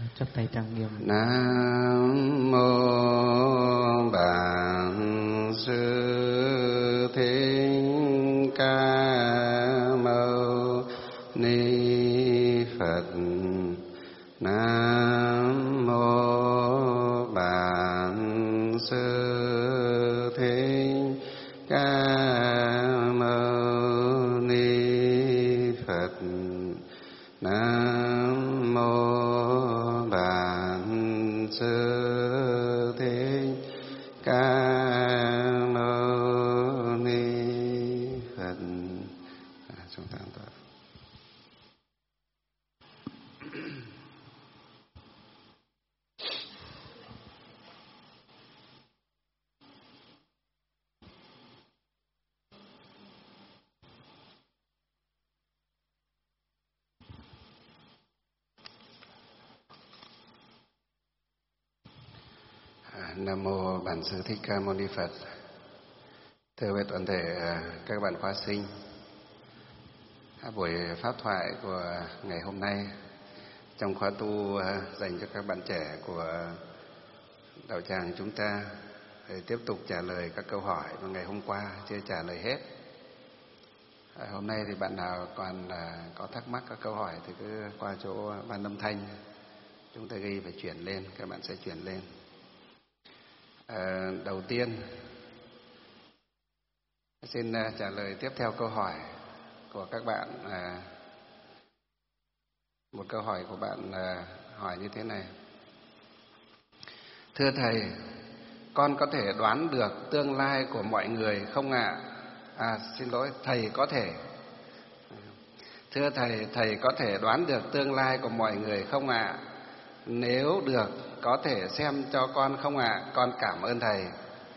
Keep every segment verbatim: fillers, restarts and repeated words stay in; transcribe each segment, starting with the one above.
Chắp tay trang nghiêm. Nam mô Bản Sư Thích Ca Mâu Ni Phật. Nam mô Bản Sư Thích Ca Mâu Ni Phật. Nam mô Bản Sư Thích Ca Mâu Ni Phật. À, chúng ta tọa. Nam mô Bản Sư Thích Ca Mâu Ni Phật. Thưa với toàn thể các bạn khóa sinh, buổi pháp thoại của ngày hôm nay trong khóa tu dành cho các bạn trẻ của đạo tràng chúng ta để tiếp tục trả lời các câu hỏi mà ngày hôm qua chưa trả lời hết. Hôm nay thì bạn nào còn có thắc mắc các câu hỏi thì cứ qua chỗ ban âm thanh, chúng ta ghi và chuyển lên, các bạn sẽ chuyển lên. À, đầu tiên xin trả lời tiếp theo câu hỏi của các bạn. À, một câu hỏi của bạn à, hỏi như thế này: thưa thầy, con có thể đoán được tương lai của mọi người không ạ? À? à xin lỗi, thầy có thể. Thưa thầy, thầy có thể đoán được tương lai của mọi người không ạ? À? Nếu được, có thể xem cho con không ạ? À? Con cảm ơn thầy.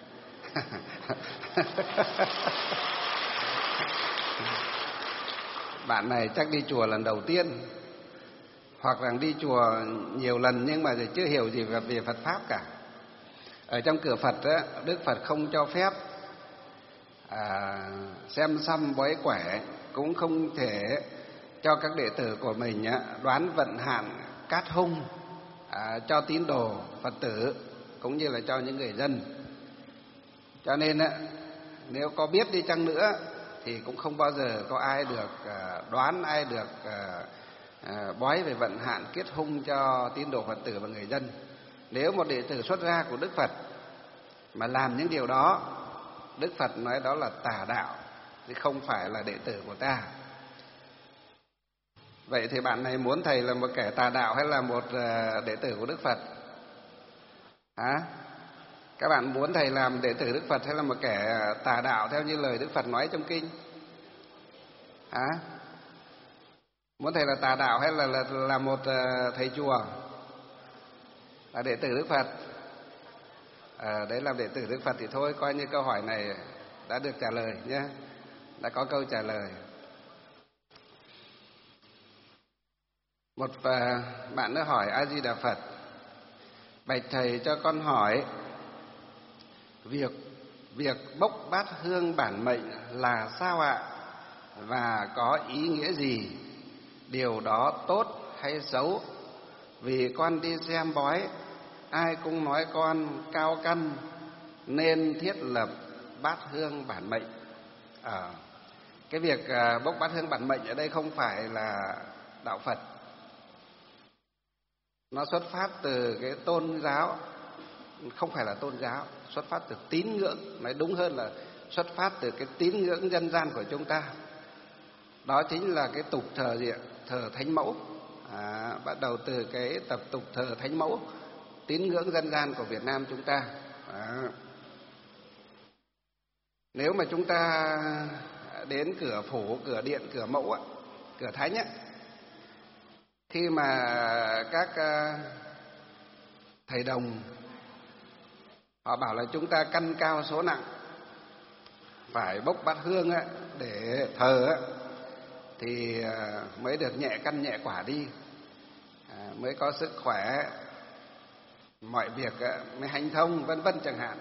Bạn này chắc đi chùa lần đầu tiên, hoặc là đi chùa nhiều lần nhưng mà chưa hiểu gì về Phật Pháp cả. Ở trong cửa Phật á, Đức Phật không cho phép à, xem xăm bói quẻ, cũng không thể cho các đệ tử của mình á, đoán vận hạn cát hung à, cho tín đồ Phật tử cũng như là cho những người dân. Cho nên á, nếu có biết đi chăng nữa thì cũng không bao giờ có ai được đoán, ai được bói về vận hạn kết hung cho tín đồ Phật tử và người dân. Nếu một đệ tử xuất gia của Đức Phật mà làm những điều đó, Đức Phật nói đó là tà đạo, chứ không phải là đệ tử của ta. Vậy thì bạn này muốn thầy là một kẻ tà đạo hay là một đệ tử của Đức Phật? Hả? Các bạn muốn thầy làm đệ tử Đức Phật hay là một kẻ tà đạo theo như lời Đức Phật nói trong kinh? Hả? Muốn thầy là tà đạo hay là là, là một thầy chùa, là đệ tử Đức Phật? À, đấy, làm đệ tử Đức Phật thì thôi, coi như câu hỏi này đã được trả lời nhé, đã có câu trả lời. Một bạn nữa hỏi: A Di Đà Phật, bạch thầy cho con hỏi, việc việc bốc bát hương bản mệnh là sao ạ? Và có ý nghĩa gì? Điều đó tốt hay xấu? Vì con đi xem bói, ai cũng nói con cao căn nên thiết lập bát hương bản mệnh. À, cái việc bốc bát hương bản mệnh ở đây không phải là đạo Phật, nó xuất phát từ cái tôn giáo, không phải là tôn giáo, xuất phát từ tín ngưỡng, nói đúng hơn là xuất phát từ cái tín ngưỡng dân gian của chúng ta. Đó chính là cái tục thờ gì ạ? Thờ Thánh Mẫu. À, bắt đầu từ cái tập tục thờ Thánh Mẫu, tín ngưỡng dân gian của Việt Nam chúng ta. À, nếu mà chúng ta đến cửa phủ, cửa điện, cửa mẫu, cửa thánh á, khi mà các thầy đồng họ bảo là chúng ta căn cao số nặng, phải bốc bát hương á, để thờ á, thì mới được nhẹ căn nhẹ quả đi, à, mới có sức khỏe, mọi việc á, mới hanh thông, vân vân chẳng hạn.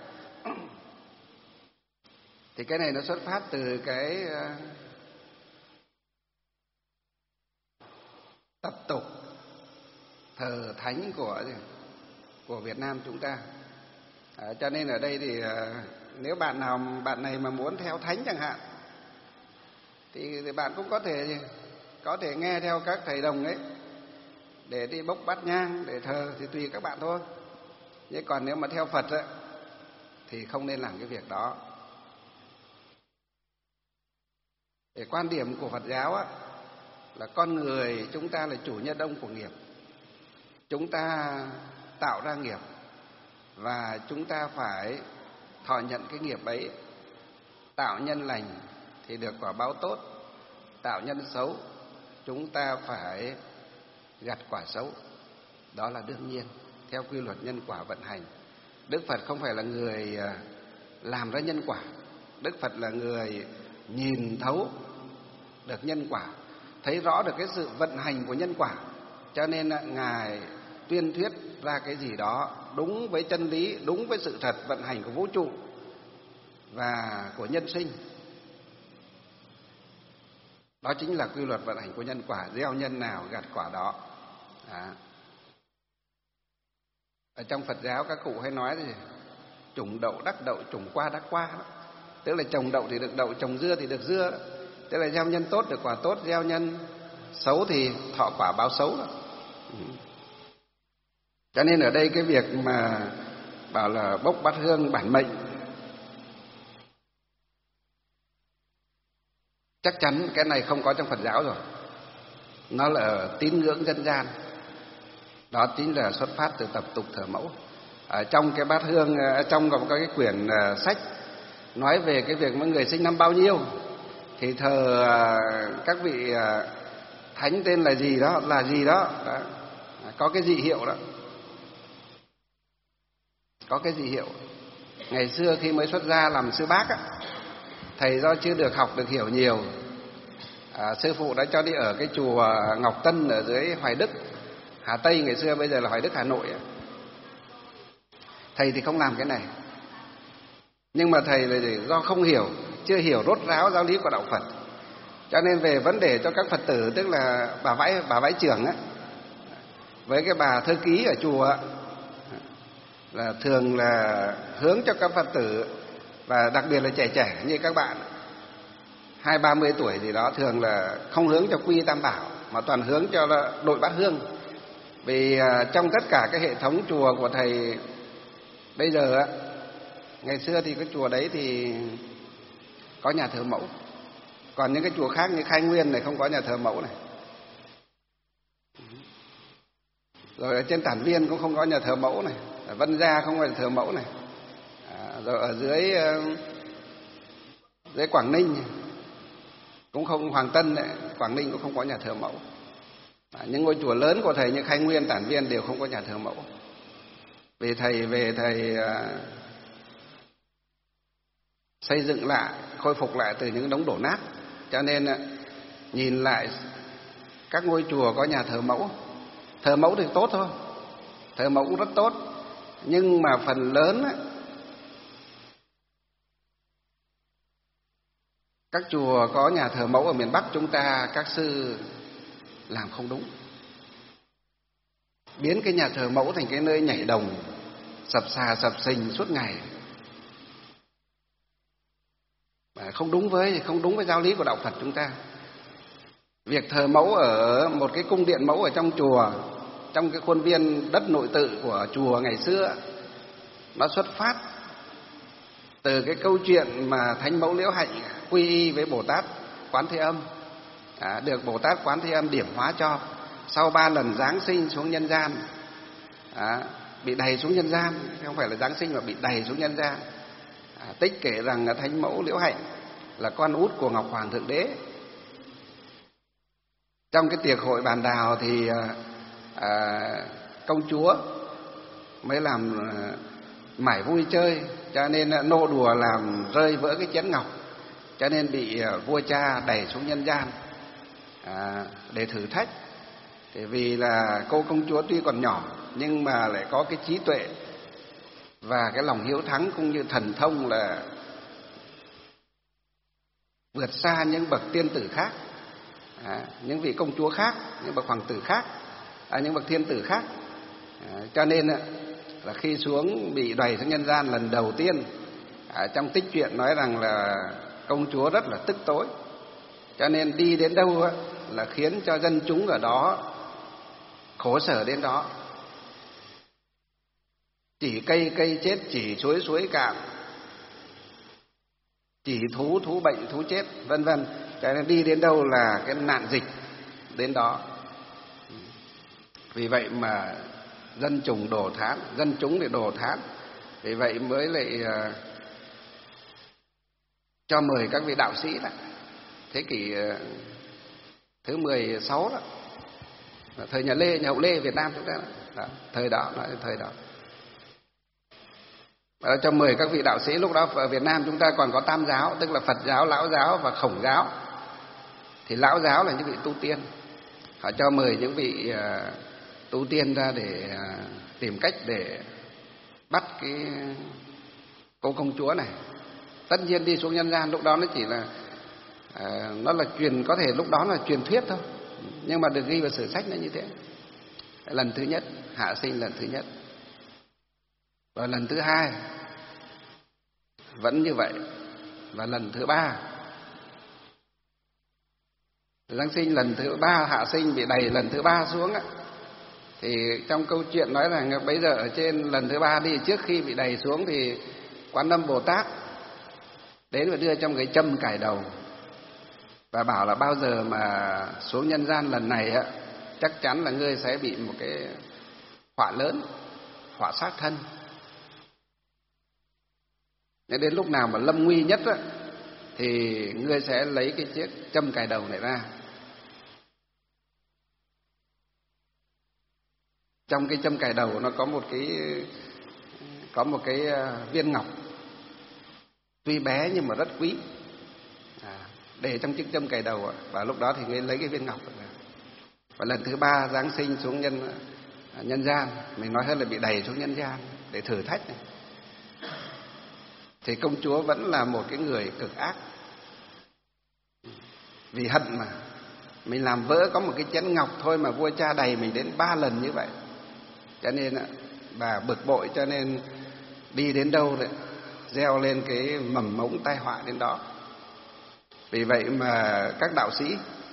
Thì cái này nó xuất phát từ cái tập tục thờ thánh của của Việt Nam chúng ta. À, cho nên ở đây thì à, nếu bạn nào bạn này mà muốn theo thánh chẳng hạn thì, thì bạn cũng có thể có thể nghe theo các thầy đồng ấy để đi bốc bát nhang để thờ, thì tùy các bạn thôi. Nhưng còn nếu mà theo Phật ấy, thì không nên làm cái việc đó. Để quan điểm của Phật giáo á, là con người chúng ta là chủ nhân ông của nghiệp. Chúng ta tạo ra nghiệp và chúng ta phải thọ nhận cái nghiệp ấy. Tạo nhân lành thì được quả báo tốt, tạo nhân xấu chúng ta phải gặt quả xấu. Đó là đương nhiên theo quy luật nhân quả vận hành. Đức Phật không phải là người làm ra nhân quả. Đức Phật là người nhìn thấu được nhân quả, thấy rõ được cái sự vận hành của nhân quả. Cho nên Ngài tuyên thuyết ra cái gì đó đúng với chân lý, đúng với sự thật vận hành của vũ trụ và của nhân sinh. Đó chính là quy luật vận hành của nhân quả. Gieo nhân nào gặt quả đó. À. Ở trong Phật giáo các cụ hay nói gì? Trùng đậu đắc đậu, trùng qua đắc qua đó. Tức là trồng đậu thì được đậu, trồng dưa thì được dưa đó. Tức là gieo nhân tốt được quả tốt, gieo nhân xấu thì thọ quả báo xấu đó. Ừ. Cho nên ở đây cái việc mà bảo là bốc bát hương bản mệnh, chắc chắn cái này không có trong Phật giáo rồi. Nó là tín ngưỡng dân gian. Đó chính là xuất phát từ tập tục thờ mẫu. Ở trong cái bát hương, trong có cái quyển sách nói về cái việc mọi người sinh năm bao nhiêu thì thờ các vị thánh tên là gì đó, là gì đó, đó. Có cái dị hiệu đó. Có cái dị hiệu. Ngày xưa khi mới xuất gia làm sư bác á, thầy do chưa được học được hiểu nhiều, à, sư phụ đã cho đi ở cái chùa Ngọc Tân ở dưới Hoài Đức, Hà Tây ngày xưa, bây giờ là Hoài Đức Hà Nội. Thầy thì không làm cái này, nhưng mà thầy là do không hiểu, chưa hiểu rốt ráo giáo lý của đạo Phật, cho nên về vấn đề cho các Phật tử, tức là bà vãi bà vãi trưởng á, với cái bà thư ký ở chùa là thường là hướng cho các Phật tử, và đặc biệt là trẻ trẻ như các bạn hai ba mươi tuổi gì đó, thường là không hướng cho quy tam bảo mà toàn hướng cho là đội bát hương. Vì trong tất cả cái hệ thống chùa của thầy bây giờ á, ngày xưa thì cái chùa đấy thì có nhà thờ mẫu, còn những cái chùa khác như Khai Nguyên này không có nhà thờ mẫu này, rồi ở trên Tản Viên cũng không có nhà thờ mẫu này, ở Vân Gia không có nhà thờ mẫu này, à, rồi ở dưới dưới Quảng Ninh cũng không, Hoàng Tân này, Quảng Ninh cũng không có nhà thờ mẫu. À, những ngôi chùa lớn của thầy như Khai Nguyên, Tản Viên đều không có nhà thờ mẫu. Vì thầy về thầy à, xây dựng lại, khôi phục lại từ những đống đổ nát, cho nên à, nhìn lại các ngôi chùa có nhà thờ mẫu. Thờ mẫu thì tốt thôi, thờ mẫu cũng rất tốt, nhưng mà phần lớn á, các chùa có nhà thờ mẫu ở miền Bắc chúng ta, các sư làm không đúng, biến cái nhà thờ mẫu thành cái nơi nhảy đồng sập xà sập sình suốt ngày, không đúng với không đúng với giáo lý của đạo Phật chúng ta. Việc thờ mẫu ở một cái cung điện mẫu ở trong chùa, trong cái khuôn viên đất nội tự của chùa ngày xưa, nó xuất phát từ cái câu chuyện mà Thánh Mẫu Liễu Hạnh quy y với Bồ Tát Quán Thế Âm, à, được Bồ Tát Quán Thế Âm điểm hóa cho. Sau ba lần giáng sinh xuống nhân gian, à, bị đày xuống nhân gian, không phải là giáng sinh mà bị đày xuống nhân gian. À, tích kể rằng là Thánh Mẫu Liễu Hạnh là con út của Ngọc Hoàng Thượng Đế. Trong cái tiệc hội bàn đào thì à, công chúa mới làm à, mải vui chơi, cho nên nô đùa làm rơi vỡ cái chén ngọc, cho nên bị à, vua cha đẩy xuống nhân gian à, để thử thách. Thì vì là cô công chúa tuy còn nhỏ nhưng mà lại có cái trí tuệ và cái lòng hiếu thắng cũng như thần thông là vượt xa những bậc tiên tử khác, à, những vị công chúa khác, những bậc hoàng tử khác. à, những bậc thiên tử khác. À, cho nên là khi xuống bị đày xuống nhân gian lần đầu tiên, à, trong tích truyện nói rằng là công chúa rất là tức tối, cho nên đi đến đâu á, là khiến cho dân chúng ở đó khổ sở đến đó. Chỉ cây cây chết, chỉ suối suối cạn, chỉ thú thú bệnh thú chết, vân vân. Cho nên đi đến đâu là cái nạn dịch đến đó. Vì vậy mà dân chúng đổ thán, dân chúng thì đổ thán. Vì vậy mới lại uh, cho mời các vị đạo sĩ đó, thế kỷ uh, thứ mười sáu đó, thời nhà Lê, nhà Hậu Lê Việt Nam chúng ta đó. Đó, thời đó, nói thời đó. Và cho mời các vị đạo sĩ. Lúc đó ở Việt Nam chúng ta còn có tam giáo, tức là Phật giáo, Lão giáo và Khổng giáo. Thì Lão giáo là những vị tu tiên, họ cho mời những vị uh, tu tiên ra để uh, tìm cách để bắt cái cô công chúa này. Tất nhiên đi xuống nhân gian lúc đó nó chỉ là uh, nó là truyền, có thể lúc đó là truyền thuyết thôi, nhưng mà được ghi vào sử sách nó như thế. Lần thứ nhất hạ sinh, lần thứ nhất. Và lần thứ hai vẫn như vậy. Và lần thứ ba Giáng sinh, lần thứ ba hạ sinh, bị đày lần thứ ba xuống á. Thì trong câu chuyện nói rằng bây giờ ở trên lần thứ ba đi, trước khi bị đày xuống thì Quán Âm Bồ Tát đến và đưa trong cái châm cài đầu và bảo là bao giờ mà xuống nhân gian lần này á, chắc chắn là ngươi sẽ bị một cái họa lớn, họa sát thân. Nên đến lúc nào mà lâm nguy nhất á, thì ngươi sẽ lấy cái chiếc châm cài đầu này ra. Trong cái châm cài đầu nó có một cái có một cái viên ngọc, tuy bé nhưng mà rất quý, à, để trong chiếc châm cài đầu. Và lúc đó thì ngươi lấy cái viên ngọc ra. Và lần thứ ba Giáng sinh xuống nhân nhân gian, mình nói hơn là bị đày xuống nhân gian để thử thách này, thì công chúa vẫn là một cái người cực ác. Vì hận mà, mình làm vỡ có một cái chén ngọc thôi mà vua cha đày mình đến ba lần như vậy. Cho nên bà bực bội, cho nên đi đến đâu đấy gieo lên cái mầm mống tai họa đến đó. Vì vậy mà các đạo sĩ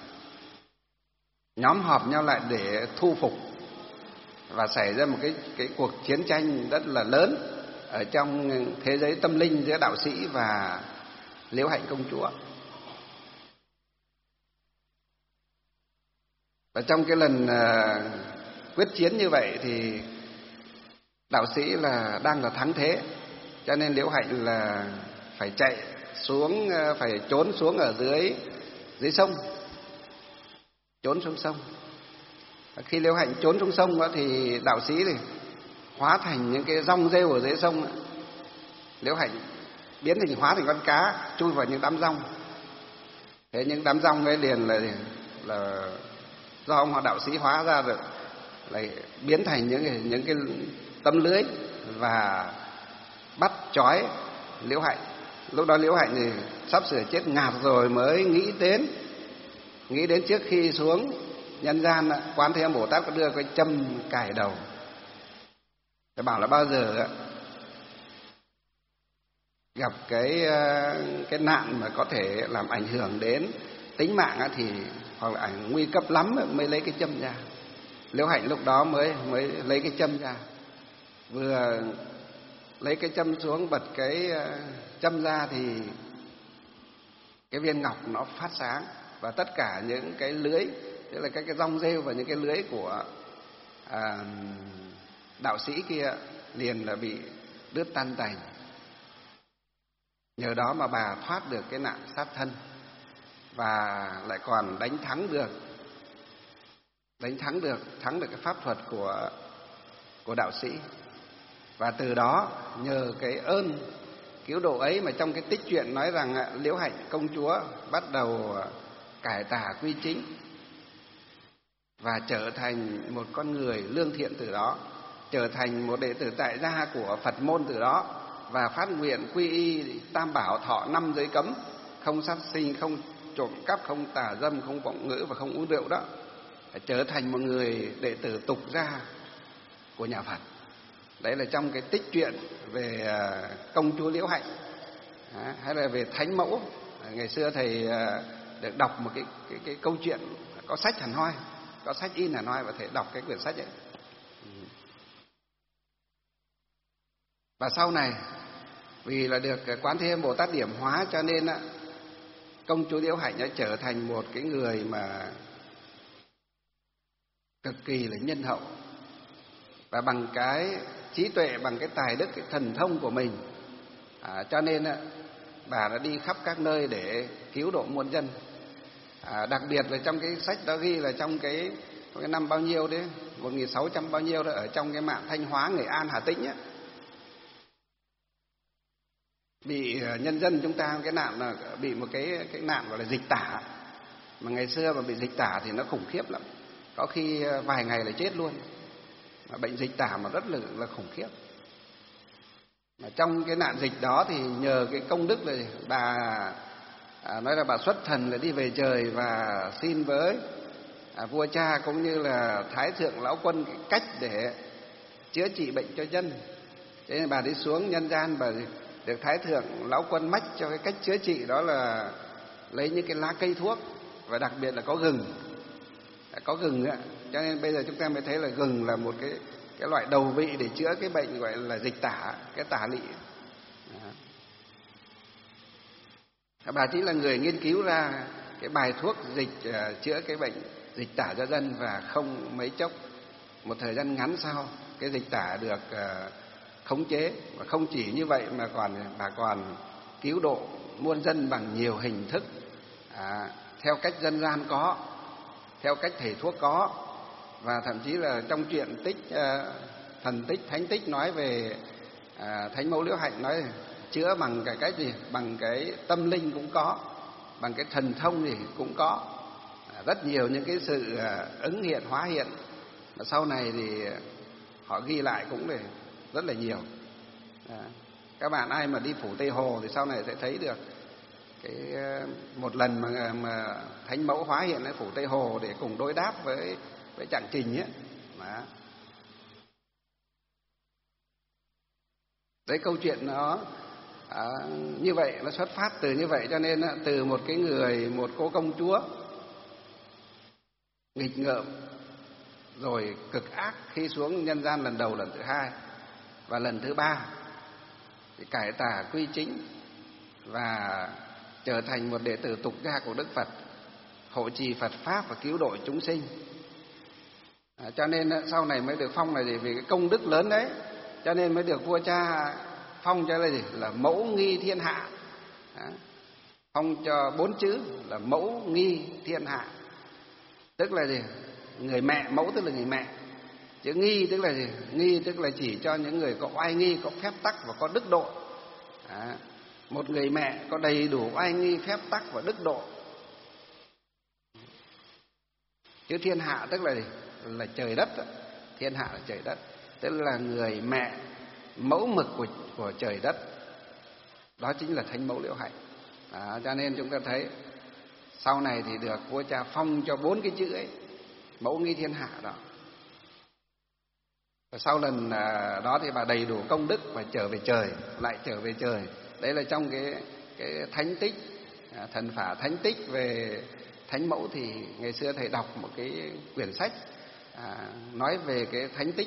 nhóm họp nhau lại để thu phục, và xảy ra một cái cái cuộc chiến tranh rất là lớn ở trong thế giới tâm linh giữa đạo sĩ và Liễu Hạnh công chúa. Và trong cái lần uh, quyết chiến như vậy thì đạo sĩ là đang là thắng thế, cho nên Liễu Hạnh là phải chạy xuống, uh, phải trốn xuống ở dưới dưới sông, trốn xuống sông. Và khi Liễu Hạnh trốn xuống sông đó, thì đạo sĩ thì hóa thành những cái rong rêu ở dưới sông đó. Liễu Hạnh biến thành hóa thành con cá chui vào những đám rong. Thế những đám rong ấy liền là là do ông họ đạo sĩ hóa ra được, lại biến thành những những cái tấm lưới và bắt trói Liễu Hạnh. Lúc đó Liễu Hạnh thì sắp sửa chết ngạt rồi mới nghĩ đến nghĩ đến trước khi xuống nhân gian, Quán Thế Âm Bồ Tát có đưa cái châm cài đầu. Để bảo là bao giờ gặp cái cái nạn mà có thể làm ảnh hưởng đến tính mạng thì hoặc là ảnh nguy cấp lắm mới lấy cái châm ra. Liễu Hạnh lúc đó mới mới lấy cái châm ra. Vừa lấy cái châm xuống, bật cái châm ra thì cái viên ngọc nó phát sáng, và tất cả những cái lưới, tức là cái cái rong rêu và những cái lưới của à, đạo sĩ kia liền là bị đứt tan tành. Nhờ đó mà bà thoát được cái nạn sát thân và lại còn đánh thắng được đánh thắng được thắng được cái pháp thuật của của đạo sĩ. Và từ đó nhờ cái ơn cứu độ ấy mà trong cái tích truyện nói rằng Liễu Hạnh công chúa bắt đầu cải tà quy chính và trở thành một con người lương thiện từ đó, trở thành một đệ tử tại gia của Phật môn từ đó, và phát nguyện quy y tam bảo, thọ năm giới cấm: không sát sinh, không trộm cắp, không tà dâm, không vọng ngữ và không uống rượu đó. trở thành một người đệ tử tục gia của nhà Phật. Đấy là trong cái tích truyện về công chúa Liễu Hạnh, hay là về Thánh Mẫu. Ngày xưa thầy được đọc một cái cái cái câu chuyện, có sách hẳn hoi, có sách in hẳn hoi, và thầy đọc cái quyển sách ấy. Và sau này vì là được Quán Thế Âm Bồ Tát điểm hóa, cho nên công chúa Liễu Hạnh đã trở thành một cái người mà cực kỳ là nhân hậu, và bằng cái trí tuệ, bằng cái tài đức, cái thần thông của mình, à, cho nên bà đã đi khắp các nơi để cứu độ muôn dân. À, đặc biệt là trong cái sách đó ghi là trong cái, cái năm bao nhiêu đấy, một nghìn sáu trăm bao nhiêu đó, ở trong cái mạn Thanh Hóa, Nghệ An, Hà Tĩnh ấy, bị nhân dân chúng ta cái nạn là bị một cái cái nạn gọi là dịch tả. Mà ngày xưa mà bị dịch tả thì nó khủng khiếp lắm, có khi vài ngày là chết luôn. Mà bệnh dịch tả mà rất là, là khủng khiếp. Mà trong cái nạn dịch đó thì nhờ cái công đức là bà à, nói là bà xuất thần là đi về trời và xin với à, vua cha cũng như là Thái Thượng Lão Quân cái cách để chữa trị bệnh cho dân. Thế nên bà đi xuống nhân gian, bà được Thái Thượng Lão Quân mách cho cái cách chữa trị đó là lấy những cái lá cây thuốc, và đặc biệt là có gừng. Có gừng ạ. Cho nên bây giờ chúng ta mới thấy là gừng là một cái cái loại đầu vị để chữa cái bệnh gọi là dịch tả, cái tả lị. Bà chính là người nghiên cứu ra cái bài thuốc dịch uh, chữa cái bệnh dịch tả cho dân, và không mấy chốc, một thời gian ngắn sau, cái dịch tả được uh, khống chế. Và không chỉ như vậy mà còn bà còn cứu độ muôn dân bằng nhiều hình thức, à, theo cách dân gian có, theo cách thầy thuốc có. Và thậm chí là trong truyện tích uh, thần tích, thánh tích nói về uh, Thánh Mẫu Liễu Hạnh, nói chữa bằng cái cách gì, bằng cái tâm linh cũng có, bằng cái thần thông gì cũng có. uh, rất nhiều những cái sự uh, ứng hiện, hóa hiện, mà sau này thì họ ghi lại cũng để rất là nhiều. À, các bạn ai mà đi Phủ Tây Hồ thì sau này sẽ thấy được cái một lần mà, mà Thánh Mẫu hóa hiện ở Phủ Tây Hồ để cùng đối đáp với với Trạng Trình ấy. Đó. Đấy, câu chuyện nó à, như vậy, nó xuất phát từ như vậy, cho nên từ một cái người, một cô công chúa nghịch ngợm rồi cực ác khi xuống nhân gian lần đầu, lần thứ hai và lần thứ ba thì cải tà quy chính và trở thành một đệ tử tục gia của Đức Phật, hộ trì Phật pháp và cứu độ chúng sinh. À, cho nên sau này mới được phong là gì? Vì cái công đức lớn đấy, cho nên mới được vua cha phong cho là gì? Là mẫu nghi thiên hạ. À, phong cho bốn chữ là mẫu nghi thiên hạ, tức là gì? Người mẹ. Mẫu tức là người mẹ, chữ nghi tức là gì? Nghi tức là chỉ cho những người có oai nghi, có phép tắc và có đức độ. À, một người mẹ có đầy đủ oai nghi, phép tắc và đức độ. Chữ thiên hạ tức là gì? Là trời đất. Thiên hạ là trời đất, tức là người mẹ mẫu mực của, của trời đất. Đó chính là Thánh Mẫu Liễu Hạnh. À, cho nên chúng ta thấy sau này thì được vua cha phong cho bốn cái chữ ấy, mẫu nghi thiên hạ đó. Và sau lần đó thì bà đầy đủ công đức và trở về trời, lại trở về trời. Đấy là trong cái cái thánh tích, thần phả thánh tích về Thánh Mẫu. Thì ngày xưa thầy đọc một cái quyển sách à, nói về cái thánh tích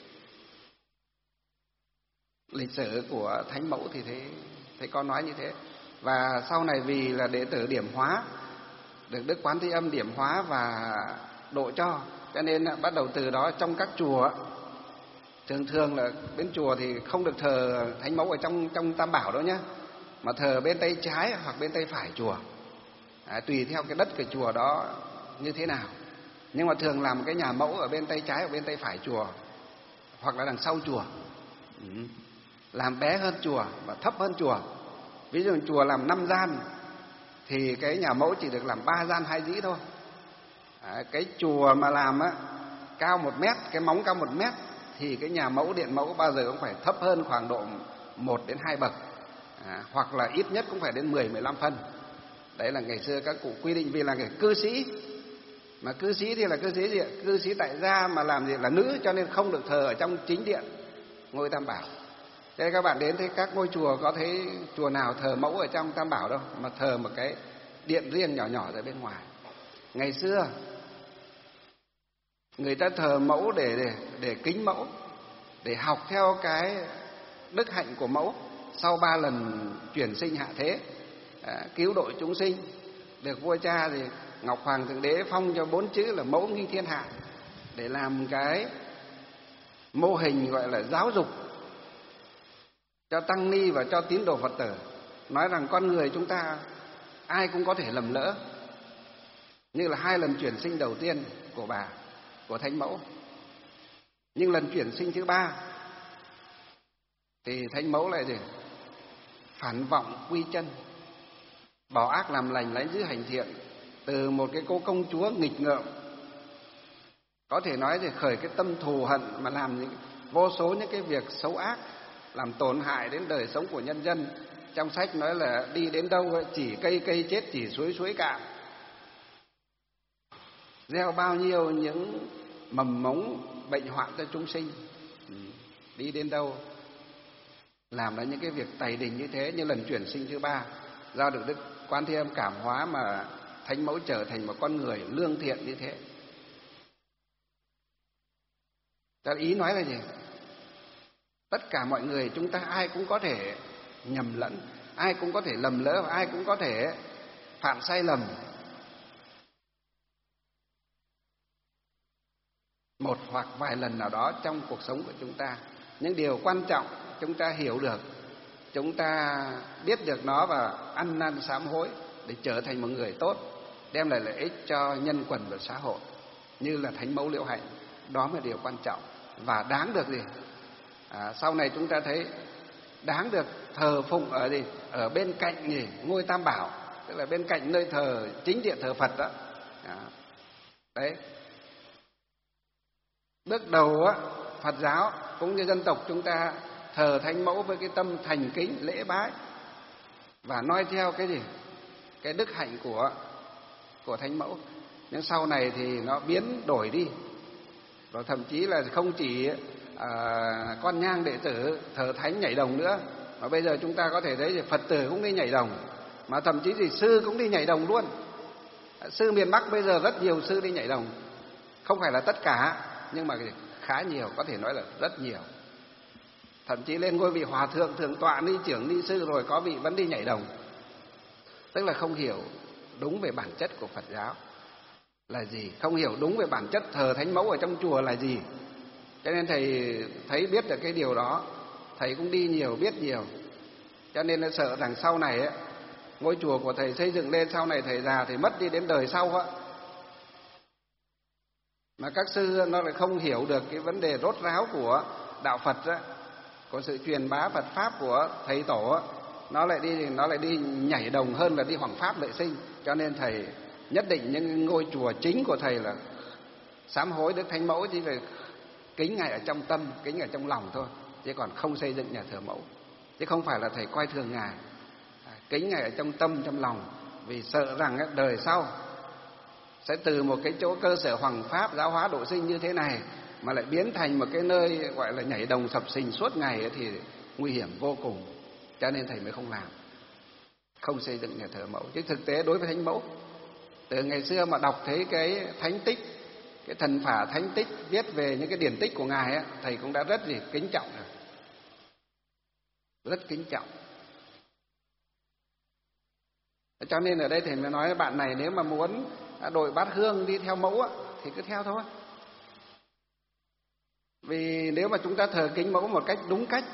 lịch sử của Thánh Mẫu, thì thấy thấy có nói như thế. Và sau này vì là đệ tử điểm hóa, được Đức Quán Thế Âm điểm hóa và độ cho, cho nên bắt đầu từ đó trong các chùa, thường thường là bên chùa thì không được thờ Thánh Mẫu ở trong trong Tam Bảo đâu nhá, mà thờ bên tay trái hoặc bên tay phải chùa, à, tùy theo cái đất cái chùa đó như thế nào. Nhưng mà thường làm cái nhà mẫu ở bên tay trái, ở bên tay phải chùa, hoặc là đằng sau chùa, ừ. làm bé hơn chùa và thấp hơn chùa. Ví dụ chùa làm năm gian thì cái nhà mẫu chỉ được làm ba gian hai dĩ thôi. À, cái chùa mà làm á, cao một mét, cái móng cao một mét, thì cái nhà mẫu, điện mẫu bao giờ cũng phải thấp hơn khoảng độ một đến hai bậc, à, hoặc là ít nhất cũng phải đến mười, mười lăm phân. Đấy là ngày xưa các cụ quy định, vì là người cư sĩ, Mà cư sĩ thì là cư sĩ gì ạ? Cư sĩ tại gia mà làm gì là nữ, cho nên không được thờ ở trong chính điện ngôi Tam Bảo. Thế nên các bạn đến thấy các ngôi chùa có thấy chùa nào thờ mẫu ở trong Tam Bảo đâu, mà thờ một cái điện riêng nhỏ nhỏ ở bên ngoài. Ngày xưa người ta thờ mẫu để để để kính mẫu, để học theo cái đức hạnh của mẫu sau ba lần chuyển sinh hạ thế, à, cứu độ chúng sinh, được vua cha thì Ngọc Hoàng Thượng Đế phong cho bốn chữ là mẫu nghi thiên hạ, để làm cái mô hình gọi là giáo dục cho tăng ni và cho tín đồ Phật tử, nói rằng con người chúng ta ai cũng có thể lầm lỡ, như là hai lần chuyển sinh đầu tiên của bà, của Thánh Mẫu. Nhưng lần chuyển sinh thứ ba thì Thánh Mẫu lại gì? Phản vọng quy chân, bỏ ác làm lành, lấy giữ hành thiện, từ một cái cô công chúa nghịch ngợm, có thể nói thì khởi cái tâm thù hận mà làm những vô số những cái việc xấu ác, làm tổn hại đến đời sống của nhân dân. Trong sách nói là đi đến đâu chỉ cây cây chết, chỉ suối suối cạn, gieo bao nhiêu những mầm mống bệnh hoạn cho chúng sinh. Đi đến đâu làm ra những cái việc tày đình như thế. Như lần chuyển sinh thứ ba, do được Đức Quan Thế Âm cảm hóa mà Thánh Mẫu trở thành một con người lương thiện như thế. Ta ý nói là gì? Tất cả mọi người chúng ta ai cũng có thể nhầm lẫn, ai cũng có thể lầm lỡ, và ai cũng có thể phạm sai lầm một hoặc vài lần nào đó trong cuộc sống của chúng ta. Những điều quan trọng chúng ta hiểu được, chúng ta biết được nó và ăn năn sám hối để trở thành một người tốt, đem lại lợi ích cho nhân quần và xã hội, như là Thánh Mẫu Liễu Hạnh. Đó mới là điều quan trọng và đáng được gì? À, sau này chúng ta thấy đáng được thờ phụng ở gì? Ở bên cạnh gì? Ngôi Tam Bảo, tức là bên cạnh nơi thờ chính điện thờ Phật đó. À, đấy. Bước đầu á, Phật giáo cũng như dân tộc chúng ta thờ Thánh Mẫu với cái tâm thành kính lễ bái và noi theo cái gì? Cái đức hạnh của của Thánh Mẫu. Nhưng sau này thì nó biến đổi đi, rồi thậm chí là không chỉ à, con nhang đệ tử thờ thánh nhảy đồng nữa, mà bây giờ chúng ta có thể thấy thì Phật tử cũng đi nhảy đồng, mà thậm chí thì sư cũng đi nhảy đồng luôn. Sư miền Bắc bây giờ rất nhiều sư đi nhảy đồng, không phải là tất cả nhưng mà khá nhiều, có thể nói là rất nhiều. Thậm chí lên ngôi vị hòa thượng, thượng tọa, ni trưởng, ni sư rồi có vị vẫn đi nhảy đồng. Tức là không hiểu đúng về bản chất của Phật giáo là gì, không hiểu đúng về bản chất thờ Thánh Mẫu ở trong chùa là gì. Cho nên thầy thấy biết được cái điều đó, thầy cũng đi nhiều, biết nhiều. Cho nên là sợ rằng sau này ấy, ngôi chùa của thầy xây dựng lên, sau này thầy già thì mất đi đến đời sau á, mà các sư nó lại không hiểu được cái vấn đề rốt ráo của đạo Phật á, của sự truyền bá Phật pháp của thầy tổ á, nó lại đi nó lại đi nhảy đồng hơn là đi hoằng pháp lợi sinh. Cho nên thầy nhất định những ngôi chùa chính của thầy là sám hối Đức Thánh Mẫu, chỉ về kính Ngài ở trong tâm, kính ở trong lòng thôi, chứ còn không xây dựng nhà thờ mẫu. Chứ không phải là thầy coi thường Ngài, kính Ngài ở trong tâm, trong lòng, vì sợ rằng đời sau sẽ từ một cái chỗ cơ sở hoằng pháp giáo hóa độ sinh như thế này mà lại biến thành một cái nơi gọi là nhảy đồng sập sình suốt ngày ấy, thì nguy hiểm vô cùng. Cho nên thầy mới không làm, không xây dựng nhà thờ mẫu. Chứ thực tế đối với Thánh Mẫu, từ ngày xưa mà đọc thấy cái thánh tích, cái thần phả thánh tích viết về những cái điển tích của Ngài ấy, thầy cũng đã rất gì kính trọng rồi, rất kính trọng. Cho nên ở đây thầy mới nói bạn này nếu mà muốn đội bát hương đi theo mẫu á, thì cứ theo thôi. Vì nếu mà chúng ta thờ kính mẫu một cách đúng cách,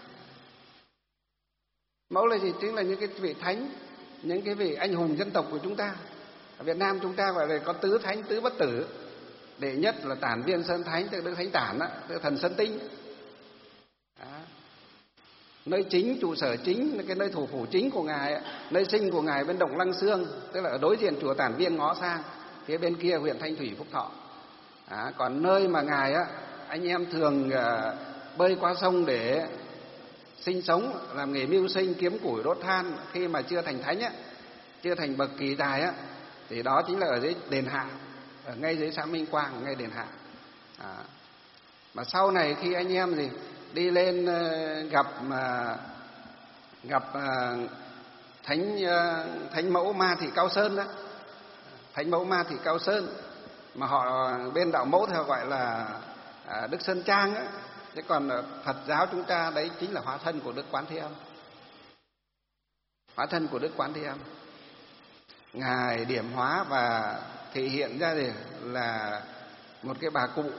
mẫu là gì? Chính là những cái vị thánh, những cái vị anh hùng dân tộc của chúng ta. Ở Việt Nam chúng ta gọi là có tứ thánh tứ bất tử. Đệ nhất là Tản Viên Sơn Thánh, tức Đức Thánh Tản, tức thần Sơn Tinh. Đó. Nơi chính, trụ sở chính, cái nơi thủ phủ chính của Ngài, nơi sinh của Ngài bên Động Lăng Xương, tức là ở đối diện chùa Tản Viên ngó sang, phía bên kia huyện Thanh Thủy, Phúc Thọ. Đó. Còn nơi mà Ngài á, anh em thường uh, bơi qua sông để sinh sống, làm nghề mưu sinh, kiếm củi đốt than khi mà chưa thành thánh á, chưa thành bậc kỳ tài á, thì đó chính là ở dưới đền Hạ. ở ngay dưới xã Minh Quang, ngay đền Hạ. À, mà sau này khi anh em gì đi lên gặp mà gặp thánh thánh mẫu Ma Thị Cao Sơn đó, thánh mẫu Ma Thị Cao Sơn mà họ bên đạo mẫu thì họ gọi là Đức Sơn Trang á, thế còn Phật giáo chúng ta đấy chính là hóa thân của Đức Quán Thế Âm. Hóa thân của Đức Quán Thế Âm, ngài điểm hóa và thể hiện ra thì là một cái bà cụ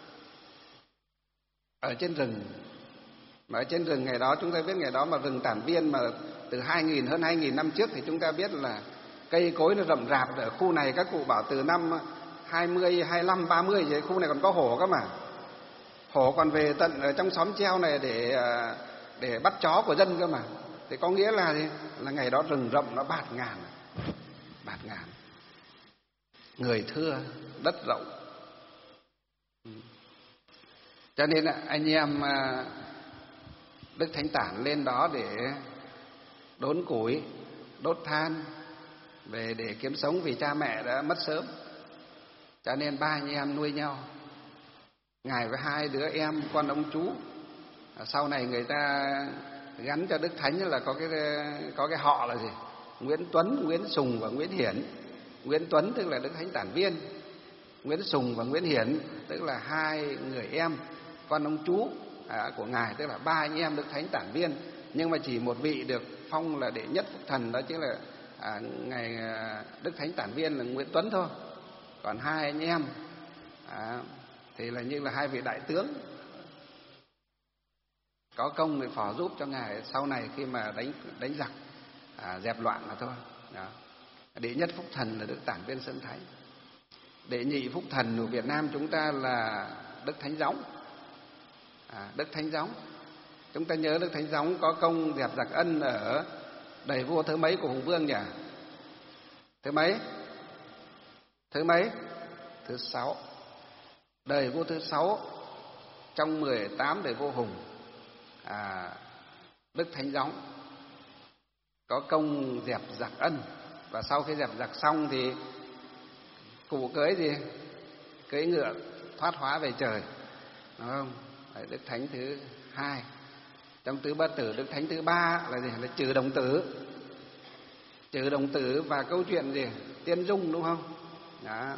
ở trên rừng. Mà ở trên rừng ngày đó chúng ta biết ngày đó mà rừng Tản Viên mà từ hai nghìn hơn hai nghìn năm trước thì chúng ta biết là cây cối nó rậm rạp. Ở khu này các cụ bảo từ năm hai mươi, hai mươi lăm, ba mươi vậy, khu này còn có hổ cơ mà. Hổ còn về tận ở trong xóm treo này để để bắt chó của dân cơ mà. Thì có nghĩa là gì? Là ngày đó rừng rậm nó bạt ngàn, bạt ngàn, người thưa, đất rộng. Cho nên anh em Đức Thánh Tản lên đó để đốn củi, đốt than về để kiếm sống vì cha mẹ đã mất sớm. Cho nên ba anh em nuôi nhau, ngài với hai đứa em con ông chú. Sau này người ta gắn cho Đức Thánh là có cái có cái họ là gì? Nguyễn Tuấn, Nguyễn Sùng và Nguyễn Hiển. Nguyễn Tuấn tức là Đức Thánh Tản Viên, Nguyễn Sùng và Nguyễn Hiển tức là hai người em con ông chú à, của ngài, tức là ba anh em Đức Thánh Tản Viên. Nhưng mà chỉ một vị được phong là đệ nhất phúc thần, đó chính là à, ngài Đức Thánh Tản Viên là Nguyễn Tuấn thôi. Còn hai anh em à, thì là như là hai vị đại tướng có công để phò giúp cho ngài sau này khi mà đánh đánh giặc à, dẹp loạn mà thôi. Đó. Đệ nhất phúc thần là Đức Tản Viên Sơn Thánh. Đệ nhị phúc thần của Việt Nam chúng ta là Đức Thánh Gióng. À, Đức Thánh Gióng, chúng ta nhớ Đức Thánh Gióng có công dẹp giặc Ân ở đời vua thứ mấy của Hùng Vương nhỉ? Thứ mấy? Thứ mấy? Thứ sáu. Đời vua thứ sáu trong mười tám đời vua Hùng. À, Đức Thánh Gióng có công dẹp giặc Ân, và sau khi dẹp giặc xong thì cụ cưới gì? Cưới ngựa thoát hóa về trời, đúng không? Đấy, Đức Thánh thứ hai. Trong tứ bất tử, Đức Thánh thứ ba là gì? Là Trừ Đồng Tử. Trừ Đồng Tử và câu chuyện gì? Tiên Dung, đúng không? Đó.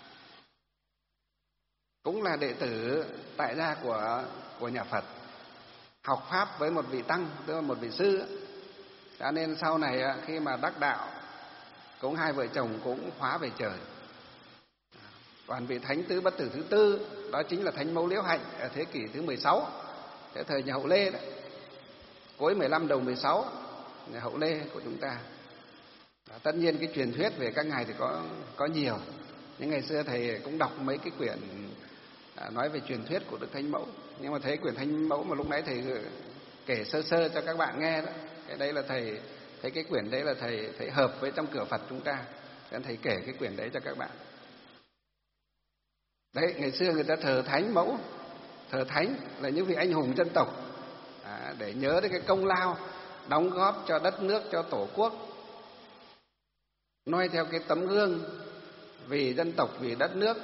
Cũng là đệ tử tại gia của của nhà Phật, học pháp với một vị tăng, tức là một vị sư. Cho nên sau này khi mà đắc đạo, cũng hai vợ chồng cũng hóa về trời. Còn vị thánh tứ bất tử thứ tư đó chính là Thánh Mẫu Liễu Hạnh ở thế kỷ thứ mười sáu, cái thời nhà Hậu Lê đó, cuối mười lăm đầu mười sáu, nhà Hậu Lê của chúng ta. Đó, tất nhiên cái truyền thuyết về các ngài thì có có nhiều, nhưng ngày xưa thầy cũng đọc mấy cái quyển à, nói về truyền thuyết của Đức Thánh Mẫu, nhưng mà thấy quyển Thánh Mẫu mà lúc nãy thầy kể sơ sơ cho các bạn nghe đó, cái đấy là thầy thấy cái quyển đấy là thầy thấy hợp với trong cửa Phật chúng ta, nên thầy kể cái quyển đấy cho các bạn. Đấy, ngày xưa người ta thờ Thánh Mẫu, thờ Thánh là những vị anh hùng dân tộc à, để nhớ đến cái công lao đóng góp cho đất nước, cho Tổ quốc, noi theo cái tấm gương vì dân tộc, vì đất nước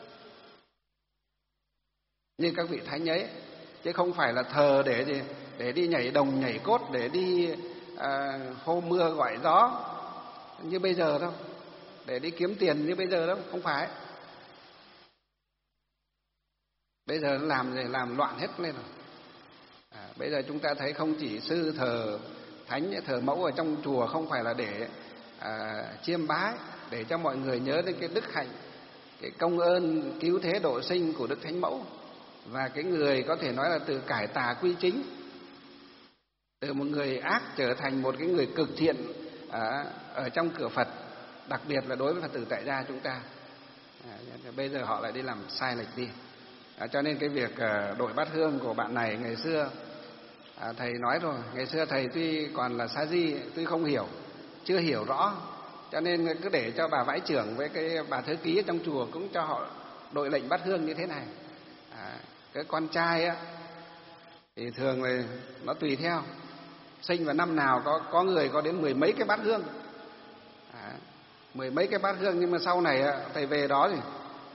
như các vị thánh ấy, chứ không phải là thờ để gì, để đi nhảy đồng nhảy cốt, để đi à, hô mưa gọi gió như bây giờ đâu, để đi kiếm tiền như bây giờ đâu, không phải. Bây giờ nó làm gì, làm loạn hết lên rồi. À, bây giờ chúng ta thấy không chỉ sư thờ thánh, thờ mẫu ở trong chùa không phải là để à, chiêm bái, để cho mọi người nhớ đến cái đức hạnh, cái công ơn cứu thế độ sinh của Đức Thánh Mẫu, và cái người có thể nói là từ cải tà quy chính, từ một người ác trở thành một cái người cực thiện à, ở trong cửa Phật, đặc biệt là đối với Phật tử tại gia chúng ta. À, bây giờ họ lại đi làm sai lệch đi. À, cho nên cái việc à, đội bát hương của bạn này ngày xưa à, thầy nói rồi, ngày xưa thầy tuy còn là sa di, tuy không hiểu, chưa hiểu rõ, cho nên cứ để cho bà vãi trưởng với cái bà thư ký ở trong chùa cũng cho họ đội lệnh bát hương như thế này. À, cái con trai á thì thường là nó tùy theo sinh vào năm nào, có có người có đến mười mấy cái bát hương, à, mười mấy cái bát hương, nhưng mà sau này á, thầy về đó thì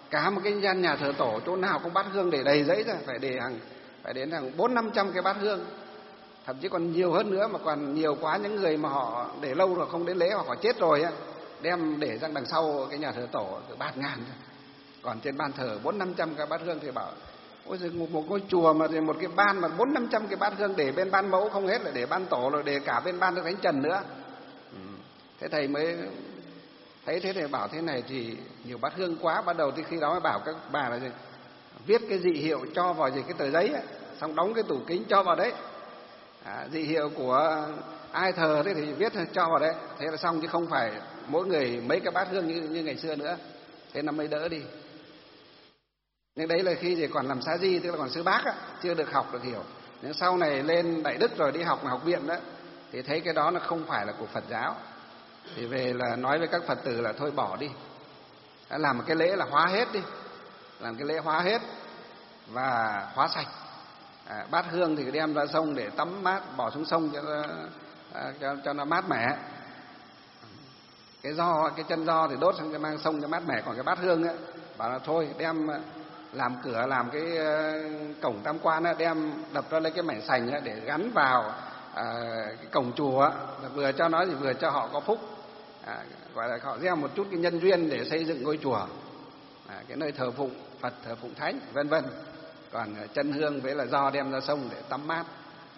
Cả một cái gian nhà thờ tổ chỗ nào cũng bát hương để đầy giấy ra, phải để hàng phải đến hàng bốn năm trăm cái bát hương, thậm chí còn nhiều hơn nữa, mà còn nhiều quá những người mà họ để lâu rồi không đến lễ hoặc họ chết rồi á, đem để sang đằng sau cái nhà thờ tổ từ bát ngàn. Còn trên ban thờ bốn năm trăm cái bát hương thì bảo ôi giời, một, một ngôi chùa mà một cái ban mà bốn năm trăm cái bát hương để bên ban mẫu không hết, lại để ban tổ rồi để cả bên ban Đức Thánh Trần nữa. Ừ. Thế thầy mới thấy thế, thầy bảo thế này thì nhiều bát hương quá. Bắt đầu thì khi đó mới bảo các bà là gì? Viết cái dị hiệu cho vào gì cái tờ giấy ấy, xong đóng cái tủ kính cho vào đấy. À, dị hiệu của ai thờ thế thì viết cho vào đấy, thế là xong, chứ không phải mỗi người mấy cái bát hương như, như ngày xưa nữa. Thế nó mới đỡ đi. Nhưng đấy là khi thì còn làm sa di, tức là còn sư bác á, chưa được học được hiểu. Nhưng sau này lên Đại Đức rồi đi học học viện đó, thì thấy cái đó nó không phải là của Phật giáo. Thì về là nói với các Phật tử là thôi bỏ đi, đã làm một cái lễ là hóa hết đi, làm cái lễ hóa hết và hóa sạch. À, bát hương thì đem ra sông để tắm mát, bỏ xuống sông cho nó, à, cho, cho nó mát mẻ. Cái giò, cái chân giò thì đốt xong cho mang sông cho mát mẻ. Còn cái bát hương ấy, bảo là thôi đem làm cửa, làm cái cổng tam quan ấy, đem đập ra lấy cái mảnh sành ấy, để gắn vào à, cái cổng chùa ấy, vừa cho nó thì vừa cho họ có phúc. À, gọi là họ gieo một chút cái nhân duyên để xây dựng ngôi chùa, à, cái nơi thờ phụng Phật, thờ phụng Thánh, vân vân. Còn chân hương với là giò đem ra sông để tắm mát,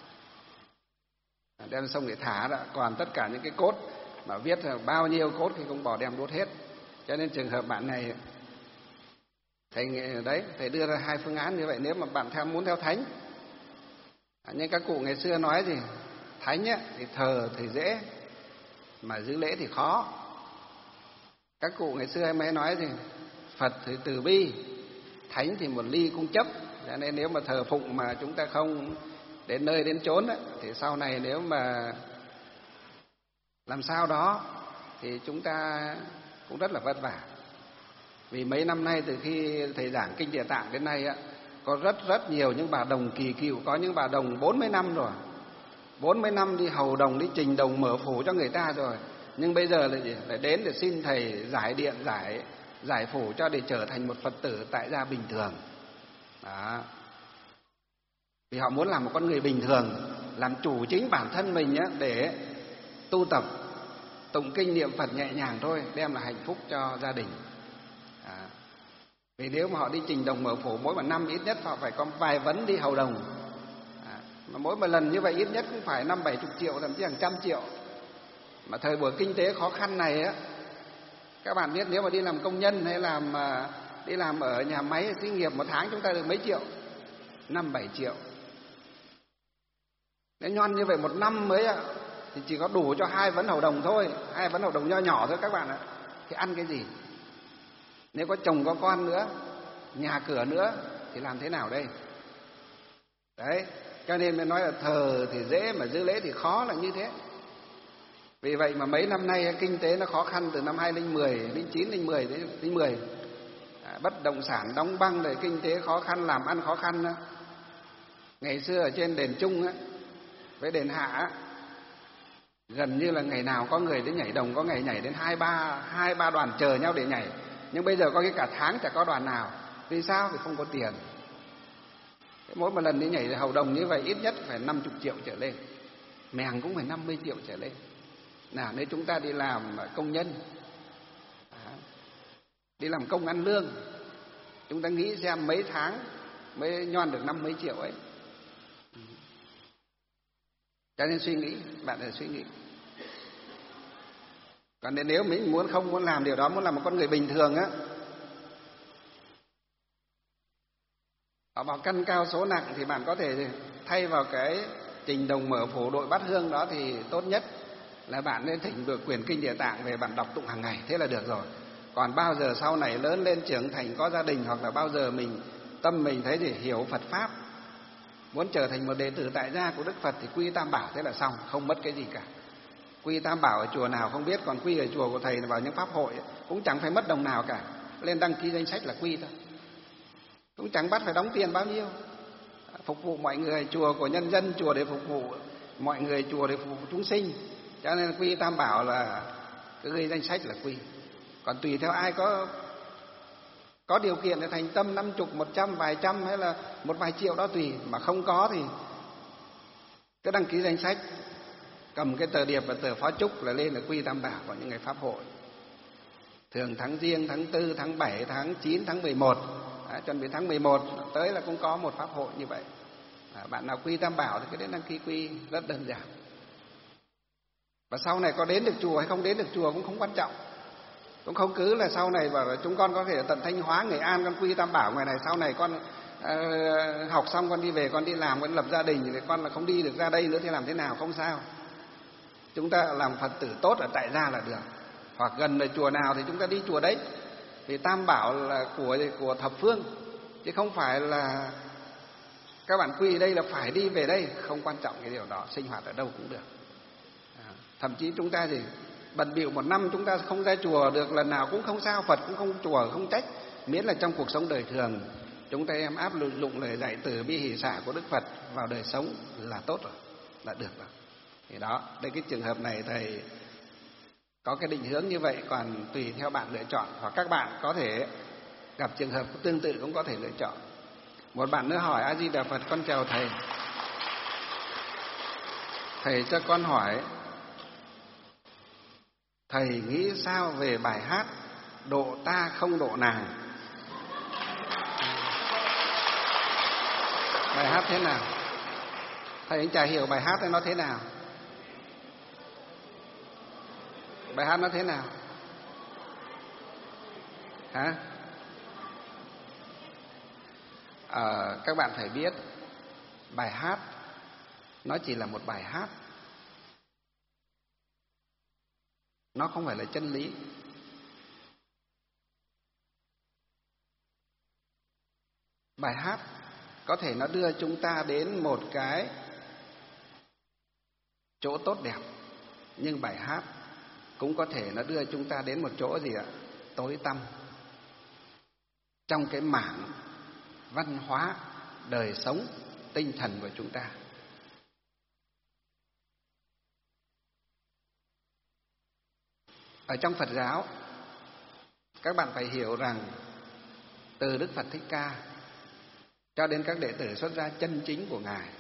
à, đem ra sông để thả đó. Còn tất cả những cái cốt mà viết là bao nhiêu cốt thì cũng bỏ đem đốt hết. Cho nên trường hợp bạn này, thầy đấy, thầy đưa ra hai phương án như vậy. Nếu mà bạn theo muốn theo Thánh, à, nhưng các cụ ngày xưa nói gì, Thánh ấy, thì thờ thì dễ mà giữ lễ thì khó. Các cụ ngày xưa mới nói gì, Phật thì từ bi, Thánh thì một ly cung chấp. Cho nên nếu mà thờ phụng mà chúng ta không đến nơi đến chốn ấy, thì sau này nếu mà làm sao đó thì chúng ta cũng rất là vất vả. Vì mấy năm nay từ khi thầy giảng Kinh Địa Tạng đến nay á, có rất rất nhiều những bà đồng kỳ cựu, có những bà đồng bốn mươi năm rồi, bốn mươi năm đi hầu đồng, đi trình đồng mở phủ cho người ta rồi, nhưng bây giờ là gì? Lại đến để xin thầy giải điện, giải giải phủ cho để trở thành một Phật tử tại gia bình thường. Đó. Vì họ muốn làm một con người bình thường, làm chủ chính bản thân mình á, để tu tập tụng kinh niệm Phật nhẹ nhàng thôi, đem là hạnh phúc cho gia đình. À, vì nếu mà họ đi trình đồng mở phủ mỗi một năm ít nhất họ phải có vài vấn đi hầu đồng, à, mà mỗi một lần như vậy ít nhất cũng phải năm bảy chục triệu, thậm chí hàng trăm triệu. Mà thời buổi kinh tế khó khăn này á, các bạn biết nếu mà đi làm công nhân hay làm đi làm ở nhà máy xí nghiệp, một tháng chúng ta được mấy triệu, năm bảy triệu. Nếu nhon như vậy một năm mới ạ, thì chỉ có đủ cho hai vấn hầu đồng thôi, hai vấn hầu đồng nho nhỏ thôi các bạn ạ. Thì ăn cái gì? Nếu có chồng có con nữa, nhà cửa nữa thì làm thế nào đây? Đấy, cho nên mới nói là thờ thì dễ mà giữ lễ thì khó là như thế. Vì vậy mà mấy năm nay kinh tế nó khó khăn, từ năm hai không một không, không chín, không mười đến không mười. À, bất động sản đóng băng rồi, kinh tế khó khăn, làm ăn khó khăn đó. Ngày xưa ở trên đền Trung á, với đền Hạ á, gần như là ngày nào có người đến nhảy đồng, có ngày nhảy đến hai ba hai ba đoàn chờ nhau để nhảy. Nhưng bây giờ có cái cả tháng chả có đoàn nào. Vì sao? Vì không có tiền. Mỗi một lần đi nhảy hầu đồng như vậy ít nhất phải năm mươi triệu trở lên, mèng cũng phải năm mươi triệu trở lên. Nào nếu chúng ta đi làm công nhân, đi làm công ăn lương, chúng ta nghĩ xem mấy tháng mới nhon được năm mấy triệu ấy. Cho nên suy nghĩ, bạn phải suy nghĩ. Còn nếu mình muốn không muốn làm điều đó, muốn làm một con người bình thường á, họ bảo căn cao số nặng, thì bạn có thể thay vào cái trình đồng mở phủ đội bát hương đó thì tốt nhất là bạn nên thỉnh được quyển Kinh Địa Tạng về, bạn đọc tụng hàng ngày, thế là được rồi. Còn bao giờ sau này lớn lên trưởng thành có gia đình, hoặc là bao giờ mình tâm mình thấy thì hiểu Phật pháp, muốn trở thành một đệ tử tại gia của Đức Phật thì quy Tam Bảo, thế là xong, không mất cái gì cả. Quy Tam Bảo ở chùa nào không biết, còn quy ở chùa của thầy là vào những pháp hội cũng chẳng phải mất đồng nào cả, lên đăng ký danh sách là quy thôi, cũng chẳng bắt phải đóng tiền bao nhiêu, phục vụ mọi người, chùa của nhân dân, chùa để phục vụ mọi người, chùa để phục vụ chúng sinh. Cho nên quy Tam Bảo là cứ ghi danh sách là quy. Còn tùy theo ai có Có điều kiện thì thành tâm năm chục, một trăm, vài trăm hay là một vài triệu đó tùy. Mà không có thì cứ đăng ký danh sách, cầm cái tờ điệp và tờ phó chúc là lên là quy tam bảo của những ngày pháp hội. Thường tháng Giêng, tháng tư, tháng bảy, tháng chín, tháng mười một, à, chuẩn bị tháng mười một tới là cũng có một pháp hội như vậy. À, bạn nào quy tam bảo thì cứ đến đăng ký quy, rất đơn giản. Và sau này có đến được chùa hay không đến được chùa cũng không quan trọng. Cũng không cứ là sau này bảo là chúng con có thể ở tận Thanh Hóa, Nghệ An con quy tam bảo, ngoài này sau này con uh, học xong con đi về, con đi làm, con lập gia đình thì con là không đi được ra đây nữa thì làm thế nào? Không sao. Chúng ta làm Phật tử tốt ở tại gia là được. Hoặc gần ở chùa nào thì chúng ta đi chùa đấy. Vì tam bảo là của của thập phương, chứ không phải là các bạn quy đây là phải đi về đây. Không quan trọng cái điều đó, sinh hoạt ở đâu cũng được. À, thậm chí chúng ta thì bận bịu một năm chúng ta không ra chùa được lần nào cũng không sao, Phật cũng không chùa không trách, miễn là trong cuộc sống đời thường chúng ta em áp dụng lời dạy từ bi hỷ xả của Đức Phật vào đời sống là tốt rồi, là được rồi. Thì đó, đây cái trường hợp này thầy có cái định hướng như vậy, còn tùy theo bạn lựa chọn, hoặc các bạn có thể gặp trường hợp tương tự cũng có thể lựa chọn. Một bạn nữa hỏi: A Di Đà Phật, con chào thầy. Thầy cho con hỏi, thầy nghĩ sao về bài hát độ ta không độ nàng? Bài hát thế nào? Thầy cũng chả hiểu bài hát này nó thế nào. Bài hát nó thế nào? Hả? À, các bạn phải biết, bài hát nó chỉ là một bài hát, nó không phải là chân lý. Bài hát có thể nó đưa chúng ta đến một cái chỗ tốt đẹp, nhưng bài hát cũng có thể nó đưa chúng ta đến một chỗ gì ạ? Tối tăm. Trong cái mảng văn hóa, đời sống, tinh thần của chúng ta. Ở trong Phật giáo, các bạn phải hiểu rằng từ Đức Phật Thích Ca cho đến các đệ tử xuất gia chân chính của Ngài,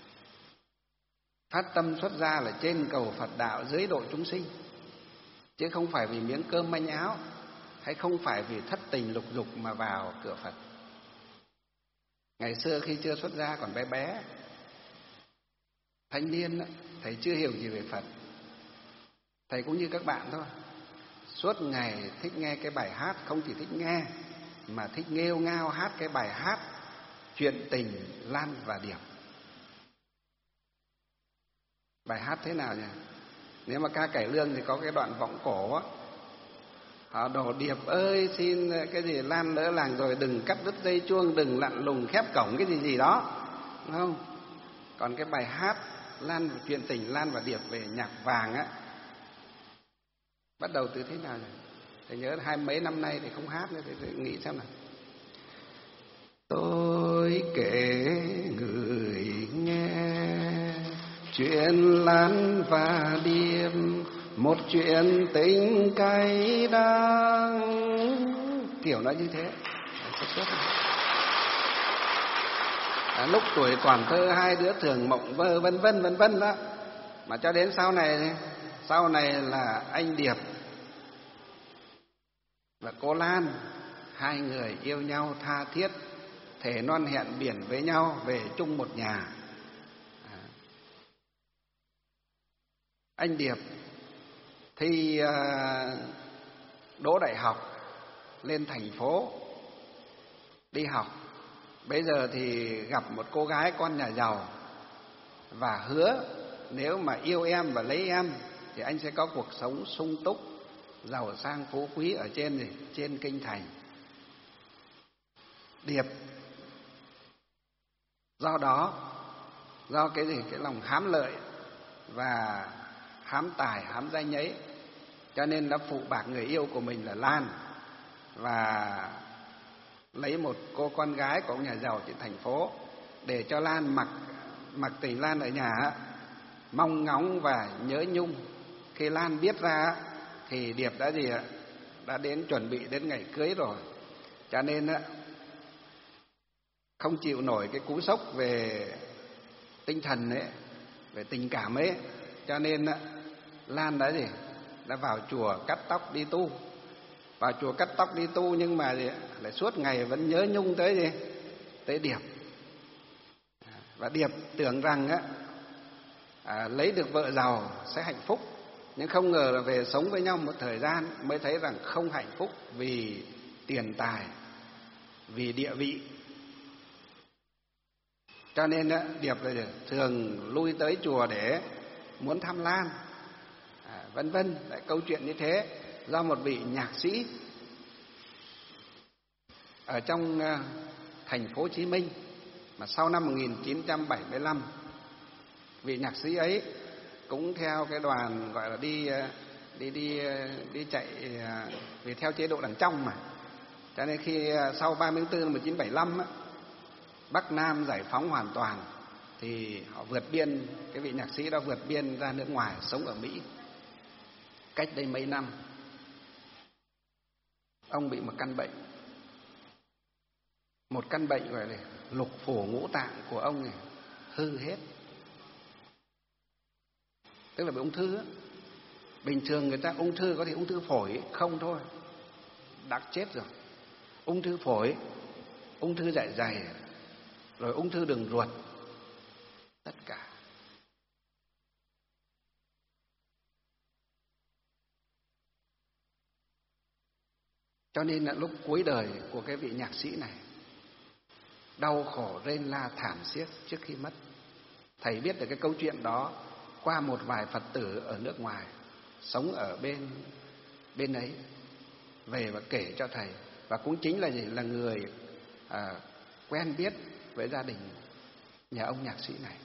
phát tâm xuất gia là trên cầu Phật đạo, dưới độ chúng sinh, chứ không phải vì miếng cơm manh áo, hay không phải vì thất tình lục dục mà vào cửa Phật. Ngày xưa khi chưa xuất gia còn bé bé, thanh niên, thầy chưa hiểu gì về Phật. Thầy cũng như các bạn thôi, suốt ngày thích nghe cái bài hát, không chỉ thích nghe mà thích nghêu ngao hát cái bài hát chuyện tình Lan và Điệp. Bài hát thế nào nhỉ? Nếu mà ca cải lương thì có cái đoạn vọng cổ á, họ đổ Điệp ơi xin cái gì Lan lỡ làng rồi, đừng cắt đứt dây chuông, đừng lặn lùng khép cổng cái gì gì đó, đúng không? Còn cái bài hát Lan chuyện tình Lan và Điệp về nhạc vàng á, bắt đầu từ thế nào nhỉ? Thầy nhớ hai mấy năm nay thì không hát nữa, thì nghĩ xem nào. Tôi kể người nghe chuyện Lan và Điệp, một chuyện tình cay đắng, kiểu nó như thế. À, lúc tuổi còn thơ hai đứa thường mộng vơ vân vân vân vân đó, mà cho đến sau này, sau này là anh Điệp và cô Lan, hai người yêu nhau tha thiết, thề non hẹn biển với nhau về chung một nhà. À, anh Điệp thi uh, đỗ đại học, lên thành phố đi học. Bây giờ thì gặp một cô gái con nhà giàu và hứa nếu mà yêu em và lấy em thì anh sẽ có cuộc sống sung túc, giàu sang phú quý ở trên gì? Trên kinh thành. Điệp do đó, do cái gì? Cái lòng hám lợi và hám tài, hám danh ấy, cho nên đã phụ bạc người yêu của mình là Lan và lấy một cô con gái của ông nhà giàu trên thành phố để cho Lan mặc mặc tình Lan ở nhà mong ngóng và nhớ nhung. Khi Lan biết ra thì Điệp đã gì ạ? Đã đến chuẩn bị đến ngày cưới rồi. Cho nên á, không chịu nổi cái cú sốc về tinh thần ấy, về tình cảm ấy, cho nên á, Lan đã gì? Đã vào chùa cắt tóc đi tu. Vào chùa cắt tóc đi tu nhưng mà gì? Lại suốt ngày vẫn nhớ nhung tới gì? Tới Điệp. Và Điệp tưởng rằng á, à, lấy được vợ giàu sẽ hạnh phúc, nhưng không ngờ là về sống với nhau một thời gian mới thấy rằng không hạnh phúc vì tiền tài, vì địa vị. Cho nên á, Điệp là thường lui tới chùa để muốn thăm Lan, à, vân vân. Lại câu chuyện như thế do một vị nhạc sĩ ở trong uh, thành phố Hồ Chí Minh mà sau năm một nghìn chín trăm bảy mươi lăm, vị nhạc sĩ ấy cũng theo cái đoàn gọi là đi đi đi đi chạy vì theo chế độ đảng trong mà. Cho nên khi sau ba mươi tháng tư năm một nghìn chín trăm bảy mươi lăm á, Bắc Nam giải phóng hoàn toàn thì họ vượt biên, cái vị nhạc sĩ đó vượt biên ra nước ngoài sống ở Mỹ. Cách đây mấy năm ông bị một căn bệnh, một căn bệnh gọi là lục phủ ngũ tạng của ông này hư hết, tức là bị ung thư á. Bình thường người ta ung thư có thể ung thư phổi không thôi, đã chết rồi. Ung thư phổi, ung thư dạ dày, rồi ung thư đường ruột, tất cả. Cho nên là lúc cuối đời của cái vị nhạc sĩ này đau khổ rên la thảm thiết trước khi mất. Thầy biết được cái câu chuyện đó qua một vài Phật tử ở nước ngoài sống ở bên bên ấy về và kể cho thầy, và cũng chính là gì là người à, quen biết với gia đình nhà ông nhạc sĩ này.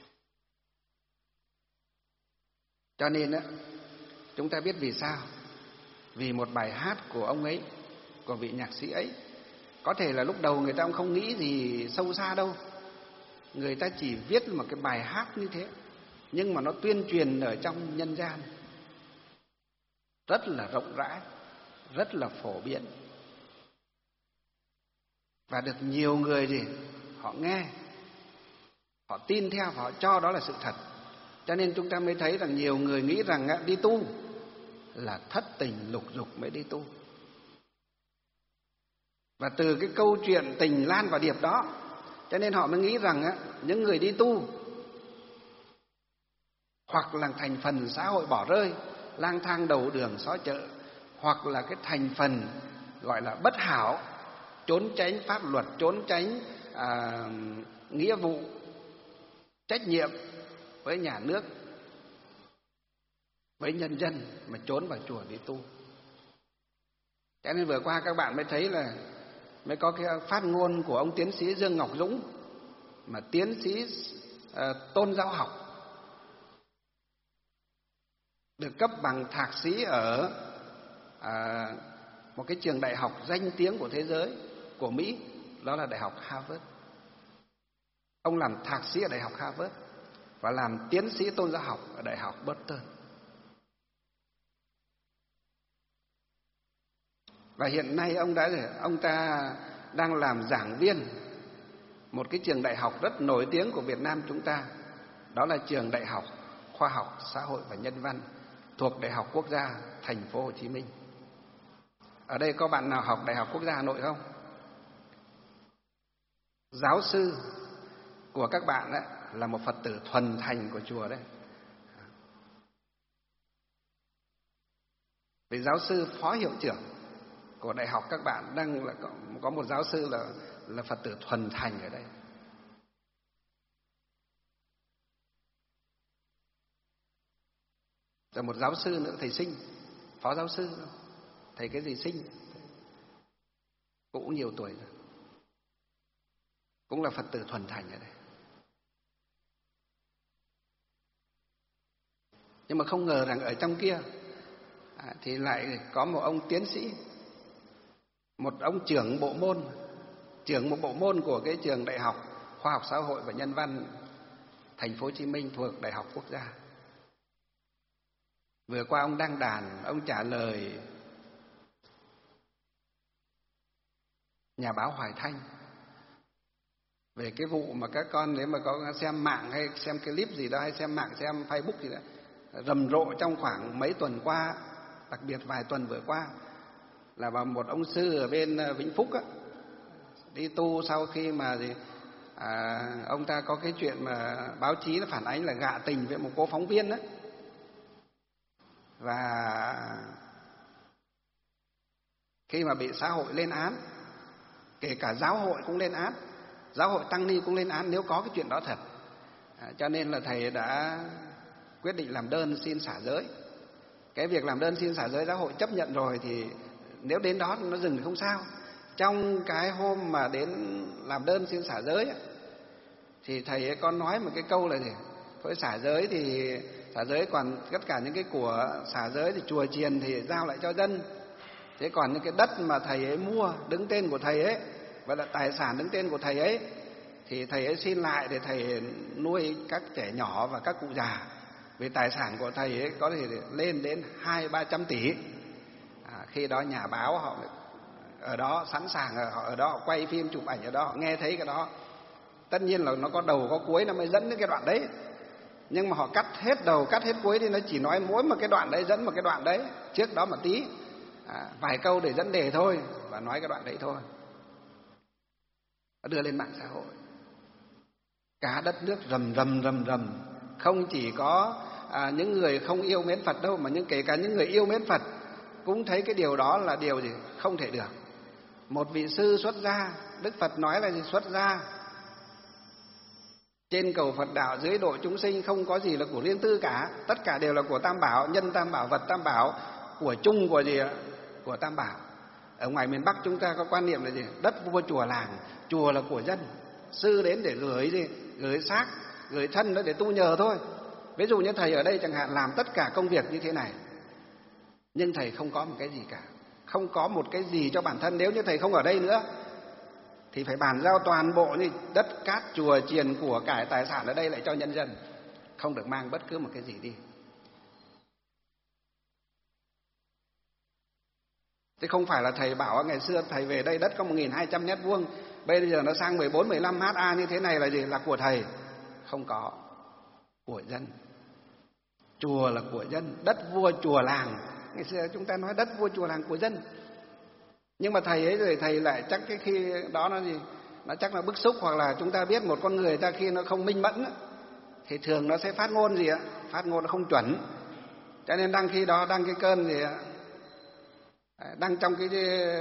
Cho nên á, chúng ta biết vì sao? Vì một bài hát của ông ấy, của vị nhạc sĩ ấy. Có thể là lúc đầu người ta cũng không nghĩ gì sâu xa đâu, người ta chỉ viết một cái bài hát như thế, nhưng mà nó tuyên truyền ở trong nhân gian rất là rộng rãi, rất là phổ biến, và được nhiều người gì họ nghe, họ tin theo và họ cho đó là sự thật. Cho nên chúng ta mới thấy rằng nhiều người nghĩ rằng đi tu là thất tình lục dục mới đi tu. Và từ cái câu chuyện tình Lan và Điệp đó, cho nên họ mới nghĩ rằng á, những người đi tu hoặc là thành phần xã hội bỏ rơi, lang thang đầu đường xó chợ, hoặc là cái thành phần gọi là bất hảo, trốn tránh pháp luật, trốn tránh à, nghĩa vụ, trách nhiệm với nhà nước, với nhân dân mà trốn vào chùa đi tu. Cho nên vừa qua các bạn mới thấy là mới có cái phát ngôn của ông tiến sĩ Dương Ngọc Dũng, mà tiến sĩ uh, tôn giáo học, được cấp bằng thạc sĩ ở à, một cái trường đại học danh tiếng của thế giới, của Mỹ, đó là Đại học Harvard. Ông làm thạc sĩ ở Đại học Harvard và làm tiến sĩ tôn giáo học ở Đại học Boston. Và hiện nay ông đã ông ta đang làm giảng viên một cái trường đại học rất nổi tiếng của Việt Nam chúng ta, đó là trường Đại học Khoa học Xã hội và Nhân văn thuộc Đại học Quốc gia Thành phố Hồ Chí Minh. Ở đây có bạn nào học Đại học Quốc gia Hà Nội không? Giáo sư của các bạn ấy là một Phật tử thuần thành của chùa đấy. Vì giáo sư phó hiệu trưởng của đại học các bạn đang là có, có một giáo sư là là Phật tử thuần thành ở đây. Rồi một giáo sư nữa, thầy Sinh, phó giáo sư, thầy cái gì Sinh, cũng nhiều tuổi rồi, cũng là Phật tử thuần thành ở đây. Nhưng mà không ngờ rằng ở trong kia à, thì lại có một ông tiến sĩ, một ông trưởng bộ môn, trưởng một bộ môn của cái trường Đại học Khoa học Xã hội và Nhân văn Thành phố Hồ Chí Minh thuộc Đại học Quốc gia. Vừa qua ông đăng đàn, ông trả lời nhà báo Hoài Thanh về cái vụ mà các con nếu mà có xem mạng hay xem clip gì đó hay xem mạng xem Facebook gì đó rầm rộ trong khoảng mấy tuần qua, đặc biệt vài tuần vừa qua, là vào một ông sư ở bên Vĩnh Phúc á, đi tu sau khi mà gì à, ông ta có cái chuyện mà báo chí nó phản ánh là gạ tình với một cô phóng viên đó, và khi mà bị xã hội lên án, kể cả giáo hội cũng lên án, giáo hội tăng ni cũng lên án nếu có cái chuyện đó thật. À, cho nên là thầy đã quyết định làm đơn xin xả giới. Cái việc làm đơn xin xả giới giáo hội chấp nhận rồi thì nếu đến đó nó dừng thì không sao. Trong cái hôm mà đến làm đơn xin xả giới ấy, thì thầy ấy có nói một cái câu là gì? Thôi xả giới thì xả giới, còn tất cả những cái của xả giới thì chùa chiền thì giao lại cho dân. Thế còn những cái đất mà thầy ấy mua đứng tên của thầy ấy và là tài sản đứng tên của thầy ấy thì thầy ấy xin lại để thầy nuôi các trẻ nhỏ và các cụ già. Vì tài sản của thầy ấy có thể lên đến hai ba trăm tỷ. À, khi đó nhà báo họ ở đó sẵn sàng, họ ở đó họ quay phim chụp ảnh ở đó, họ nghe thấy cái đó. Tất nhiên là nó có đầu có cuối nó mới dẫn đến cái đoạn đấy. Nhưng mà họ cắt hết đầu cắt hết cuối thì nó chỉ nói mỗi một cái đoạn đấy dẫn một cái đoạn đấy, trước đó một tí, à, vài câu để dẫn đề thôi và nói cái đoạn đấy thôi. Nó đưa lên mạng xã hội. Cả đất nước rầm rầm rầm rầm. Không chỉ có à, những người không yêu mến Phật đâu, mà những kể cả những người yêu mến Phật cũng thấy cái điều đó là điều gì không thể được. Một vị sư xuất gia, Đức Phật nói là gì? Xuất gia trên cầu Phật đạo, dưới độ chúng sinh, không có gì là của riêng tư cả, tất cả đều là của Tam Bảo, nhân Tam Bảo, vật Tam Bảo, của chung của gì ạ? Của Tam Bảo. Ở ngoài miền Bắc chúng ta có quan niệm là gì? Đất vua chùa làng, chùa là của dân. Sư đến để gửi gì? Gửi xác, gửi thân đó để tu nhờ thôi. Ví dụ như thầy ở đây chẳng hạn làm tất cả công việc như thế này, nhưng thầy không có một cái gì cả, không có một cái gì cho bản thân. Nếu như thầy không ở đây nữa thì phải bàn giao toàn bộ như đất cát chùa chiền của cải tài sản ở đây lại cho nhân dân, không được mang bất cứ một cái gì đi. Thế không phải là thầy bảo ngày xưa thầy về đây đất có một nghìn hai trăm mét vuông, bây giờ nó sang mười bốn mười lăm ha như thế này là gì? Là của thầy. Không có, của dân. Chùa là của dân, đất vua chùa làng. Ngày xưa chúng ta nói đất vua chùa làng của dân. Nhưng mà thầy ấy rồi thầy lại chắc cái khi đó nó gì? Nó chắc là bức xúc, hoặc là chúng ta biết một con người ta khi nó không minh mẫn thì thường nó sẽ phát ngôn gì ạ? Phát ngôn nó không chuẩn. Cho nên đăng khi đó đăng cái cơn gì ạ? Đăng trong cái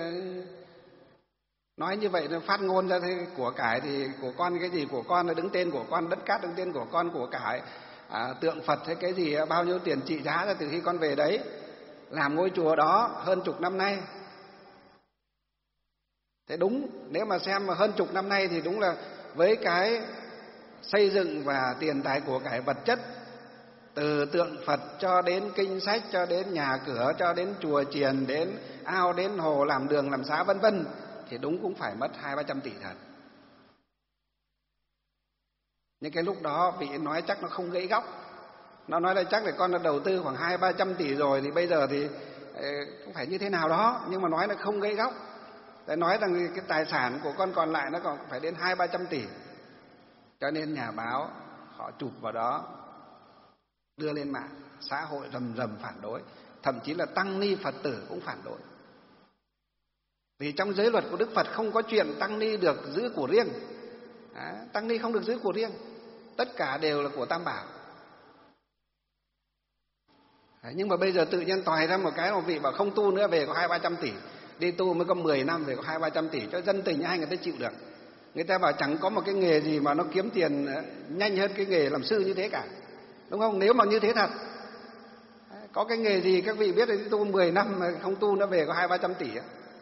nói như vậy nó phát ngôn ra thế, của cải thì của con, cái gì của con nó đứng tên của con, đất cát đứng tên của con, của cải à, tượng Phật hay cái gì bao nhiêu tiền trị giá ra từ khi con về đấy, làm ngôi chùa đó hơn chục năm nay. Thế đúng, nếu mà xem mà hơn chục năm nay thì đúng là với cái xây dựng và tiền tài của cải vật chất, từ tượng Phật cho đến kinh sách, cho đến nhà cửa, cho đến chùa chiền, đến ao, đến hồ, làm đường, làm xá vân vân, thì đúng cũng phải mất hai ba trăm tỷ thật. Nhưng cái lúc đó vị nói chắc nó không gãy góc, nó nói là chắc là con đã đầu tư khoảng hai ba trăm tỷ rồi, thì bây giờ thì cũng phải như thế nào đó, nhưng mà nói là không gãy góc. Để nói rằng cái tài sản của con còn lại nó còn phải đến hai ba trăm tỷ. Cho nên nhà báo họ chụp vào đó, đưa lên mạng xã hội rầm rầm phản đối, thậm chí là tăng ni Phật tử cũng phản đối. Vì trong giới luật của Đức Phật không có chuyện tăng ni được giữ của riêng. Đó, tăng ni không được giữ của riêng, tất cả đều là của Tam Bảo. Đấy, nhưng mà bây giờ tự nhiên tòi ra một cái một vị bảo không tu nữa, về có hai ba trăm tỷ, đi tu mới có mười năm về có hai ba trăm tỷ, cho dân tình ai người ta chịu được. Người ta bảo chẳng có một cái nghề gì mà nó kiếm tiền nhanh hơn cái nghề làm sư như thế cả, đúng không? Nếu mà như thế thật, có cái nghề gì các vị biết là tu mười năm mà không tu nó về có hai ba trăm tỷ.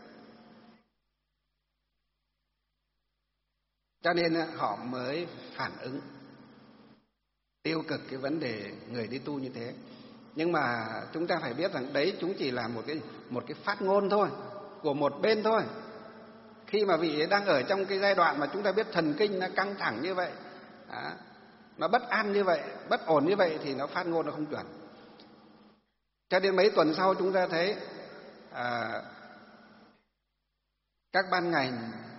Cho nên họ mới phản ứng tiêu cực cái vấn đề người đi tu như thế. Nhưng mà chúng ta phải biết rằng đấy chúng chỉ là một cái một cái phát ngôn thôi, của một bên thôi. Khi mà vị ấy đang ở trong cái giai đoạn mà chúng ta biết thần kinh nó căng thẳng như vậy, đó, nó bất an như vậy, bất ổn như vậy, thì nó phát ngôn nó không chuẩn. Cho đến mấy tuần sau chúng ta thấy à, các ban ngành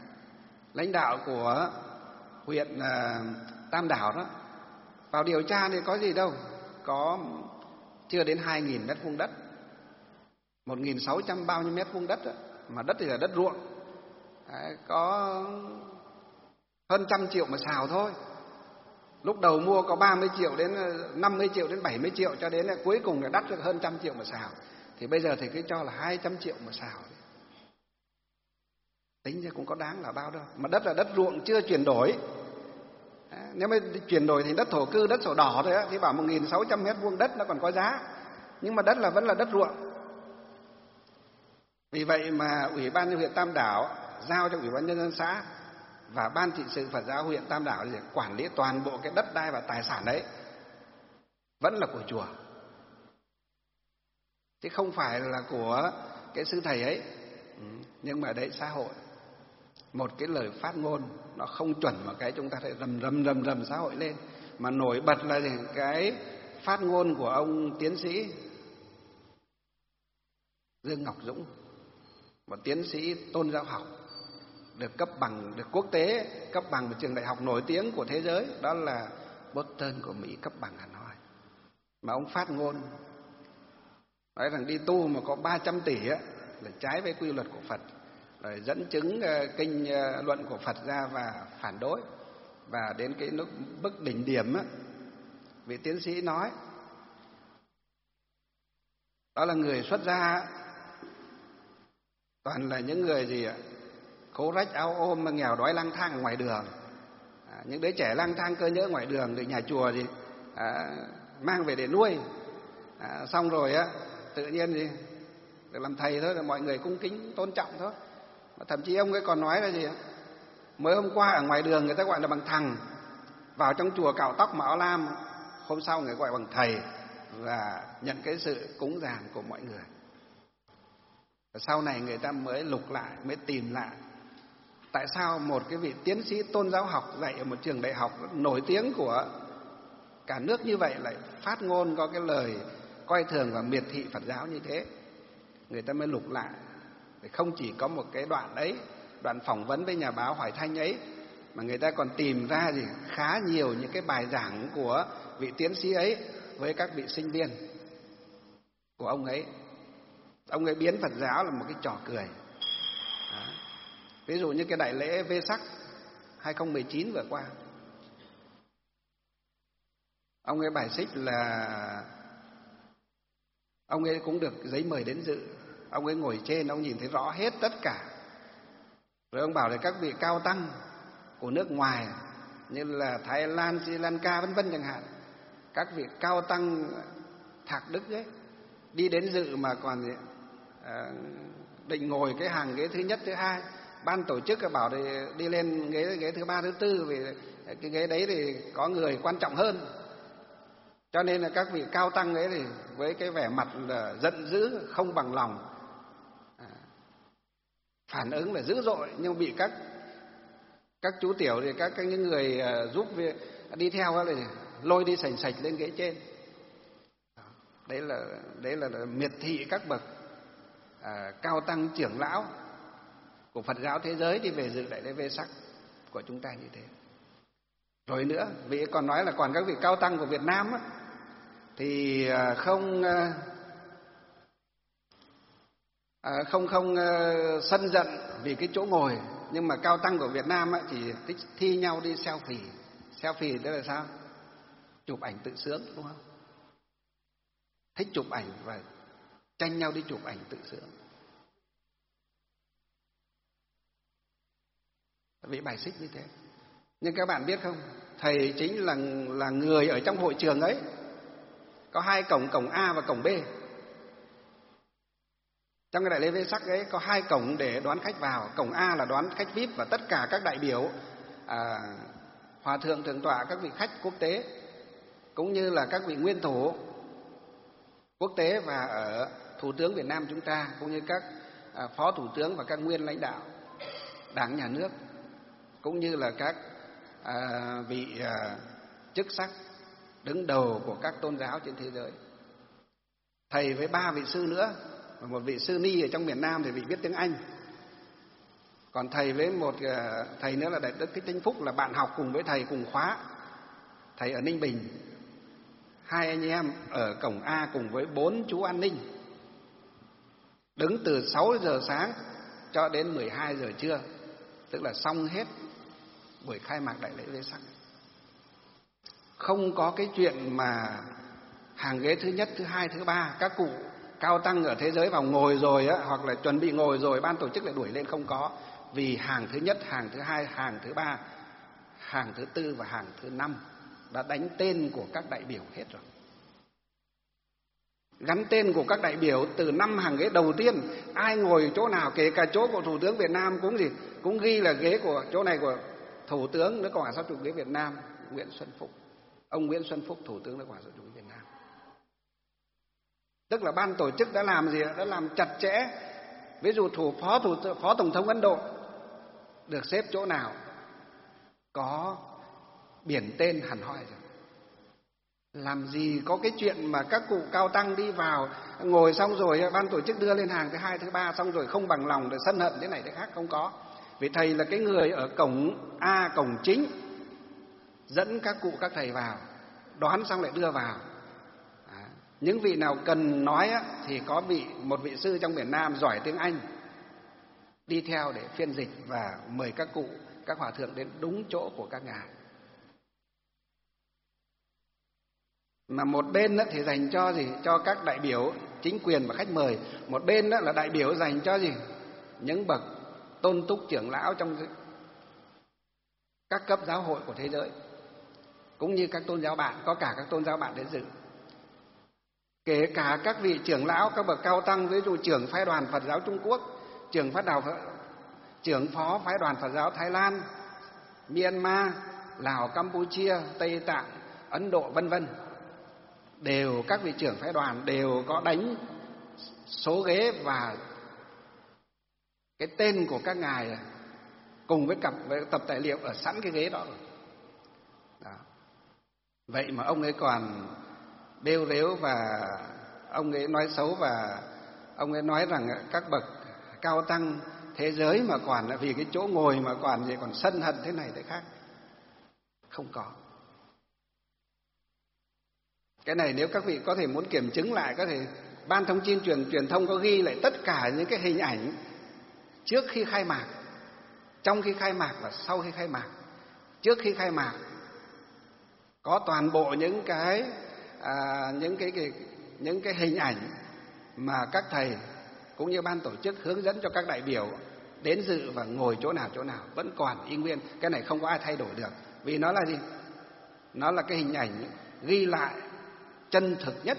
lãnh đạo của huyện à, Tam Đảo đó vào điều tra thì có gì đâu, có chưa đến hai nghìn mét vuông đất, một nghìn sáu trăm bao nhiêu mét vuông đất đó, mà đất thì là đất ruộng. Đấy, có hơn trăm triệu mà xào thôi. Lúc đầu mua có ba mươi triệu đến năm mươi triệu đến bảy mươi triệu, cho đến là cuối cùng là đắt được hơn trăm triệu mà xào. Thì bây giờ thì cứ cho là hai trăm triệu mà xào. Tính ra cũng có đáng là bao đâu. Mà đất là đất ruộng chưa chuyển đổi. Đấy, nếu mà chuyển đổi thì đất thổ cư, đất sổ đỏ thôi á, thì bảo một nghìn sáu trăm mét vuông đất nó còn có giá. Nhưng mà đất là vẫn là đất ruộng. Vì vậy mà Ủy ban nhân huyện Tam Đảo giao cho Ủy ban nhân dân xã và Ban trị sự Phật giáo huyện Tam Đảo để quản lý toàn bộ cái đất đai và tài sản đấy, vẫn là của chùa, chứ không phải là của cái sư thầy ấy. Nhưng mà đấy, xã hội, một cái lời phát ngôn nó không chuẩn mà cái chúng ta phải rầm rầm rầm rầm xã hội lên. Mà nổi bật là cái phát ngôn của ông tiến sĩ Dương Ngọc Dũng, một tiến sĩ tôn giáo học, được cấp bằng, được quốc tế cấp bằng một trường đại học nổi tiếng của thế giới, đó là Boston của Mỹ, cấp bằng hẳn hoi. Mà ông phát ngôn nói rằng đi tu mà có ba trăm tỷ á, là trái với quy luật của Phật, rồi dẫn chứng kinh luận của Phật ra và phản đối. Và đến cái lúc bức đỉnh điểm á, vị tiến sĩ nói đó là người xuất gia toàn là những người gì ạ, khố rách áo ôm mà nghèo đói lang thang ở ngoài đường. À, những đứa trẻ lang thang cơ nhỡ ngoài đường được nhà chùa gì à, mang về để nuôi. À, xong rồi á, tự nhiên gì được làm thầy thôi, là mọi người cung kính tôn trọng thôi. Mà thậm chí ông ấy còn nói là gì, mới hôm qua ở ngoài đường người ta gọi là bằng thằng, vào trong chùa cạo tóc mà áo lam, hôm sau người gọi bằng thầy, và nhận cái sự cúng dường của mọi người. Và sau này người ta mới lục lại, mới tìm lại tại sao một cái vị tiến sĩ tôn giáo học dạy ở một trường đại học nổi tiếng của cả nước như vậy lại phát ngôn có cái lời coi thường và miệt thị Phật giáo như thế. Người ta mới lục lại, không chỉ có một cái đoạn ấy, đoạn phỏng vấn với nhà báo Hoài Thanh ấy, mà người ta còn tìm ra gì khá nhiều những cái bài giảng của vị tiến sĩ ấy với các vị sinh viên của ông ấy. Ông ấy biến Phật giáo là một cái trò cười. Đó. Ví dụ như cái đại lễ Vesak hai không một chín vừa qua, ông ấy bài xích là ông ấy cũng được giấy mời đến dự. Ông ấy ngồi trên, ông nhìn thấy rõ hết tất cả. Rồi ông bảo là các vị cao tăng của nước ngoài như là Thái Lan, Sri Lanka vân vân chẳng hạn, các vị cao tăng thạc đức ấy đi đến dự mà còn à, định ngồi cái hàng ghế thứ nhất, thứ hai. Ban tổ chức bảo thì đi lên ghế ghế thứ ba, thứ tư, vì cái ghế đấy thì có người quan trọng hơn. Cho nên là các vị cao tăng ấy thì với cái vẻ mặt là giận dữ, không bằng lòng, à, phản ứng là dữ dội, nhưng bị các các chú tiểu thì các, các những người giúp đi theo là lôi đi sành sạch lên ghế trên. Đấy là đấy là, là miệt thị các bậc à, cao tăng trưởng lão của Phật giáo thế giới đi về dự đại lễ Vesak của chúng ta như thế. Rồi nữa, vị còn nói là còn các vị cao tăng của Việt Nam á, thì không à, không không uh, sân giận vì cái chỗ ngồi, nhưng mà cao tăng của Việt Nam á, thì thích thi nhau đi selfie. Selfie tức là sao? Chụp ảnh tự sướng, đúng không? Thích chụp ảnh và tranh nhau đi chụp ảnh tự sướng. Vị bài xích như thế. Nhưng các bạn biết không, thầy chính là là người ở trong hội trường ấy. Có hai cổng, cổng A và cổng B. Trong cái đại lễ Vesak ấy có hai cổng để đón khách vào. Cổng A là đón khách vi ai pi và tất cả các đại biểu, à, hòa thượng, thượng tọa, các vị khách quốc tế, cũng như là các vị nguyên thủ quốc tế và ở Thủ tướng Việt Nam chúng ta, cũng như các à, phó thủ tướng và các nguyên lãnh đạo Đảng, Nhà nước, cũng như là các à, vị à, chức sắc đứng đầu của các tôn giáo trên thế giới. Thầy với ba vị sư nữa, và một vị sư ni ở trong miền Nam thì vị biết tiếng Anh. Còn thầy với một thầy nữa là Đại đức Thích Thanh Phúc là bạn học cùng với thầy cùng khóa. Thầy ở Ninh Bình. Hai anh em ở cổng A cùng với bốn chú an ninh, đứng từ sáu giờ sáng cho đến mười hai giờ trưa, tức là xong hết buổi khai mạc đại lễ Vê Sắc. Không có cái chuyện mà hàng ghế thứ nhất, thứ hai, thứ ba các cụ cao tăng ở thế giới vào ngồi rồi á, hoặc là chuẩn bị ngồi rồi ban tổ chức lại đuổi lên, không có. Vì hàng thứ nhất, hàng thứ hai, hàng thứ ba, hàng thứ tư và hàng thứ năm đã đánh tên của các đại biểu hết rồi. Gắn tên của các đại biểu từ năm hàng ghế đầu tiên, ai ngồi chỗ nào, kể cả chỗ của Thủ tướng Việt Nam cũng gì cũng ghi là ghế của chỗ này của Thủ tướng nước Cộng hòa xã hội chủ nghĩa Việt Nam Nguyễn Xuân Phúc. Ông Nguyễn Xuân Phúc, Thủ tướng nước Cộng hòa xã hội chủ nghĩa Việt Nam. Tức là ban tổ chức đã làm gì? Đã làm chặt chẽ. Ví dụ thủ phó thủ phó tổng thống Ấn Độ được xếp chỗ nào có biển tên hẳn hoi rồi. Làm gì có cái chuyện mà các cụ cao tăng đi vào ngồi xong rồi ban tổ chức đưa lên hàng thứ hai, thứ ba xong rồi không bằng lòng để sân hận thế này thế khác, không có. Vì thầy là cái người ở cổng A, cổng chính, dẫn các cụ các thầy vào, đoán xong lại đưa vào. À, những vị nào cần nói á, thì có vị một vị sư trong miền Nam giỏi tiếng Anh đi theo để phiên dịch và mời các cụ, các hòa thượng đến đúng chỗ của các ngài. Mà một bên đó thì dành cho gì? Cho các đại biểu chính quyền và khách mời. Một bên đó là đại biểu dành cho gì? Những bậc tôn túc trưởng lão trong các cấp giáo hội của thế giới, cũng như các tôn giáo bạn, có cả các tôn giáo bạn đến dự. Kể cả các vị trưởng lão, các bậc cao tăng, ví dụ trưởng phái đoàn Phật giáo Trung Quốc, trưởng phát đạo trưởng phó phái đoàn Phật giáo Thái Lan, Myanmar, Lào, Campuchia, Tây Tạng, Ấn Độ vân vân, đều các vị trưởng phái đoàn đều có đánh số ghế và cái tên của các ngài cùng với cặp với tập tài liệu ở sẵn cái ghế đó rồi. Đó. Vậy mà ông ấy còn bêu rếu và ông ấy nói xấu, và ông ấy nói rằng các bậc cao tăng thế giới mà còn vì cái chỗ ngồi mà còn gì còn sân hận thế này thế khác. Không có. Cái này nếu các vị có thể muốn kiểm chứng lại, có thể Ban Thông tin truyền truyền thông có ghi lại tất cả những cái hình ảnh trước khi khai mạc, trong khi khai mạc và sau khi khai mạc. Trước khi khai mạc có toàn bộ những cái à, những cái, cái những cái hình ảnh mà các thầy cũng như ban tổ chức hướng dẫn cho các đại biểu đến dự và ngồi chỗ nào chỗ nào vẫn còn y nguyên. Cái này không có ai thay đổi được, vì nó là gì? Nó là cái hình ảnh ghi lại chân thực nhất.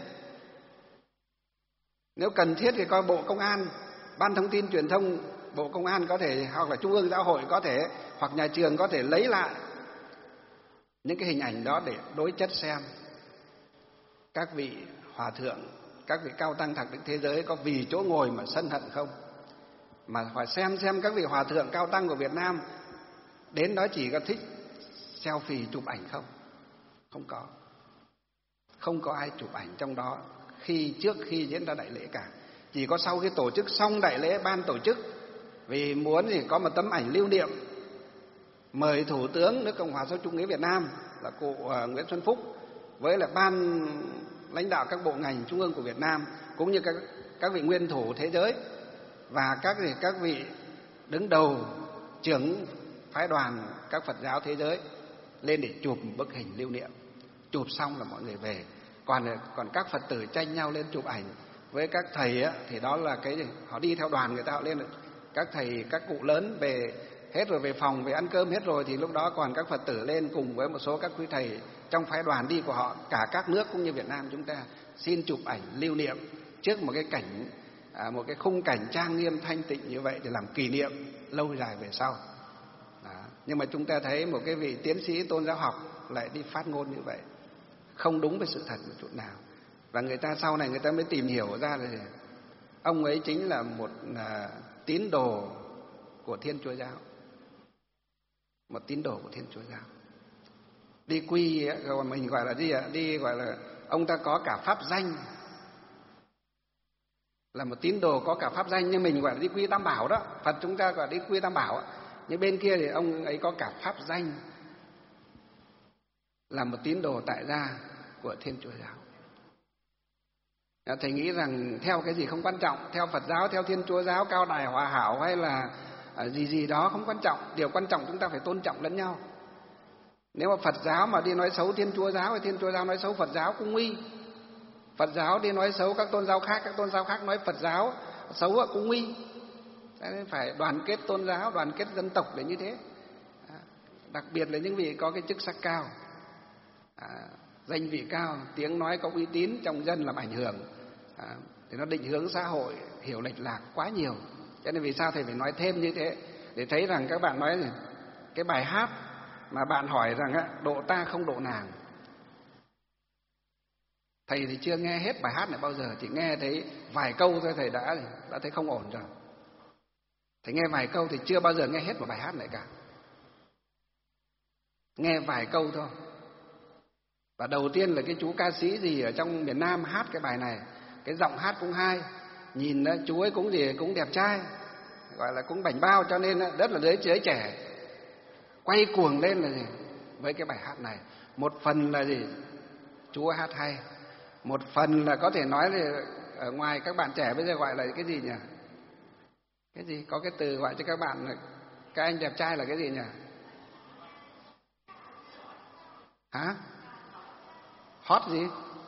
Nếu cần thiết thì coi Bộ Công an, Ban Thông tin Truyền thông Bộ Công an có thể, hoặc là Trung ương Giáo hội có thể, hoặc nhà trường có thể lấy lại những cái hình ảnh đó để đối chất xem các vị hòa thượng, các vị cao tăng thạc đỉnh thế giới có vì chỗ ngồi mà sân hận không, mà phải xem xem các vị hòa thượng cao tăng của Việt Nam đến đó chỉ có thích selfie chụp ảnh không. Không có. Không có ai chụp ảnh trong đó khi trước khi diễn ra đại lễ cả. Chỉ có sau khi tổ chức xong đại lễ, ban tổ chức vì muốn thì có một tấm ảnh lưu niệm mời Thủ tướng nước Cộng hòa xã hội chủ nghĩa Việt Nam là cụ Nguyễn Xuân Phúc với lại ban lãnh đạo các bộ ngành trung ương của Việt Nam, cũng như các các vị nguyên thủ thế giới và các các vị đứng đầu trưởng phái đoàn các Phật giáo thế giới lên để chụp một bức hình lưu niệm. Chụp xong là mọi người về. Còn còn các Phật tử tranh nhau lên chụp ảnh với các thầy á, thì đó là cái gì? Họ đi theo đoàn người ta, họ lên, các thầy các cụ lớn về hết rồi, về phòng về ăn cơm hết rồi, thì lúc đó còn các Phật tử lên cùng với một số các quý thầy trong phái đoàn đi của họ, cả các nước cũng như Việt Nam chúng ta xin chụp ảnh lưu niệm trước một cái cảnh à, một cái khung cảnh trang nghiêm thanh tịnh như vậy để làm kỷ niệm lâu dài về sau. Đó. Nhưng mà chúng ta thấy một cái vị tiến sĩ tôn giáo học lại đi phát ngôn như vậy, không đúng với sự thật một chút nào. Và người ta sau này người ta mới tìm hiểu ra là ông ấy chính là một à, tín đồ của Thiên Chúa giáo, một tín đồ của Thiên Chúa giáo. Đi quy gọi mình gọi là gì ạ? Đi gọi là ông ta có cả pháp danh, là một tín đồ có cả pháp danh, nhưng mình gọi là đi quy tam bảo đó. Phật chúng ta gọi là đi quy tam bảo. Nhưng bên kia thì ông ấy có cả pháp danh, là một tín đồ tại gia của Thiên Chúa giáo. Thầy nghĩ rằng theo cái gì không quan trọng, theo Phật giáo, theo Thiên Chúa giáo, Cao Đài, Hòa Hảo hay là gì gì đó không quan trọng. Điều quan trọng chúng ta phải tôn trọng lẫn nhau. Nếu mà Phật giáo mà đi nói xấu Thiên Chúa giáo, thì Thiên Chúa giáo nói xấu Phật giáo cũng nguy. Phật giáo đi nói xấu các tôn giáo khác, các tôn giáo khác nói Phật giáo xấu cũng nguy. Nên phải đoàn kết tôn giáo, đoàn kết dân tộc để như thế. Đặc biệt là những vị có cái chức sắc cao, à, danh vị cao, tiếng nói có uy tín trong dân làm ảnh hưởng, à, thì nó định hướng xã hội hiểu lệch lạc quá nhiều. Cho nên vì sao thầy phải nói thêm như thế, để thấy rằng các bạn nói này, cái bài hát mà bạn hỏi rằng á, độ ta không độ nàng. Thầy thì chưa nghe hết bài hát này bao giờ, chỉ nghe thấy vài câu thôi thầy đã đã thấy không ổn rồi. Thầy nghe vài câu thì chưa bao giờ nghe hết một bài hát này cả. Nghe vài câu thôi. Và đầu tiên là cái chú ca sĩ gì ở trong miền Nam hát cái bài này, cái giọng hát cũng hay, nhìn chú ấy cũng gì cũng đẹp trai, gọi là cũng bảnh bao, cho nên rất là giới giới trẻ quay cuồng lên là gì với cái bài hát này. Một phần là gì chú ấy hát hay, một phần là có thể nói là ở ngoài các bạn trẻ bây giờ gọi là cái gì nhỉ? Cái gì có cái từ gọi cho các bạn các anh đẹp trai là cái gì nhỉ? Hả? Hot gì?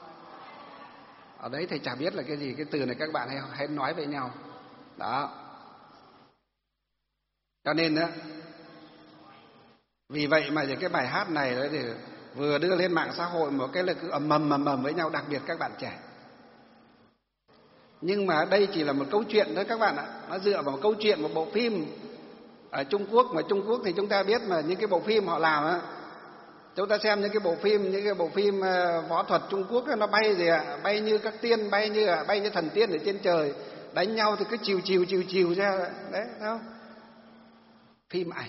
Ở đấy thầy chả biết là cái gì, cái từ này các bạn hay, hay nói với nhau. Đó. Cho nên đó, vì vậy mà cái bài hát này đấy thì vừa đưa lên mạng xã hội một cái là cứ ầm ầm ầm ầm với nhau, đặc biệt các bạn trẻ. Nhưng mà đây chỉ là một câu chuyện thôi các bạn ạ. Nó dựa vào một câu chuyện, một bộ phim ở Trung Quốc. Mà Trung Quốc thì chúng ta biết mà những cái bộ phim họ làm á, chúng ta xem những cái bộ phim, những cái bộ phim võ thuật Trung Quốc nó bay gì ạ, bay như các tiên, bay như bay như thần tiên ở trên trời, đánh nhau thì cứ chiều chiều chiều chiều ra đấy, thấy không? Phim ảnh.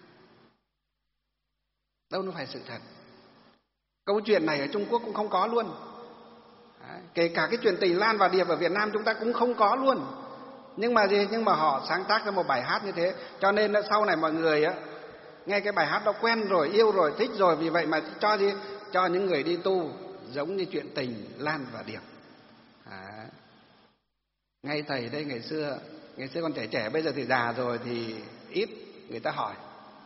Đâu nó phải sự thật. Câu chuyện này ở Trung Quốc cũng không có luôn. Đấy, kể cả cái chuyện Tình Lan và Điệp ở Việt Nam chúng ta cũng không có luôn. Nhưng mà gì? Nhưng mà họ sáng tác ra một bài hát như thế, cho nên sau này mọi người á nghe cái bài hát đó quen rồi, yêu rồi, thích rồi, vì vậy mà cho gì? Cho những người đi tu giống như chuyện Tình Lan và Điệp. À, ngay thầy đây ngày xưa, ngày xưa còn trẻ trẻ, bây giờ thì già rồi thì ít người ta hỏi.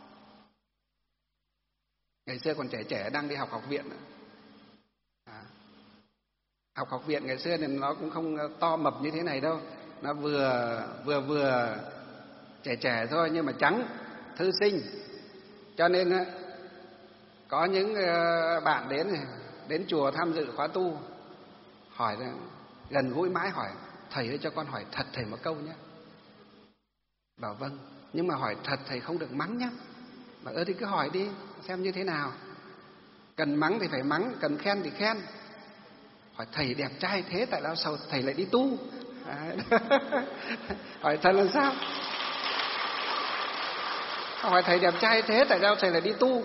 Ngày xưa còn trẻ trẻ đang đi học học viện. À, học học viện ngày xưa thì nó cũng không to mập như thế này đâu, nó vừa vừa vừa trẻ trẻ thôi nhưng mà trắng, thư sinh. Cho nên có những bạn đến đến chùa tham dự khóa tu, hỏi gần gũi mãi, hỏi thầy ơi cho con hỏi thật thầy một câu nhé. Bảo vâng, nhưng mà hỏi thật thầy không được mắng nhé. Bảo ơ thì cứ hỏi đi xem như thế nào. Cần mắng thì phải mắng, cần khen thì khen. Hỏi thầy đẹp trai thế tại sao thầy lại đi tu? À, hỏi thật là sao? Hỏi thầy đẹp trai thế tại sao thầy lại đi tu?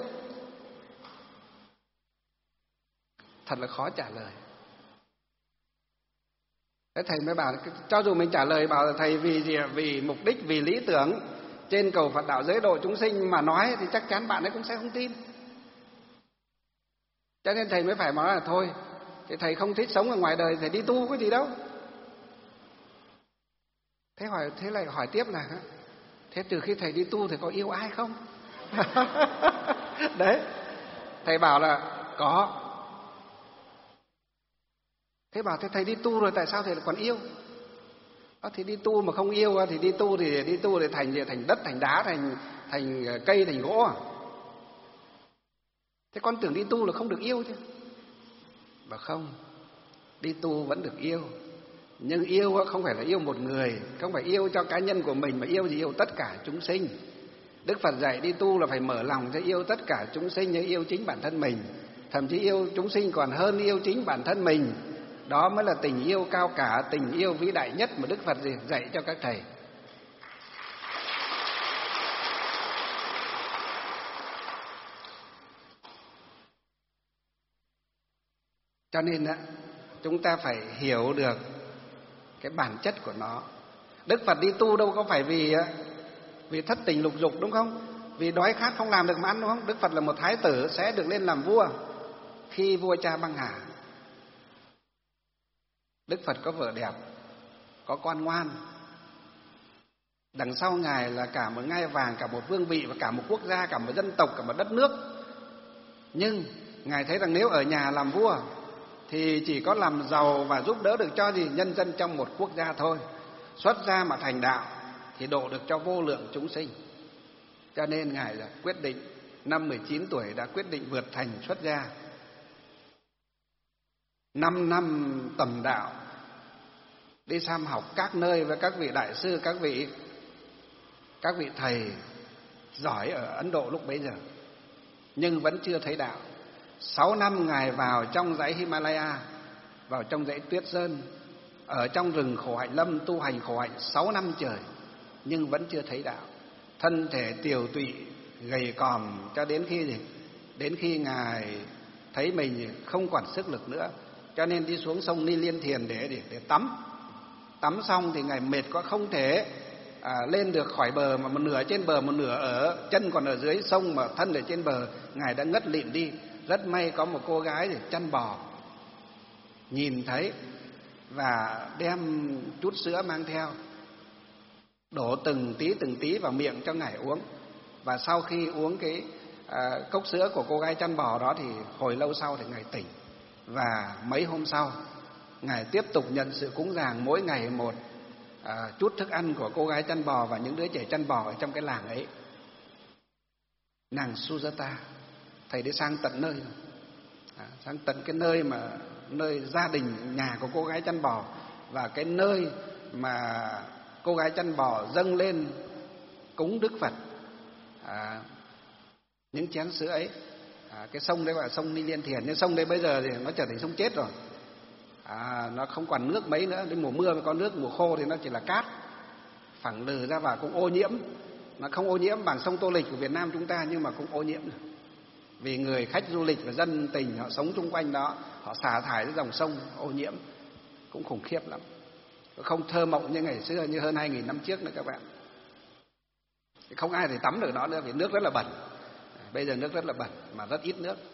Thật là khó trả lời. Thế thầy mới bảo, cho dù mình trả lời bảo là thầy vì gì, vì mục đích, vì lý tưởng trên cầu Phật đạo giới độ chúng sinh mà nói, thì chắc chắn bạn ấy cũng sẽ không tin. Cho nên thầy mới phải nói là thôi, thì thầy không thích sống ở ngoài đời, thầy đi tu có gì đâu. Thế hỏi, thế lại hỏi tiếp là thế từ khi thầy đi tu thì có yêu ai không? Đấy, thầy bảo là có. Thế bảo thế thầy đi tu rồi tại sao thầy lại còn yêu? Đó, thì đi tu mà không yêu thì đi tu thì đi tu thì thành thành đất, thành đá, thành thành cây, thành gỗ à? Thế con tưởng đi tu là không được yêu chứ? Bảo không, đi tu vẫn được yêu. Nhưng yêu không phải là yêu một người, không phải yêu cho cá nhân của mình, mà yêu thì yêu tất cả chúng sinh. Đức Phật dạy đi tu là phải mở lòng cho yêu tất cả chúng sinh như yêu chính bản thân mình. Thậm chí yêu chúng sinh còn hơn yêu chính bản thân mình. Đó mới là tình yêu cao cả, tình yêu vĩ đại nhất mà Đức Phật dạy cho các thầy. Cho nên chúng ta phải hiểu được cái bản chất của nó. Đức Phật đi tu đâu có phải vì vì thất tình lục dục, đúng không? Vì đói khát không làm được mà ăn, đúng không? Đức Phật là một thái tử sẽ được lên làm vua khi vua cha băng hà. Đức Phật có vợ đẹp, có con ngoan. Đằng sau Ngài là cả một ngai vàng, cả một vương vị và cả một quốc gia, cả một dân tộc, cả một đất nước. Nhưng Ngài thấy rằng nếu ở nhà làm vua thì chỉ có làm giàu và giúp đỡ được cho gì nhân dân trong một quốc gia thôi. Xuất gia mà thành đạo thì độ được cho vô lượng chúng sinh. Cho nên Ngài là quyết định năm mười chín tuổi đã quyết định vượt thành xuất gia. Năm năm tầm đạo, đi tham học các nơi với các vị đại sư, các vị các vị thầy giỏi ở Ấn Độ lúc bấy giờ, nhưng vẫn chưa thấy đạo. Sáu năm Ngài vào trong dãy Himalaya, vào trong dãy Tuyết Sơn, ở trong rừng khổ hạnh lâm tu hành khổ hạnh sáu năm trời, nhưng vẫn chưa thấy đạo. Thân thể tiều tụy, gầy còm cho đến khi gì? Đến khi Ngài thấy mình không còn sức lực nữa, cho nên đi xuống sông Ni Liên Thiền để để, để tắm. Tắm xong thì Ngài mệt quá, không thể à, lên được khỏi bờ, mà một nửa trên bờ, một nửa ở chân còn ở dưới sông, mà thân ở trên bờ. Ngài đã ngất lịm đi. Rất may có một cô gái thì chăn bò nhìn thấy và đem chút sữa mang theo, đổ từng tí từng tí vào miệng cho Ngài uống. Và sau khi uống cái à, cốc sữa của cô gái chăn bò đó thì hồi lâu sau thì Ngài tỉnh. Và mấy hôm sau Ngài tiếp tục nhận sự cúng dường mỗi ngày một à, chút thức ăn của cô gái chăn bò và những đứa trẻ chăn bò ở trong cái làng ấy. Nàng Sujata, thầy đi sang tận nơi, à, sang tận cái nơi mà nơi gia đình nhà của cô gái chăn bò, và cái nơi mà cô gái chăn bò dâng lên cúng Đức Phật à, những chén sữa ấy. À, cái sông đấy gọi là sông Ni Liên Thiền, nhưng sông đấy bây giờ thì nó trở thành sông chết rồi. À, nó không còn nước mấy nữa. Đến mùa mưa mới có nước, mùa khô thì nó chỉ là cát phẳng lừ ra và cũng ô nhiễm. Nó không ô nhiễm bằng sông Tô Lịch của Việt Nam chúng ta, nhưng mà cũng ô nhiễm được. Vì người khách du lịch và dân tình họ sống chung quanh đó, họ xả thải ra dòng sông, ô nhiễm cũng khủng khiếp lắm. Không thơ mộng như ngày xưa, như hơn hai nghìn năm trước nữa các bạn. Không ai thể tắm được nó nữa vì nước rất là bẩn. Bây giờ nước rất là bẩn mà rất ít nước.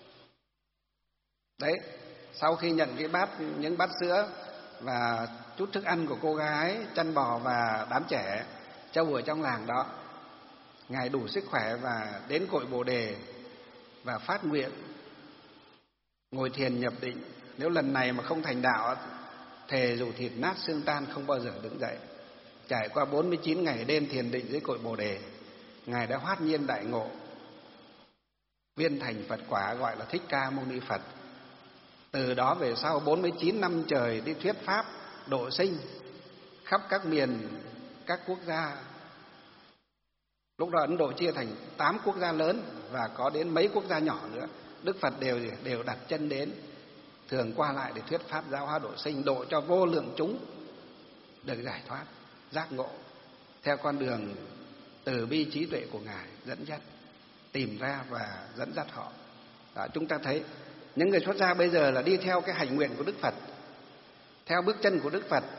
Đấy, sau khi nhận cái bát, những bát sữa và chút thức ăn của cô gái chăn bò và đám trẻ trâu ở trong làng đó, Ngài đủ sức khỏe và đến cội Bồ Đề và phát nguyện ngồi thiền nhập định. Nếu lần này mà không thành đạo, thề dù thịt nát xương tan không bao giờ đứng dậy. Trải qua bốn mươi chín ngày đêm thiền định dưới cội Bồ Đề, Ngài đã hoát nhiên đại ngộ, viên thành Phật quả, gọi là Thích Ca Mâu Ni Phật. Từ đó về sau bốn mươi chín năm trời đi thuyết pháp độ sinh khắp các miền, các quốc gia. Lúc đó Ấn Độ chia thành tám quốc gia lớn và có đến mấy quốc gia nhỏ nữa. Đức Phật đều đều đặt chân đến, thường qua lại để thuyết pháp giáo hóa độ sinh, độ cho vô lượng chúng được giải thoát, giác ngộ theo con đường từ bi trí tuệ của Ngài dẫn dắt, tìm ra và dẫn dắt họ. Đó, chúng ta thấy những người xuất gia bây giờ là đi theo cái hành nguyện của Đức Phật, theo bước chân của Đức Phật.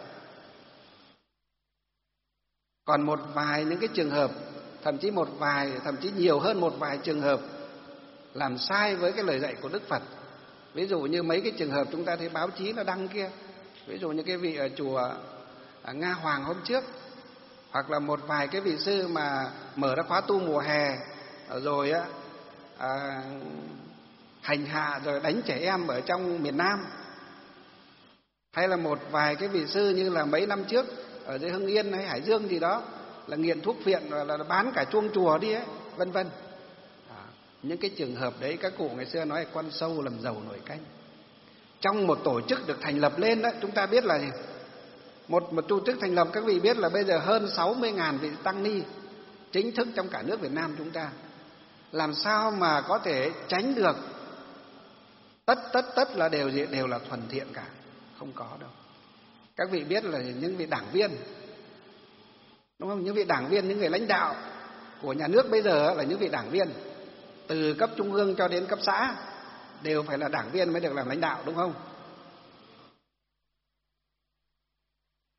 Còn một vài những cái trường hợp, thậm chí một vài, thậm chí nhiều hơn một vài trường hợp làm sai với cái lời dạy của Đức Phật. Ví dụ như mấy cái trường hợp chúng ta thấy báo chí nó đăng kia, ví dụ như cái vị ở chùa ở Nga Hoàng hôm trước, hoặc là một vài cái vị sư mà mở ra khóa tu mùa hè rồi á à, hành hạ rồi đánh trẻ em ở trong miền Nam, hay là một vài cái vị sư như là mấy năm trước ở dưới Hưng Yên hay Hải Dương gì đó là nghiện thuốc phiện, là bán cả chuông chùa đi ấy, vân vân. Những cái trường hợp đấy các cụ ngày xưa nói là con sâu làm dầu nổi canh. Trong một tổ chức được thành lập lên đó, chúng ta biết là gì? Một, một tổ chức thành lập, các vị biết là bây giờ hơn sáu mươi ngàn vị tăng ni chính thức trong cả nước Việt Nam chúng ta. Làm sao mà có thể tránh được? Tất tất tất là đều đều là thuần thiện cả, không có đâu. Các vị biết là những vị đảng viên, đúng không? Những vị đảng viên, những người lãnh đạo của nhà nước bây giờ là những vị đảng viên, từ cấp trung ương cho đến cấp xã đều phải là đảng viên mới được làm lãnh đạo, đúng không?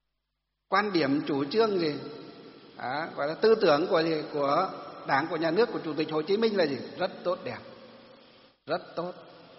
quan điểm chủ trương gì, à, gọi là tư tưởng của gì, của Đảng, của nhà nước, của Chủ tịch Hồ Chí Minh là gì? Rất tốt đẹp, rất tốt.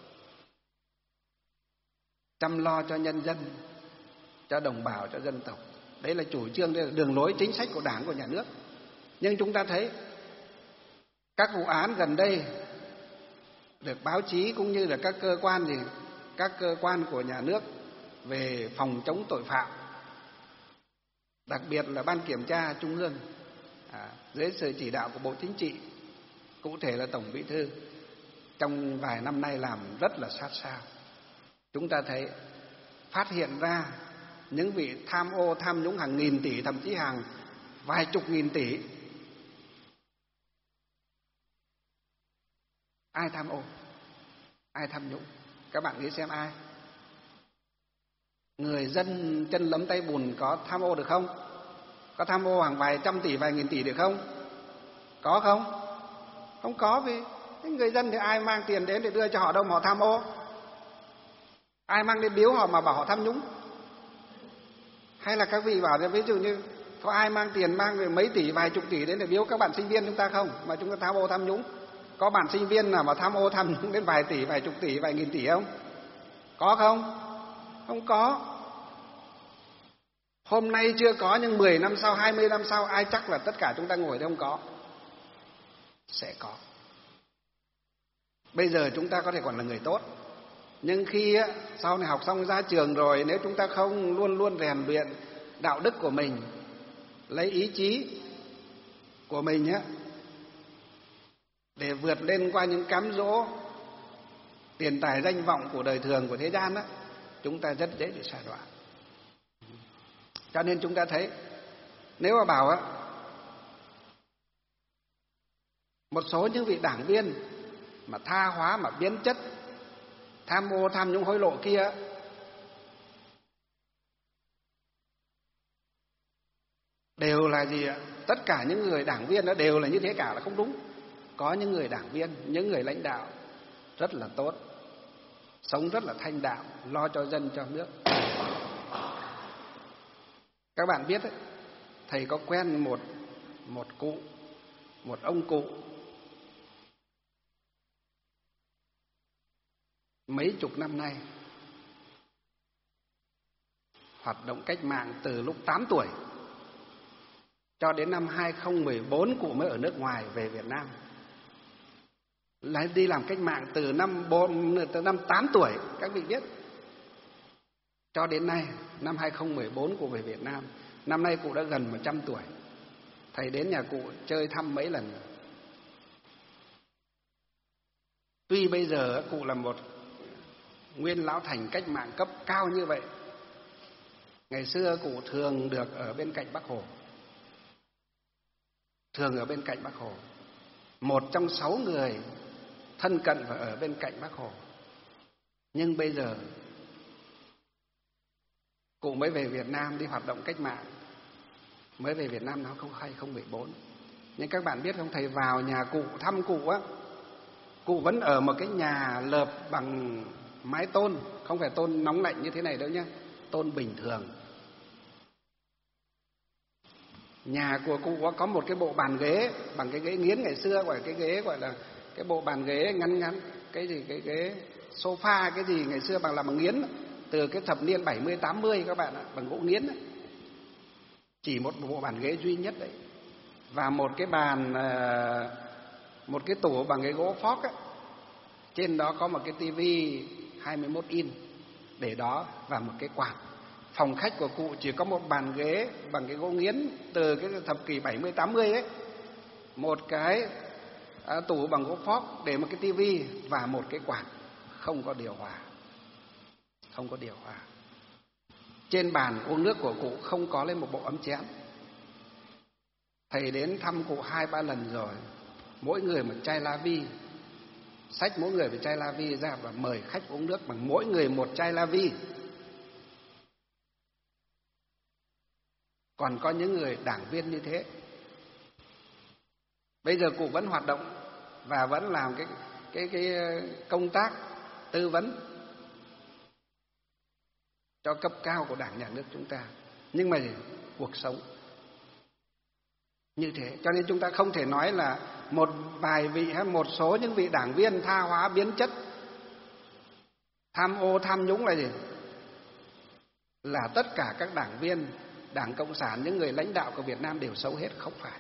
Chăm lo cho nhân dân, cho đồng bào, cho dân tộc. Đấy là chủ trương, đây là đường lối chính sách của Đảng, của nhà nước. Nhưng chúng ta thấy các vụ án gần đây được báo chí cũng như là các cơ quan gì, các cơ quan của nhà nước về phòng chống tội phạm, đặc biệt là Ban Kiểm tra Trung ương, à, dưới sự chỉ đạo của Bộ Chính trị, cụ thể là Tổng Bí thư, trong vài năm nay làm rất là sát sao. Chúng ta thấy phát hiện ra những vị tham ô tham nhũng hàng nghìn tỷ, thậm chí hàng vài chục nghìn tỷ. Ai tham ô, ai tham nhũng? Các bạn nghĩ xem ai? Người dân chân lấm tay bùn có tham ô được không? Có tham ô hàng vài trăm tỷ, vài nghìn tỷ được không? Có không? Không có, vì người dân thì ai mang tiền đến để đưa cho họ đâu mà họ tham ô? Ai mang đến biếu họ mà bảo họ tham nhũng? Hay là các vị bảo là ví dụ như có ai mang tiền mang về mấy tỷ, vài chục tỷ đến để biếu các bạn sinh viên chúng ta không? Mà chúng ta tham ô tham nhũng. Có bạn sinh viên nào mà tham ô tham nhũng đến vài tỷ, vài chục tỷ, vài nghìn tỷ không? Có không? Không có. Hôm nay chưa có, nhưng mười năm sau, hai mươi năm sau, ai chắc là tất cả chúng ta ngồi đây không có? Sẽ có. Bây giờ chúng ta có thể còn là người tốt, nhưng khi sau này học xong ra trường rồi, nếu chúng ta không luôn luôn rèn luyện đạo đức của mình, lấy ý chí của mình á để vượt lên qua những cám dỗ tiền tài danh vọng của đời thường, của thế gian á, chúng ta rất dễ bị sa đọa. Cho nên chúng ta thấy, nếu mà bảo á, một số những vị đảng viên mà tha hóa, mà biến chất, tham ô tham nhũng hối lộ kia, đều là gì ạ? Tất cả những người đảng viên đó đều là như thế cả, là không đúng. Có những người đảng viên, những người lãnh đạo rất là tốt, sống rất là thanh đạo, lo cho dân cho nước. Các bạn biết đấy, thầy có quen một một cụ, một ông cụ mấy chục năm nay hoạt động cách mạng từ lúc tám tuổi cho đến năm hai không một bốn cụ mới ở nước ngoài về Việt Nam. Lại đi làm cách mạng từ năm từ năm tám tuổi, các vị biết, cho đến nay năm hai không một bốn cụ về Việt Nam. Năm nay cụ đã gần một trăm tuổi. Thầy đến nhà cụ chơi thăm mấy lần. Tuy bây giờ cụ là một nguyên lão thành cách mạng cấp cao như vậy, ngày xưa cụ thường được ở bên cạnh Bác Hồ, thường ở bên cạnh Bác Hồ, một trong sáu người thân cận và ở bên cạnh Bác Hồ. Nhưng bây giờ cụ mới về Việt Nam đi hoạt động cách mạng, mới về Việt Nam năm hai không một bốn. Nhưng các bạn biết không, thầy vào nhà cụ thăm cụ á, cụ vẫn ở một cái nhà lợp bằng mái tôn, không phải tôn nóng lạnh như thế này đâu nhá, tôn bình thường. Nhà của cụ có một cái bộ bàn ghế bằng cái ghế nghiến ngày xưa, gọi là cái ghế gọi là cái bộ bàn ghế ngắn ngắn, cái gì cái ghế sofa cái gì ngày xưa bằng làm bằng nghiến, từ cái thập niên bảy mươi tám mươi các bạn ạ, bằng gỗ nghiến ấy. Chỉ một bộ bàn ghế duy nhất đấy, và một cái bàn, một cái tủ bằng cái gỗ phóc ấy. Trên đó có một cái tivi hai mươi mốt inch để đó và một cái quạt. Phòng khách của cụ chỉ có một bàn ghế bằng cái gỗ nghiến từ cái thập kỷ bảy mươi tám mươi ấy, một cái à, tủ bằng gỗ phóc để một cái tivi và một cái quạt, không có điều hòa, không có điều hòa. Trên bàn uống nước của cụ không có lên một bộ ấm chén. Thầy đến thăm cụ hai ba lần rồi, mỗi người một chai la vi, xách mỗi người một chai la vi ra và mời khách uống nước bằng mỗi người một chai la vi. Còn có những người đảng viên như thế. Bây giờ cụ vẫn hoạt động và vẫn làm cái cái cái công tác tư vấn cho cấp cao của Đảng nhà nước chúng ta. Nhưng mà cuộc sống. Như thế, cho nên chúng ta không thể nói là một vài vị hay một số những vị đảng viên tha hóa biến chất, tham ô tham nhũng là gì? Là tất cả các đảng viên Đảng Cộng sản, những người lãnh đạo của Việt Nam đều xấu hết, không phải.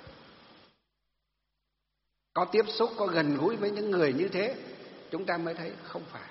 Có tiếp xúc, có gần gũi với những người như thế, chúng ta mới thấy không phải.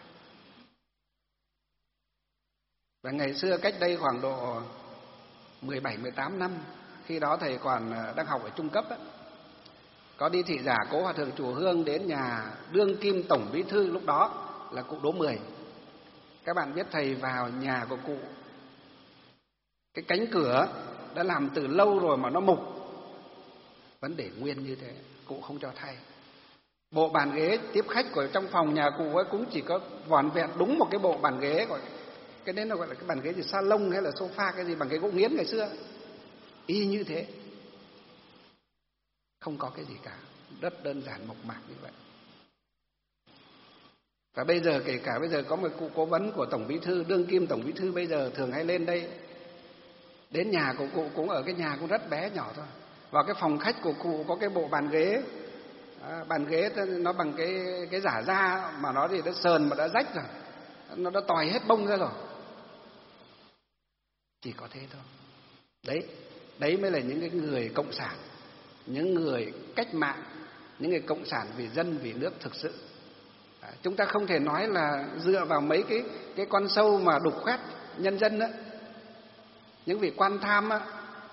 Và ngày xưa cách đây khoảng độ mười bảy mười tám năm, khi đó thầy còn đang học ở trung cấp ấy, có đi thị giả Cố Hòa thượng Chùa Hương đến nhà đương kim tổng bí thư lúc đó là cụ Đỗ Mười. Các bạn biết thầy vào nhà của cụ, cái cánh cửa đã làm từ lâu rồi mà nó mục, vẫn để nguyên như thế, cụ không cho thay. Bộ bàn ghế tiếp khách của trong phòng nhà cụ ấy cũng chỉ có vỏn vẹn đúng một cái bộ bàn ghế, gọi cái đấy nó gọi là cái bàn ghế gì, salon hay là sofa, cái gì bằng cái gỗ nghiến ngày xưa, y như thế, không có cái gì cả, rất đơn giản mộc mạc như vậy. Và bây giờ kể cả bây giờ có một cụ cố vấn của tổng bí thư, đương kim tổng bí thư bây giờ thường hay lên đây, đến nhà của cụ cũng ở cái nhà cũng rất bé nhỏ thôi. Vào cái phòng khách của cụ có cái bộ bàn ghế, à, bàn ghế nó bằng cái cái giả da mà nó thì đã sờn mà đã rách rồi, nó đã tòi hết bông ra rồi, chỉ có thế thôi. Đấy, đấy mới là những cái người cộng sản, những người cách mạng, những người cộng sản vì dân vì nước thực sự. À, chúng ta không thể nói là dựa vào mấy cái cái con sâu mà đục khoét nhân dân đó, những vị quan tham á,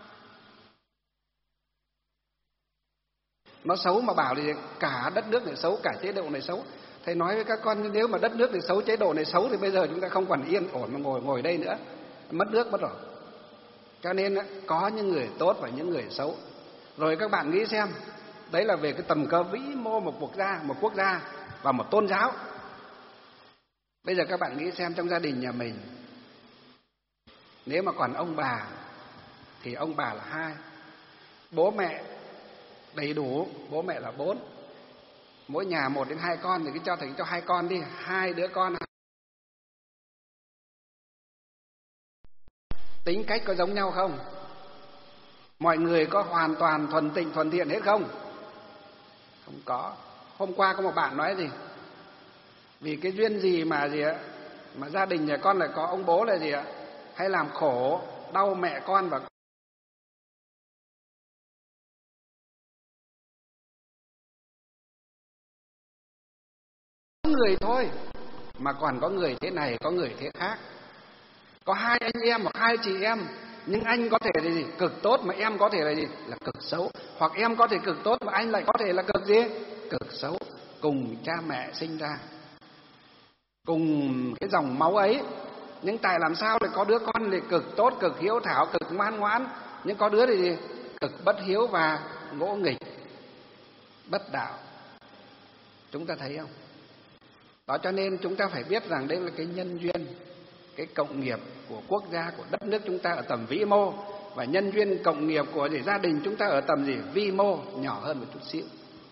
nó xấu mà bảo thì cả đất nước này xấu, cả chế độ này xấu. Thầy nói với các con, nếu mà đất nước này xấu, chế độ này xấu thì bây giờ chúng ta không còn yên ổn mà ngồi ngồi đây nữa, mất nước mất rồi. Cho nên có những người tốt và những người xấu. Rồi các bạn nghĩ xem, đấy là về cái tầm cỡ vĩ mô một quốc gia, một quốc gia và một tôn giáo. Bây giờ các bạn nghĩ xem, trong gia đình nhà mình, nếu mà còn ông bà thì ông bà là hai, bố mẹ đầy đủ, bố mẹ là bốn, mỗi nhà một đến hai con thì cứ cho thành cho hai con đi, hai đứa con. Tính cách có giống nhau không? Mọi người có hoàn toàn thuần tịnh thuần thiện hết không? Không có. Hôm qua có một bạn nói gì, vì cái duyên gì mà gì ạ, mà gia đình nhà con lại có ông bố là gì ạ, hay làm khổ đau mẹ con và người thôi, mà còn có người thế này, có người thế khác. Có hai anh em hoặc hai chị em, nhưng anh có thể là gì? Cực tốt, mà em có thể là gì? Là cực xấu. Hoặc em có thể cực tốt mà anh lại có thể là cực gì? Cực xấu. Cùng cha mẹ sinh ra, cùng cái dòng máu ấy, nhưng tại làm sao lại có đứa con thì cực tốt, cực hiếu thảo, cực ngoan ngoãn, nhưng có đứa thì gì? Cực bất hiếu và ngỗ nghịch, bất đạo. Chúng ta thấy không? Đó, cho nên chúng ta phải biết rằng đây là cái nhân duyên, cái cộng nghiệp của quốc gia, của đất nước chúng ta ở tầm vĩ mô, và nhân duyên cộng nghiệp của để gia đình chúng ta ở tầm gì? Vi mô, nhỏ hơn một chút xíu.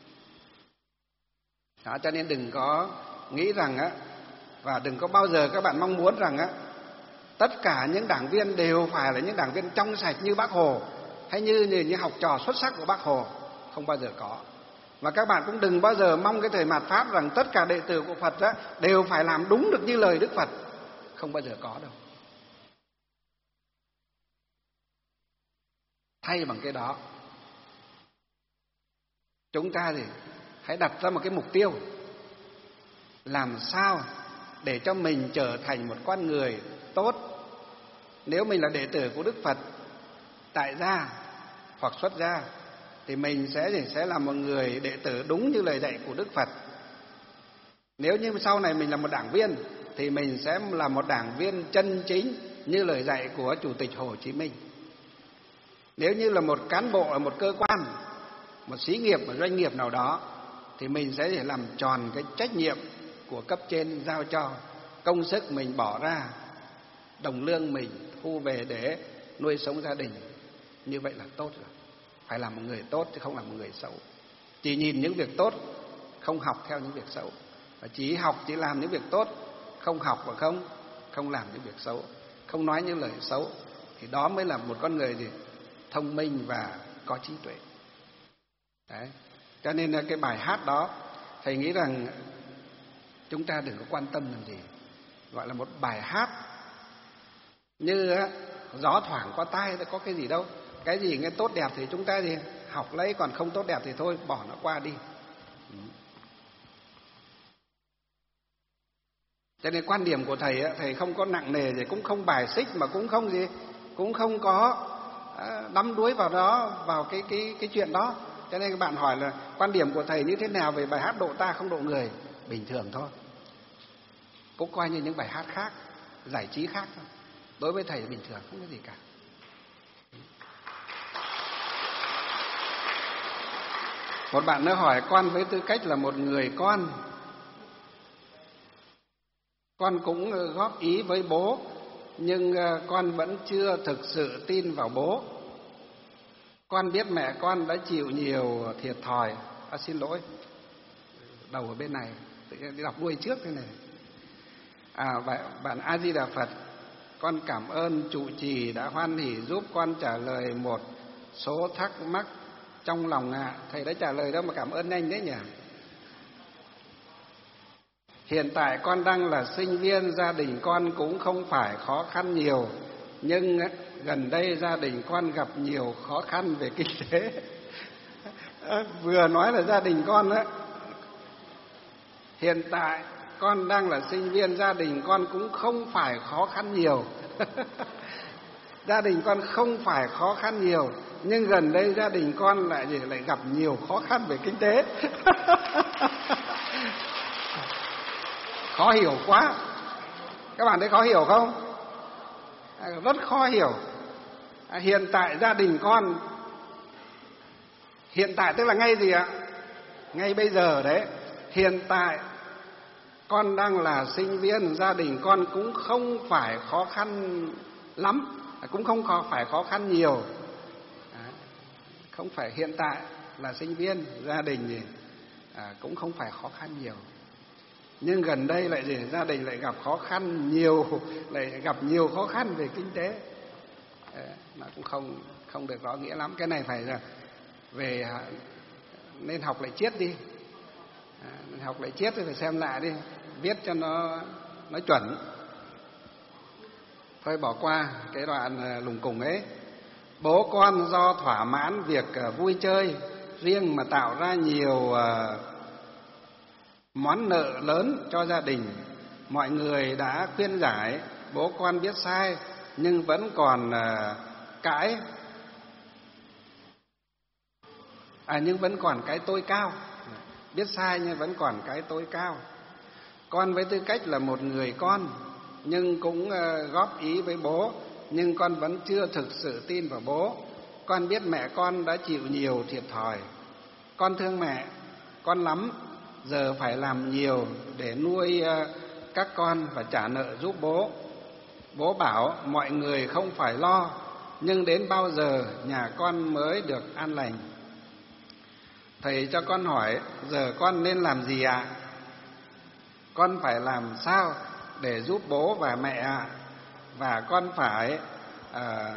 Đó, cho nên đừng có nghĩ rằng á, và đừng có bao giờ các bạn mong muốn rằng á, tất cả những đảng viên đều phải là những đảng viên trong sạch như Bác Hồ, hay như, như, như học trò xuất sắc của Bác Hồ. Không bao giờ có. Và các bạn cũng đừng bao giờ mong cái thời mạt Pháp rằng tất cả đệ tử của Phật á, đều phải làm đúng được như lời Đức Phật. Không bao giờ có đâu. Thay bằng cái đó, chúng ta thì hãy đặt ra một cái mục tiêu, làm sao để cho mình trở thành một con người tốt. Nếu mình là đệ tử của Đức Phật, tại gia hoặc xuất gia, thì mình sẽ sẽ là một người đệ tử đúng như lời dạy của Đức Phật. Nếu như sau này mình là một đảng viên, thì mình sẽ là một đảng viên chân chính như lời dạy của Chủ tịch Hồ Chí Minh. Nếu như là một cán bộ ở một cơ quan, một xí nghiệp, một doanh nghiệp nào đó, thì mình sẽ để làm tròn cái trách nhiệm của cấp trên giao cho, công sức mình bỏ ra, đồng lương mình thu về để nuôi sống gia đình. Như vậy là tốt rồi. Phải là một người tốt chứ không là một người xấu. Chỉ nhìn những việc tốt, không học theo những việc xấu. Và chỉ học, chỉ làm những việc tốt, không học và không không làm những việc xấu, không nói những lời xấu, thì đó mới là một con người gì thông minh và có trí tuệ. Đấy. Cho nên là cái bài hát đó thầy nghĩ rằng chúng ta đừng có quan tâm làm gì, gọi là một bài hát như gió thoảng qua tai, có cái gì đâu. Cái gì nghe tốt đẹp thì chúng ta gì học lấy, còn không tốt đẹp thì thôi bỏ nó qua đi. Cho nên quan điểm của thầy, thầy không có nặng nề gì, cũng không bài xích, mà cũng không gì, cũng không có đắm đuối vào đó, vào cái cái cái chuyện đó. Cho nên các bạn hỏi là quan điểm của thầy như thế nào về bài hát Độ Ta Không Độ Người, bình thường thôi, cũng coi như những bài hát khác, giải trí khác thôi. Đối với thầy bình thường, không có gì cả. Một bạn nữa hỏi con với tư cách là một người con, con cũng góp ý với bố, nhưng con vẫn chưa thực sự tin vào bố. Con biết mẹ con đã chịu nhiều thiệt thòi. À, xin lỗi, đầu ở bên này, đi đọc đuôi trước thế này. À, bạn A Di Đà Phật, con cảm ơn trụ trì đã hoan hỉ giúp con trả lời một số thắc mắc trong lòng ạ. À, thầy đã trả lời đâu mà cảm ơn anh đấy nhỉ? Hiện tại con đang là sinh viên, gia đình con cũng không phải khó khăn nhiều, nhưng gần đây gia đình con gặp nhiều khó khăn về kinh tế. Vừa nói là gia đình con á, hiện tại con đang là sinh viên, gia đình con cũng không phải khó khăn nhiều. Gia đình con không phải khó khăn nhiều, nhưng gần đây gia đình con lại lại gặp nhiều khó khăn về kinh tế. Khó hiểu quá. Các bạn thấy khó hiểu không? Rất khó hiểu. Hiện tại gia đình con, hiện tại tức là ngay gì ạ? Ngay bây giờ đấy. Hiện tại con đang là sinh viên, gia đình con cũng không phải khó khăn lắm, cũng không phải khó khăn nhiều. Không phải, hiện tại là sinh viên, gia đình gì à, cũng không phải khó khăn nhiều, nhưng gần đây lại gì, gia đình lại gặp khó khăn nhiều, lại gặp nhiều khó khăn về kinh tế. Đấy, nó cũng không không được rõ nghĩa lắm. Cái này phải là về nên học lại triết đi, à, học lại triết thì phải xem lại đi, viết cho nó nó chuẩn. Thôi bỏ qua cái đoạn lùng cùng ấy. Bố con do thỏa mãn việc vui chơi riêng mà tạo ra nhiều món nợ lớn cho gia đình. Mọi người đã khuyên giải, bố con biết sai nhưng vẫn còn cãi, à nhưng vẫn còn cái tôi cao. Biết sai nhưng vẫn còn cái tôi cao. Con với tư cách là một người con nhưng cũng góp ý với bố, nhưng con vẫn chưa thực sự tin vào bố. Con biết mẹ con đã chịu nhiều thiệt thòi. Con thương mẹ con lắm, giờ phải làm nhiều để nuôi các con và trả nợ giúp bố. Bố bảo mọi người không phải lo, nhưng đến bao giờ nhà con mới được an lành? Thầy cho con hỏi, giờ con nên làm gì ạ? À? Con phải làm sao để giúp bố và mẹ ạ? Và con phải à,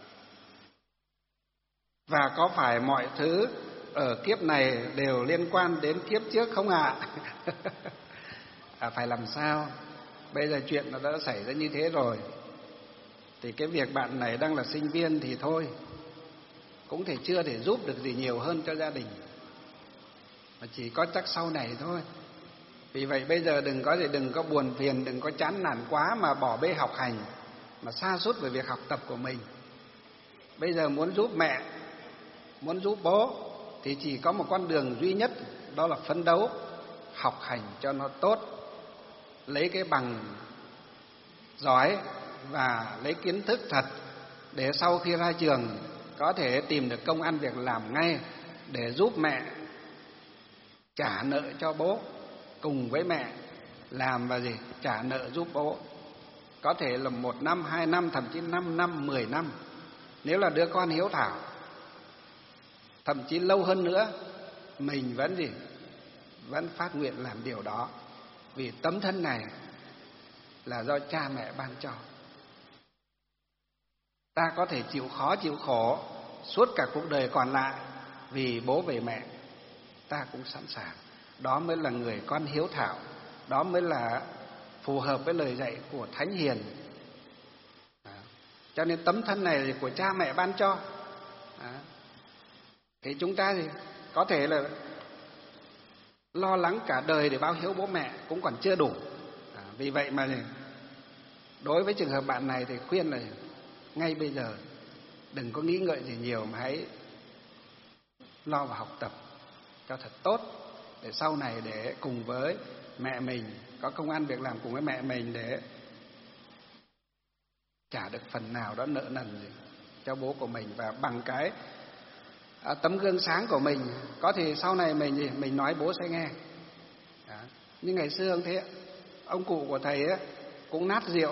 và có phải mọi thứ ở kiếp này đều liên quan đến kiếp trước không ạ? À? À, phải làm sao? Bây giờ chuyện nó đã xảy ra như thế rồi, thì cái việc bạn này đang là sinh viên thì thôi, cũng thể chưa thể giúp được gì nhiều hơn cho gia đình, mà chỉ có chắc sau này thôi. Vì vậy bây giờ đừng có gì, đừng có buồn phiền, đừng có chán nản quá mà bỏ bê học hành, mà sa sút về việc học tập của mình. Bây giờ muốn giúp mẹ, muốn giúp bố thì chỉ có một con đường duy nhất, đó là phấn đấu học hành cho nó tốt, lấy cái bằng giỏi và lấy kiến thức thật, để sau khi ra trường có thể tìm được công ăn việc làm ngay, để giúp mẹ trả nợ cho bố, cùng với mẹ làm và gì trả nợ giúp bố. Có thể là một năm, hai năm, thậm chí năm năm, mười năm, nếu là đứa con hiếu thảo. Thậm chí lâu hơn nữa, mình vẫn gì vẫn phát nguyện làm điều đó, vì tấm thân này là do cha mẹ ban cho. Ta có thể chịu khó chịu khổ suốt cả cuộc đời còn lại vì bố vì mẹ, ta cũng sẵn sàng. Đó mới là người con hiếu thảo, đó mới là phù hợp với lời dạy của Thánh Hiền. À, cho nên tấm thân này là của cha mẹ ban cho. À, thì chúng ta thì có thể là lo lắng cả đời để báo hiếu bố mẹ cũng còn chưa đủ. À, vì vậy mà đối với trường hợp bạn này thì khuyên là ngay bây giờ đừng có nghĩ ngợi gì nhiều, mà hãy lo vào học tập cho thật tốt, để sau này để cùng với mẹ mình có công ăn việc làm cùng với mẹ mình để trả được phần nào đó nợ nần gì cho bố của mình. Và bằng cái à, tấm gương sáng của mình, có thì sau này mình gì mình nói bố sẽ nghe. Đó. Như ngày xưa không thế, ông cụ của thầy ấy, cũng nát rượu,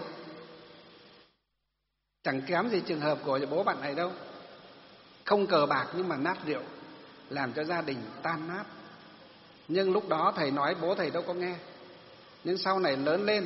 chẳng kém gì trường hợp của bố bạn này đâu. Không cờ bạc nhưng mà nát rượu, làm cho gia đình tan nát. Nhưng lúc đó thầy nói bố thầy đâu có nghe. Nhưng sau này lớn lên,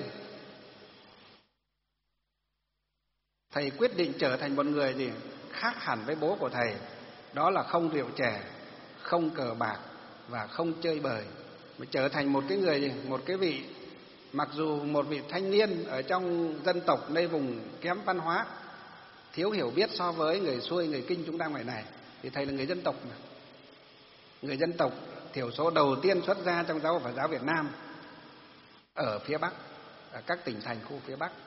thầy quyết định trở thành một người gì khác hẳn với bố của thầy. Đó là không rượu chè, không cờ bạc và không chơi bời. Mới trở thành một cái người gì, một cái vị, mặc dù một vị thanh niên ở trong dân tộc nơi vùng kém văn hóa, thiếu hiểu biết so với người xuôi, người Kinh chúng ta ngoài này, thì thầy là người dân tộc mà. Người dân tộc thiểu số đầu tiên xuất ra trong giáo hội Phật giáo Việt Nam ở phía Bắc, ở các tỉnh thành khu phía Bắc.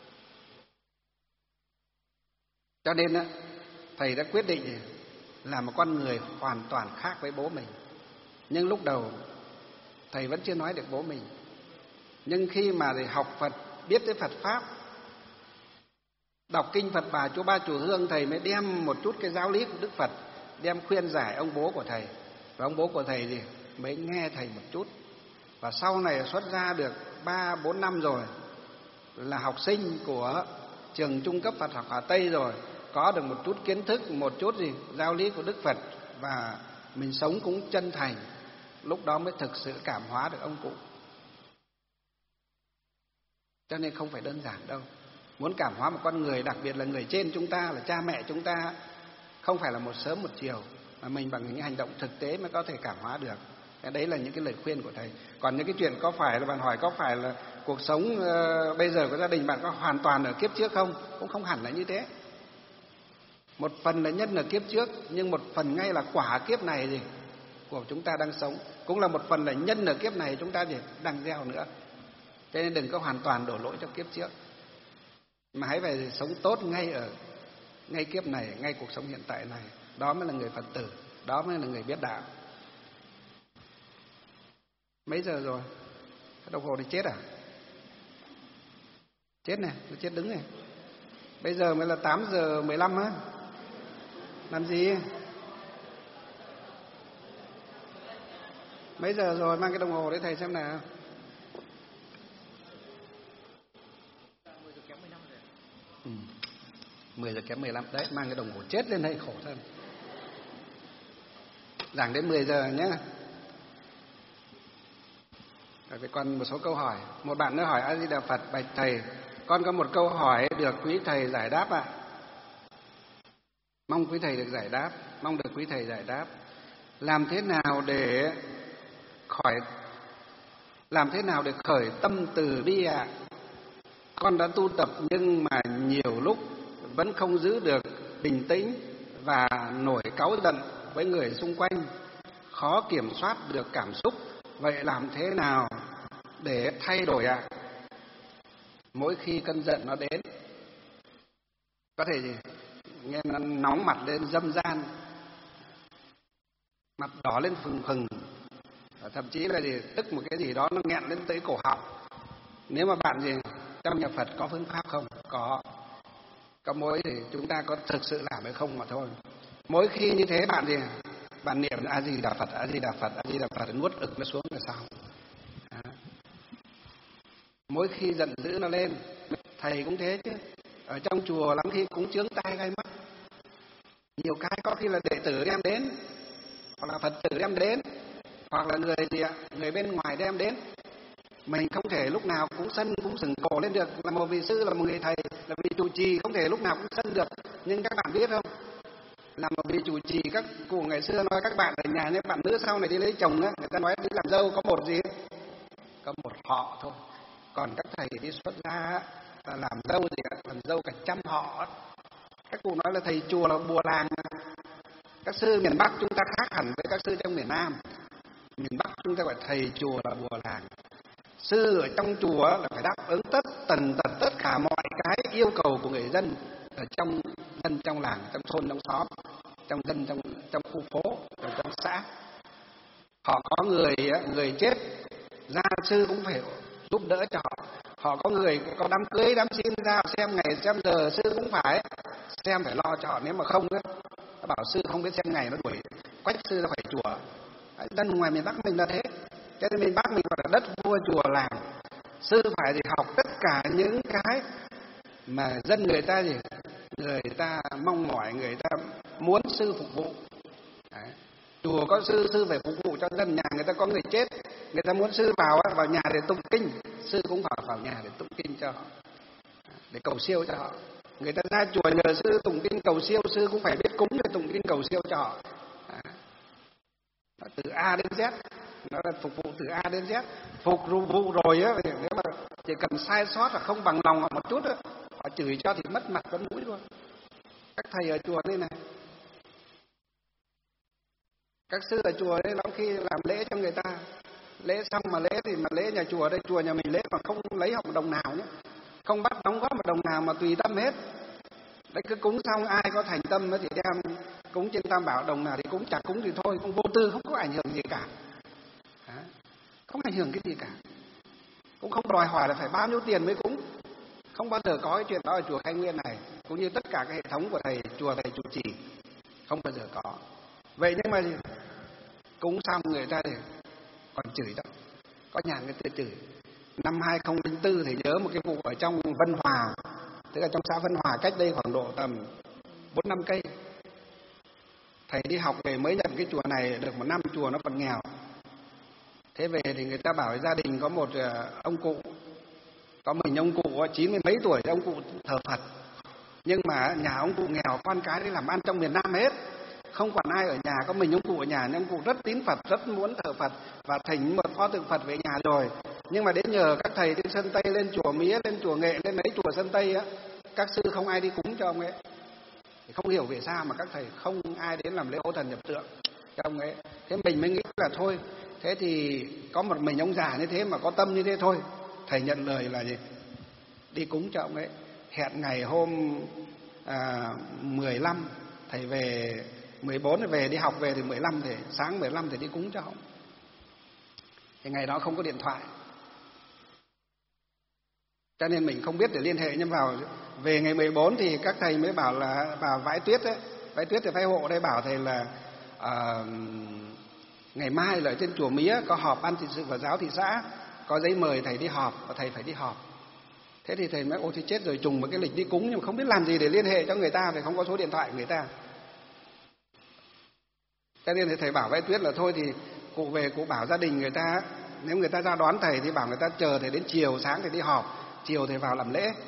Cho nên thầy đã quyết định là một con người hoàn toàn khác với bố mình. Nhưng lúc đầu thầy vẫn chưa nói được bố mình. Nhưng khi mà thầy học Phật, biết tới Phật Pháp, đọc kinh Phật Bà Chúa Ba Chùa Hương, thầy mới đem một chút cái giáo lý của Đức Phật, đem khuyên giải ông bố của thầy. Và ông bố của thầy gì mới nghe thầy một chút. Và sau này xuất ra được ba bốn năm rồi, là học sinh của trường trung cấp Phật học Hà Tây rồi, có được một chút kiến thức, một chút gì giáo lý của Đức Phật, và mình sống cũng chân thành. Lúc đó mới thực sự cảm hóa được ông cụ. Cho nên không phải đơn giản đâu. Muốn cảm hóa một con người, đặc biệt là người trên chúng ta, là cha mẹ chúng ta, không phải là một sớm một chiều, mà mình bằng những hành động thực tế mới có thể cảm hóa được. Đấy là những cái lời khuyên của thầy. Còn những cái chuyện có phải là bạn hỏi có phải là cuộc sống uh, bây giờ của gia đình bạn có hoàn toàn ở kiếp trước không? Cũng không hẳn là như thế. Một phần là nhân ở kiếp trước, nhưng một phần ngay là quả kiếp này gì của chúng ta đang sống, cũng là một phần là nhân ở kiếp này chúng ta gì đang gieo nữa. Cho nên đừng có hoàn toàn đổ lỗi cho kiếp trước, mà hãy về sống tốt ngay ở ngay kiếp này, ngay cuộc sống hiện tại này. Đó mới là người Phật tử, đó mới là người biết đạo. Mấy giờ rồi? Đồng hồ thì chết à? Chết này, tôi chết đứng này. Bây giờ mới là tám giờ mười lăm á. Làm gì? Mấy giờ rồi? Mang cái đồng hồ để thầy xem nào. Ừ. mười giờ kém mười lăm. Đấy, mang cái đồng hồ chết lên đây khổ thân. Giảng đến mười giờ nhé. Rồi còn một số câu hỏi. Một bạn nữa hỏi A Di Đà Phật: bạch thầy, con có một câu hỏi được quý thầy giải đáp ạ. À? Mong quý thầy được giải đáp, mong được quý thầy giải đáp. Làm thế nào để khỏi làm thế nào để khởi tâm từ bi ạ? À? Con đã tu tập nhưng mà nhiều lúc vẫn không giữ được bình tĩnh và nổi cáu giận với người xung quanh, khó kiểm soát được cảm xúc. Vậy làm thế nào để thay đổi ạ? À? Mỗi khi cơn giận nó đến, có thể gì nghe nó nóng mặt lên, dâm gian, mặt đỏ lên phừng phừng, thậm chí là gì tức một cái gì đó nó nghẹn lên tới cổ họng. Nếu mà bạn gì trong nhà Phật có phương pháp không? Có. Có mỗi thì chúng ta có thực sự làm hay không mà thôi. Mỗi khi như thế bạn gì bạn niệm A Di Đà Phật, A Di Đà Phật, A Di Đà Phật, nuốt ực nó xuống là sao? Đó. Mỗi khi giận dữ nó lên, thầy cũng thế chứ. Ở trong chùa lắm khi cũng chướng tai gai mắt. Nhiều cái có khi là đệ tử đem đến, hoặc là Phật tử đem đến, hoặc là người gì ạ, người bên ngoài đem đến. Mình không thể lúc nào cũng sân cũng sừng cổ lên được. Là một vị sư, là một người thầy, là vị trụ trì, không thể lúc nào cũng sân được. Nhưng các bạn biết không, làm một vị chủ trì. Các cụ ngày xưa nói các bạn ở nhà, những bạn nữ sau này đi lấy chồng á, người ta nói đi làm dâu có một gì, có một họ thôi. Còn các thầy đi xuất gia là làm dâu thì làm dâu cả trăm họ. Các cụ nói là thầy chùa là bùa làng. Các sư miền Bắc chúng ta khác hẳn với các sư trong miền Nam. Miền Bắc chúng ta gọi thầy chùa là bùa làng. Sư ở trong chùa là phải đáp ứng tất tần tật tất cả mọi cái yêu cầu của người dân ở trong dân, trong làng, trong thôn, trong xóm, trong dân, trong trong khu phố, trong xã. Họ có người người chết, gia sư cũng phải giúp đỡ cho họ. Họ có người có đám cưới, đám xin ra xem ngày xem giờ, sư cũng phải xem, phải lo cho họ. Nếu mà không á, bảo sư không biết xem ngày nó đuổi quách sư ra khỏi chùa. Dân ngoài miền Bắc mình là thế. Cho nên miền Bắc mình gọi là đất vua chùa làng. Sư phải thì học tất cả những cái mà dân người ta gì người ta mong mỏi, người ta muốn sư phục vụ. Đấy. Chùa có sư, sư phải phục vụ cho dân. Nhà người ta có người chết, người ta muốn sư vào vào nhà để tụng kinh, sư cũng phải vào nhà để tụng kinh cho họ, để cầu siêu cho họ. Người ta ra chùa nhờ sư tụng kinh cầu siêu, sư cũng phải biết cúng để tụng kinh cầu siêu cho họ. Từ A đến Z, nó là phục vụ từ A đến Z. Phục vụ rồi á, nếu mà chỉ cần sai sót là không bằng lòng họ một chút á, họ chửi cho thì mất mặt con mũi luôn. Các thầy ở chùa đây này, các sư ở chùa đây lắm khi làm lễ cho người ta, lễ xong mà lễ thì mà lễ nhà chùa đây, chùa nhà mình lễ mà không lấy họ một đồng nào nhé, không bắt đóng góp một đồng nào mà tùy tâm hết. Đấy, cứ cúng xong ai có thành tâm thì đem cúng trên Tam Bảo, đồng nào thì cúng, chả cúng thì thôi, không vô tư, không có ảnh hưởng gì cả. Đó. Không ảnh hưởng cái gì cả. Cũng không đòi hỏi là phải bao nhiêu tiền mới cúng. Không bao giờ có cái chuyện đó ở chùa Khai Nguyên này, cũng như tất cả cái hệ thống của thầy chùa, thầy chủ trì, không bao giờ có. Vậy nhưng mà gì? Cúng xong người ta thì còn chửi đó. Có nhà người ta chửi. Năm hai không không bốn thầy nhớ một cái vụ ở trong Vân Hòa, tức là trong xã Vân Hòa, cách đây khoảng độ tầm bốn năm cây. Thầy đi học về mới nhận cái chùa này được một năm, chùa nó còn nghèo. Thế về thì người ta bảo gia đình có một ông cụ, có mình ông cụ chín mươi mấy tuổi, ông cụ thờ Phật. Nhưng mà nhà ông cụ nghèo, con cái đi làm ăn trong miền Nam hết, không còn ai ở nhà, có mình ông cụ ở nhà. Nhưng ông cụ rất tín Phật, rất muốn thờ Phật và thỉnh một pho tượng Phật về nhà rồi. Nhưng mà đến nhờ các thầy trên Sơn Tây, lên chùa Mía, lên chùa Nghệ, lên mấy chùa Sơn Tây á, các sư không ai đi cúng cho ông ấy. Thì không hiểu vì sao mà các thầy không ai đến làm lễ hộ thần nhập tượng cho ông ấy. Thế mình mới nghĩ là thôi, thế thì có một mình ông già như thế mà có tâm như thế thôi. Thầy nhận lời là gì? Đi cúng cho ông ấy. Hẹn ngày hôm à, mười lăm, thầy về mười bốn thì về, đi học về thì mười lăm thì sáng mười lăm thì đi cúng cho ông. Thì ngày đó không có điện thoại, cho nên mình không biết để liên hệ. Nhưng vào về ngày mười bốn thì các thầy mới bảo là vào Vãi Tuyết đấy, Vãi Tuyết thì phái hộ đây bảo thầy là à, ngày mai là ở trên chùa Mía có họp ban trị sự Phật giáo thị xã, có giấy mời thầy đi họp và thầy phải đi họp. Thế thì thầy nói ôi thì chết rồi, trùng một cái lịch đi cúng nhưng mà không biết làm gì để liên hệ cho người ta, thì không có số điện thoại của người ta. Cho nên thì thầy bảo Vãi Tuyết là thôi thì cụ về cụ bảo gia đình người ta, nếu người ta ra đón thầy thì bảo người ta chờ thầy đến chiều, sáng thầy đi họp, chiều thầy vào làm lễ.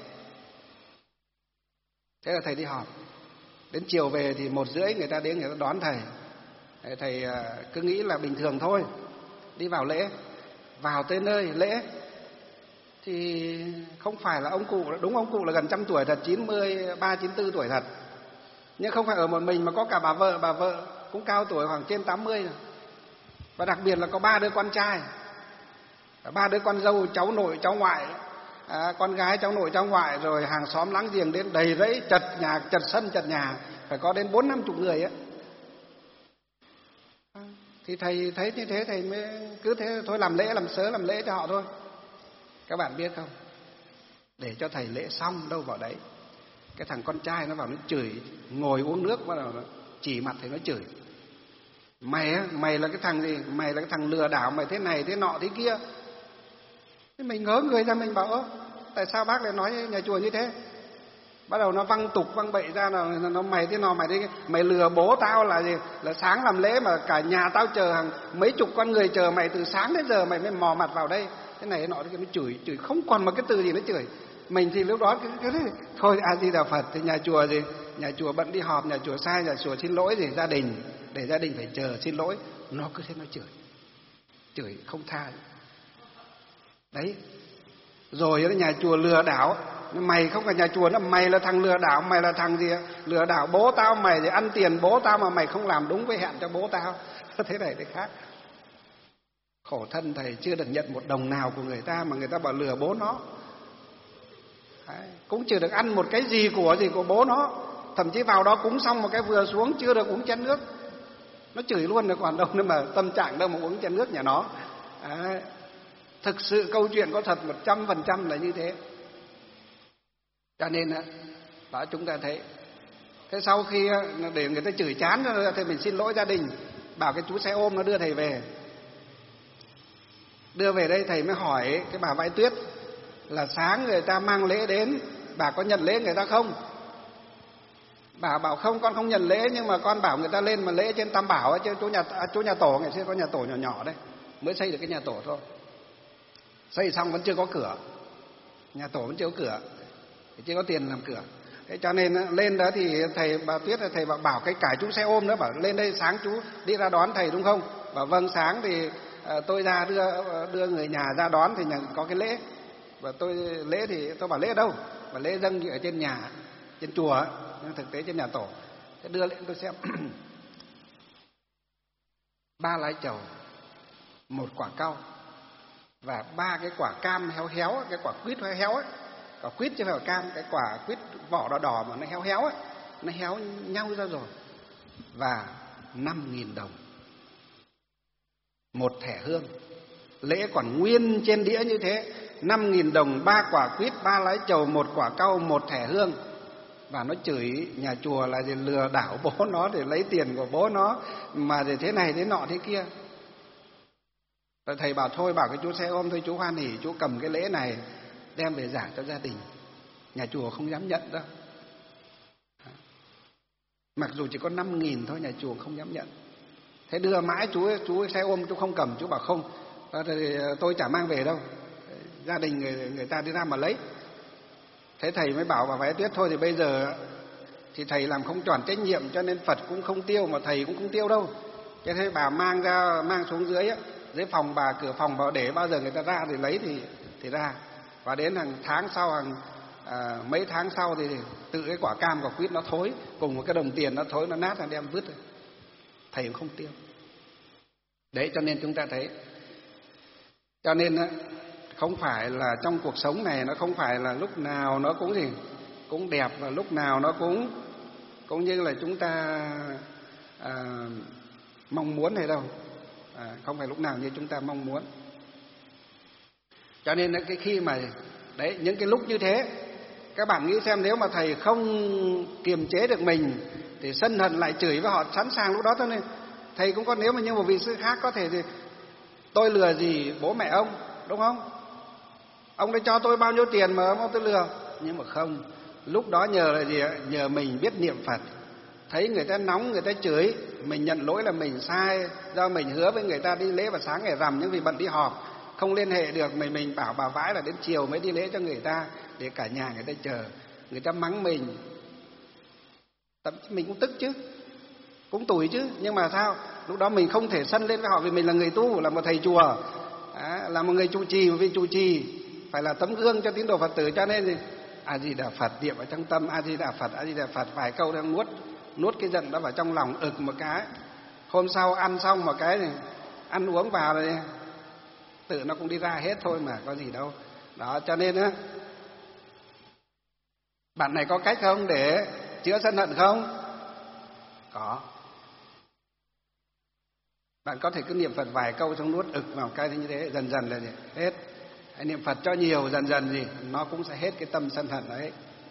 Thế là thầy đi họp, đến chiều về thì một rưỡi người ta đến, người ta đón thầy. Thầy cứ nghĩ là bình thường thôi, đi vào lễ. Vào tới nơi lễ thì không phải là ông cụ, đúng ông cụ là gần trăm tuổi thật, chín mươi ba, chín mươi tư tuổi thật. Nhưng không phải ở một mình mà có cả bà vợ, bà vợ cũng cao tuổi khoảng trên tám mươi rồi. Và đặc biệt là có ba đứa con trai, ba đứa con dâu, cháu nội, cháu ngoại, à, con gái, cháu nội, cháu ngoại, rồi hàng xóm láng giềng đến đầy rẫy, chật nhà, chật sân, chật nhà, phải có đến bốn năm chục người ấy. Thì thầy thấy như thế thầy mới cứ thế thôi, làm lễ, làm sớ, làm lễ cho họ thôi. Các bạn biết không, để cho thầy lễ xong đâu vào đấy, cái thằng con trai nó vào nó chửi, ngồi uống nước bắt đầu nó chỉ mặt thầy nó chửi. Mày á, mày là cái thằng gì? Mày là cái thằng lừa đảo, mày thế này thế nọ thế kia. Thế mình ngớ người ra, mình bảo ơ, tại sao bác lại nói nhà chùa như thế? Bắt đầu nó văng tục văng bậy ra, là nó mày thế nọ, mày thế, mày lừa bố tao là gì? Là sáng làm lễ mà cả nhà tao chờ hàng mấy chục con người chờ mày từ sáng đến giờ, mày mới mò mặt vào đây. Thế này thế nọ, nó chửi, chửi không còn một cái từ gì nó chửi. Mình thì lúc đó cứ, cứ thôi A Di Đà Phật, thì nhà chùa gì nhà chùa bận đi họp, nhà chùa sai, nhà chùa xin lỗi thì gia đình, để gia đình phải chờ xin lỗi, nó cứ thế nó chửi, chửi không tha. Đấy. Rồi nhà chùa lừa đảo, mày không phải nhà chùa nữa, mày là thằng lừa đảo, mày là thằng gì lừa đảo bố tao, mày thì ăn tiền bố tao mà mày không làm đúng với hẹn cho bố tao. Thế này thế khác. Khổ thân thầy chưa được nhận một đồng nào của người ta mà người ta bảo lừa bố nó. Đấy. Cũng chưa được ăn một cái gì của gì của bố nó. Thậm chí vào đó cúng xong một cái vừa xuống chưa được uống chén nước, nó chửi luôn rồi, còn đâu nữa mà tâm trạng đâu mà uống chén nước nhà nó. Đấy. Thực sự câu chuyện có thật một trăm phần trăm là như thế. Cho nên đó chúng ta thấy. Thế sau khi để người ta chửi chán rồi thì mình xin lỗi gia đình, bảo cái chú xe ôm nó đưa thầy về. Đưa về đây thầy mới hỏi cái bà Vãi Tuyết là sáng người ta mang lễ đến, bà có nhận lễ người ta không? Bà bảo không, con không nhận lễ, nhưng mà con bảo người ta lên mà lễ trên Tam Bảo ấy, chứ chỗ nhà à, chỗ nhà tổ ngày xưa có nhà tổ nhỏ nhỏ đấy, mới xây được cái nhà tổ thôi. Xây xong vẫn chưa có cửa, nhà tổ vẫn chưa có cửa, chưa có tiền làm cửa. Thế cho nên lên đó thì thầy bà Tuyết thầy bảo, bảo cái cải chú xe ôm nữa, bảo lên đây sáng chú đi ra đón thầy đúng không? Bảo vâng, sáng thì à, tôi ra đưa đưa người nhà ra đón thì nhà có cái lễ. Và tôi lễ thì tôi bảo lễ ở đâu? Và lễ dâng ở trên nhà, trên chùa ấy, nhưng thực tế trên nhà tổ. Thế đưa lên tôi xem. Ba lá trầu, một quả cau và ba cái quả cam héo héo, cái quả quýt héo héo ấy. Quả quýt chứ phải quả cam, cái quả quýt vỏ đỏ đỏ mà nó héo héo ấy, nó héo nhau ra rồi. Và năm nghìn đồng một thẻ hương. Lễ còn nguyên trên đĩa như thế. Năm nghìn đồng, ba quả quýt, ba lá trầu, một quả cau, một thẻ hương. Và nó chửi nhà chùa là gì lừa đảo bố nó để lấy tiền của bố nó, mà để thế này thế nọ thế kia. Rồi thầy bảo thôi, bảo cái chú xe ôm thôi, chú hoan hỉ chú cầm cái lễ này đem về giảng cho gia đình. Nhà chùa không dám nhận đâu. Mặc dù chỉ có năm nghìn thôi, nhà chùa không dám nhận. Thế đưa mãi chú chú xe ôm chú không cầm, chú bảo không, tôi chả mang về đâu, gia đình người, người ta đi ra mà lấy. Thế thầy mới bảo bà Vãi Tuyết thôi thì bây giờ thì thầy làm không tròn trách nhiệm, cho nên Phật cũng không tiêu mà thầy cũng không tiêu đâu. Cho thế bà mang ra, mang xuống dưới á, dưới phòng bà, cửa phòng bà để bao giờ người ta ra thì lấy thì thì ra. Và đến hàng tháng sau, hàng à, mấy tháng sau thì tự cái quả cam quả quýt nó thối, cùng một cái đồng tiền nó thối, nó nát, nó đem vứt rồi. Thầy cũng không tiêu. Đấy, cho nên chúng ta thấy, cho nên không phải là trong cuộc sống này nó không phải là lúc nào nó cũng gì cũng đẹp, và lúc nào nó cũng cũng như là chúng ta à, mong muốn này đâu. À, không phải lúc nào như chúng ta mong muốn. Cho nên cái khi mà đấy, những cái lúc như thế, các bạn nghĩ xem, nếu mà thầy không kiềm chế được mình thì sân hận lại chửi với họ sẵn sàng lúc đó. Cho nên thầy cũng có, nếu mà như một vị sư khác có thể thì tôi lừa gì bố mẹ ông, đúng không? Ông đã cho tôi bao nhiêu tiền mà ông tôi lừa. Nhưng mà không, lúc đó nhờ là gì ạ? Nhờ mình biết niệm Phật, thấy người ta nóng, người ta chửi, mình nhận lỗi là mình sai, do mình hứa với người ta đi lễ vào sáng ngày rằm, nhưng vì bận đi họp không liên hệ được, mình mình bảo bà Vãi là đến chiều mới đi lễ cho người ta, để cả nhà người ta chờ, người ta mắng mình, thậm chí mình cũng tức chứ, cũng tủi chứ. Nhưng mà sao? Lúc đó mình không thể sân lên với họ, vì mình là người tu, là một thầy chùa, à, là một người trụ trì, một vị trụ trì phải là tấm gương cho tín đồ Phật tử. Cho nên thì A Di Đà Phật niệm ở trong tâm, A Di Đà Phật, A Di Đà Phật, vài câu đang nuốt nuốt cái giận đó vào trong lòng, ực một cái. Hôm sau ăn xong một cái này, ăn uống vào rồi tự nó cũng đi ra hết thôi mà, có gì đâu. Đó, cho nên á, bạn này có cách không để chữa sân hận không? Có. Bạn có thể cứ niệm Phật vài câu xong nuốt ực vào cái như thế, dần dần là gì? Hết. Hãy niệm Phật cho nhiều, dần dần gì nó cũng sẽ hết cái tâm sân hận đấy.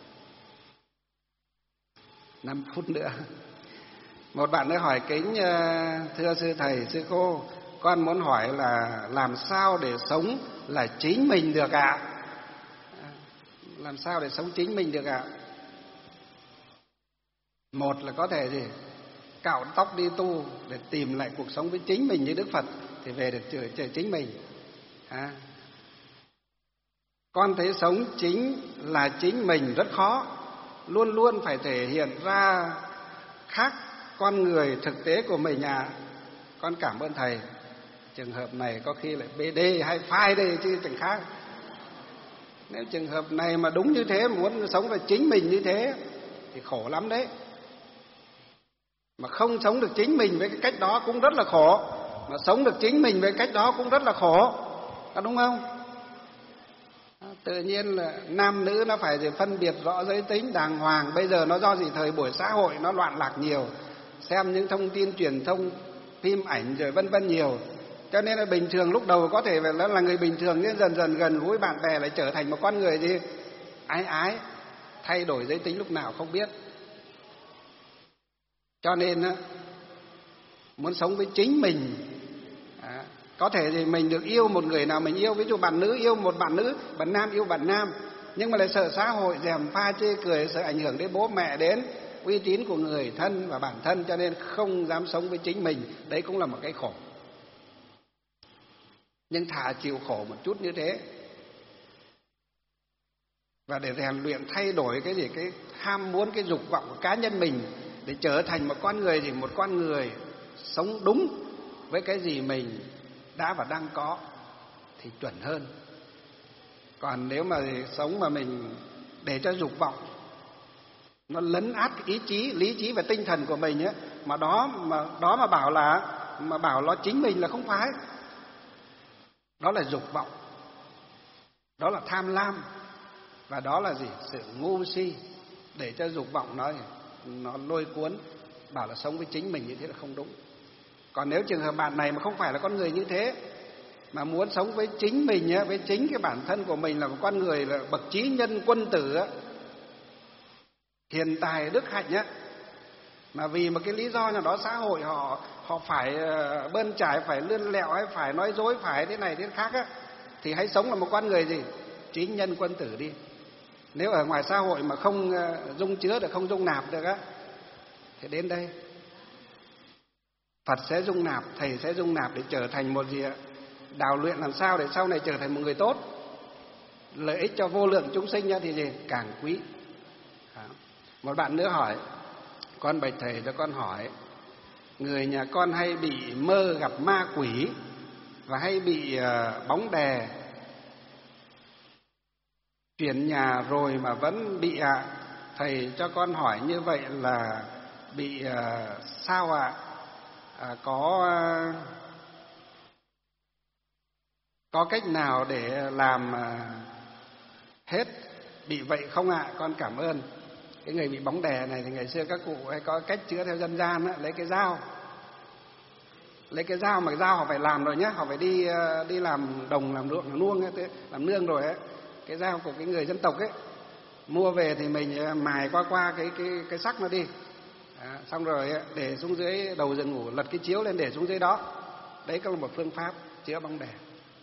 Năm phút nữa. Một bạn ấy hỏi kính: thưa sư thầy, sư cô, con muốn hỏi là làm sao để sống là chính mình được ạ? Làm sao để sống chính mình được ạ? Một là có thể gì cạo tóc đi tu để tìm lại cuộc sống với chính mình như Đức Phật, thì về được chữa, chữa chính mình. À, con thấy sống chính là chính mình rất khó. luôn luôn phải thể hiện ra khác con người thực tế của mình à. Con cảm ơn thầy, trường hợp này có khi lại bê đê hay phai đây chứ chẳng khác. Nếu trường hợp này mà đúng như thế, muốn sống về chính mình như thế thì khổ lắm đấy. Mà không sống được chính mình với cái cách đó cũng rất là khổ, mà sống được chính mình với cách đó cũng rất là khổ, có đúng không? Tự nhiên là nam nữ nó phải phân biệt rõ giới tính đàng hoàng. Bây giờ nó do gì? Thời buổi xã hội nó loạn lạc nhiều, xem những thông tin truyền thông, phim ảnh rồi vân vân nhiều, cho nên là bình thường lúc đầu có thể là, là người bình thường, nhưng dần dần gần gũi bạn bè lại trở thành một con người gì ái ái, thay đổi giới tính lúc nào không biết. Cho nên á, muốn sống với chính mình, à, có thể thì mình được yêu một người nào mình yêu, ví dụ bạn nữ yêu một bạn nữ, bạn nam yêu bạn nam, nhưng mà lại sợ xã hội gièm pha chê cười, sợ ảnh hưởng đến bố mẹ, đến uy tín của người thân và bản thân, cho nên không dám sống với chính mình. Đấy cũng là một cái khổ. Nhưng thà chịu khổ một chút như thế, và để rèn luyện thay đổi cái gì, cái ham muốn, cái dục vọng của cá nhân mình, để trở thành một con người gì, một con người sống đúng với cái gì mình đã và đang có thì chuẩn hơn. Còn nếu mà sống mà mình để cho dục vọng nó lấn át ý chí, lý trí và tinh thần của mình ấy, mà đó mà đó mà bảo là mà bảo nó chính mình là không phải. Đó là dục vọng, đó là tham lam, và đó là gì? Sự ngu si, để cho dục vọng nó nó lôi cuốn, bảo là sống với chính mình như thế là không đúng. Còn nếu trường hợp bạn này mà không phải là con người như thế, mà muốn sống với chính mình ấy, với chính cái bản thân của mình là một con người là bậc trí nhân quân tử ấy, hiền tài đức hạnh á, mà vì một cái lý do nào đó xã hội họ họ phải bơn trải, phải lươn lẹo, hay phải nói dối, phải thế này thế khác á, thì hãy sống là một con người gì? Trí nhân quân tử đi. Nếu ở ngoài xã hội mà không dung chứa được, không dung nạp được á, thì đến đây Phật sẽ dung nạp, thầy sẽ dung nạp để trở thành một gì ạ? Đào luyện làm sao để sau này trở thành một người tốt, lợi ích cho vô lượng chúng sinh thì gì? Càng quý. Một bạn nữa hỏi: con bạch thầy cho con hỏi, người nhà con hay bị mơ gặp ma quỷ và hay bị uh, bóng đè, chuyển nhà rồi mà vẫn bị ạ. À. Thầy cho con hỏi như vậy là bị uh, sao ạ? À? À, có uh, có cách nào để làm uh, hết bị vậy không ạ? À? Con cảm ơn. Cái người bị bóng đè này thì ngày xưa các cụ hay có cách chữa theo dân gian á, lấy cái dao, lấy cái dao, mà cái dao họ phải làm rồi nhé, họ phải đi đi làm đồng, làm ruộng, làm nuông ấy, làm nương rồi ấy. Cái dao của cái người dân tộc ấy, mua về thì mình mài qua qua cái cái cái sắc nó đi, à, xong rồi ấy, để xuống dưới đầu giường ngủ, lật cái chiếu lên để xuống dưới đó. Đấy cũng là một phương pháp chữa bóng đè.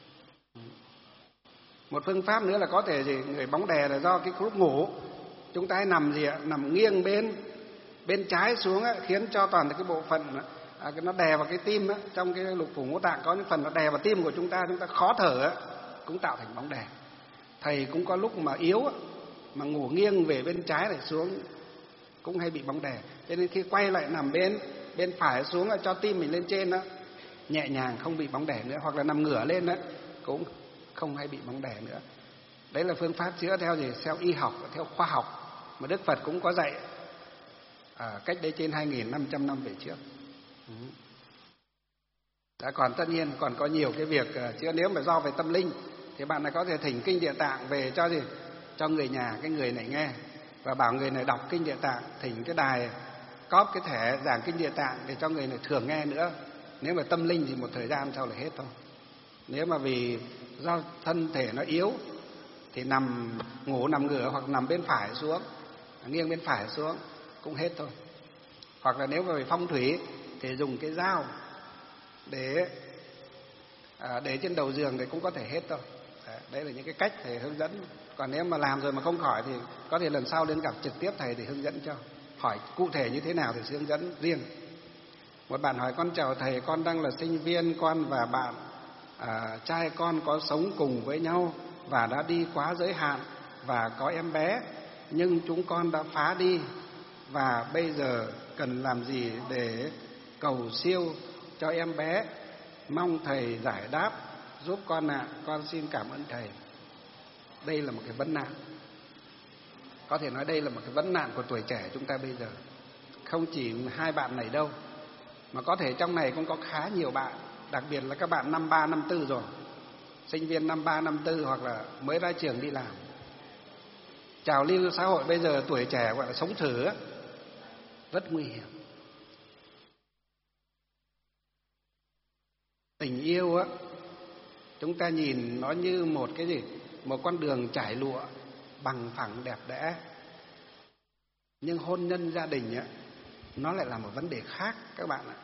Một phương pháp nữa là có thể gì, người bóng đè là do cái lúc ngủ chúng ta hay nằm gì ạ, nằm nghiêng bên bên trái xuống á, khiến cho toàn cái bộ phận à, nó đè vào cái tim á, trong cái lục phủ ngũ tạng có những phần nó đè vào tim của chúng ta, chúng ta khó thở á, cũng tạo thành bóng đè. Thầy cũng có lúc mà yếu á, mà ngủ nghiêng về bên trái lại xuống cũng hay bị bóng đè. Cho nên khi quay lại nằm bên bên phải xuống là cho tim mình lên trên đó, nhẹ nhàng không bị bóng đè nữa, hoặc là nằm ngửa lên đó cũng không hay bị bóng đè nữa. Đấy là phương pháp chữa theo gì? Theo y học, theo khoa học mà Đức Phật cũng có dạy à, cách đây trên hai nghìn năm trăm năm về trước. Ừ. Đã, còn tất nhiên còn có nhiều cái việc uh, chữa. Nếu mà do về tâm linh thì bạn này có thể thỉnh kinh Địa Tạng về cho gì? Cho người nhà, cái người này nghe, và bảo người này đọc kinh Địa Tạng, thỉnh cái đài cóp cái thẻ giảng kinh Địa Tạng để cho người này thường nghe nữa. Nếu mà tâm linh thì một thời gian sau là hết thôi. Nếu mà vì do thân thể nó yếu thì nằm ngủ nằm ngửa hoặc nằm bên phải xuống, nghiêng bên phải xuống cũng hết thôi. Hoặc là nếu mà về phong thủy thì dùng cái dao để à, để trên đầu giường thì cũng có thể hết thôi. Đấy là những cái cách thầy hướng dẫn. Còn nếu mà làm rồi mà không khỏi thì có thể lần sau đến gặp trực tiếp thầy thì hướng dẫn cho. Hỏi cụ thể như thế nào thì sẽ hướng dẫn riêng. Một bạn hỏi: con chào thầy, con đang là sinh viên, con và bạn à, trai con có sống cùng với nhau và đã đi quá giới hạn và có em bé. nhưng chúng con đã phá đi, và bây giờ cần làm gì để cầu siêu cho em bé? Mong thầy giải đáp giúp con ạ. À. Con xin cảm ơn thầy. Đây là một cái vấn nạn. Có thể nói đây là một cái vấn nạn của tuổi trẻ chúng ta bây giờ. Không chỉ hai bạn này đâu, mà có thể trong này cũng có khá nhiều bạn, đặc biệt là các bạn năm ba, năm tư rồi, sinh viên năm ba, năm tư hoặc là mới ra trường đi làm. Trào lưu xã hội bây giờ tuổi trẻ gọi là sống thử á, rất nguy hiểm. Tình yêu á, chúng ta nhìn nó như một cái gì? Một con đường trải lụa bằng phẳng đẹp đẽ. Nhưng hôn nhân gia đình á, nó lại là một vấn đề khác các bạn ạ.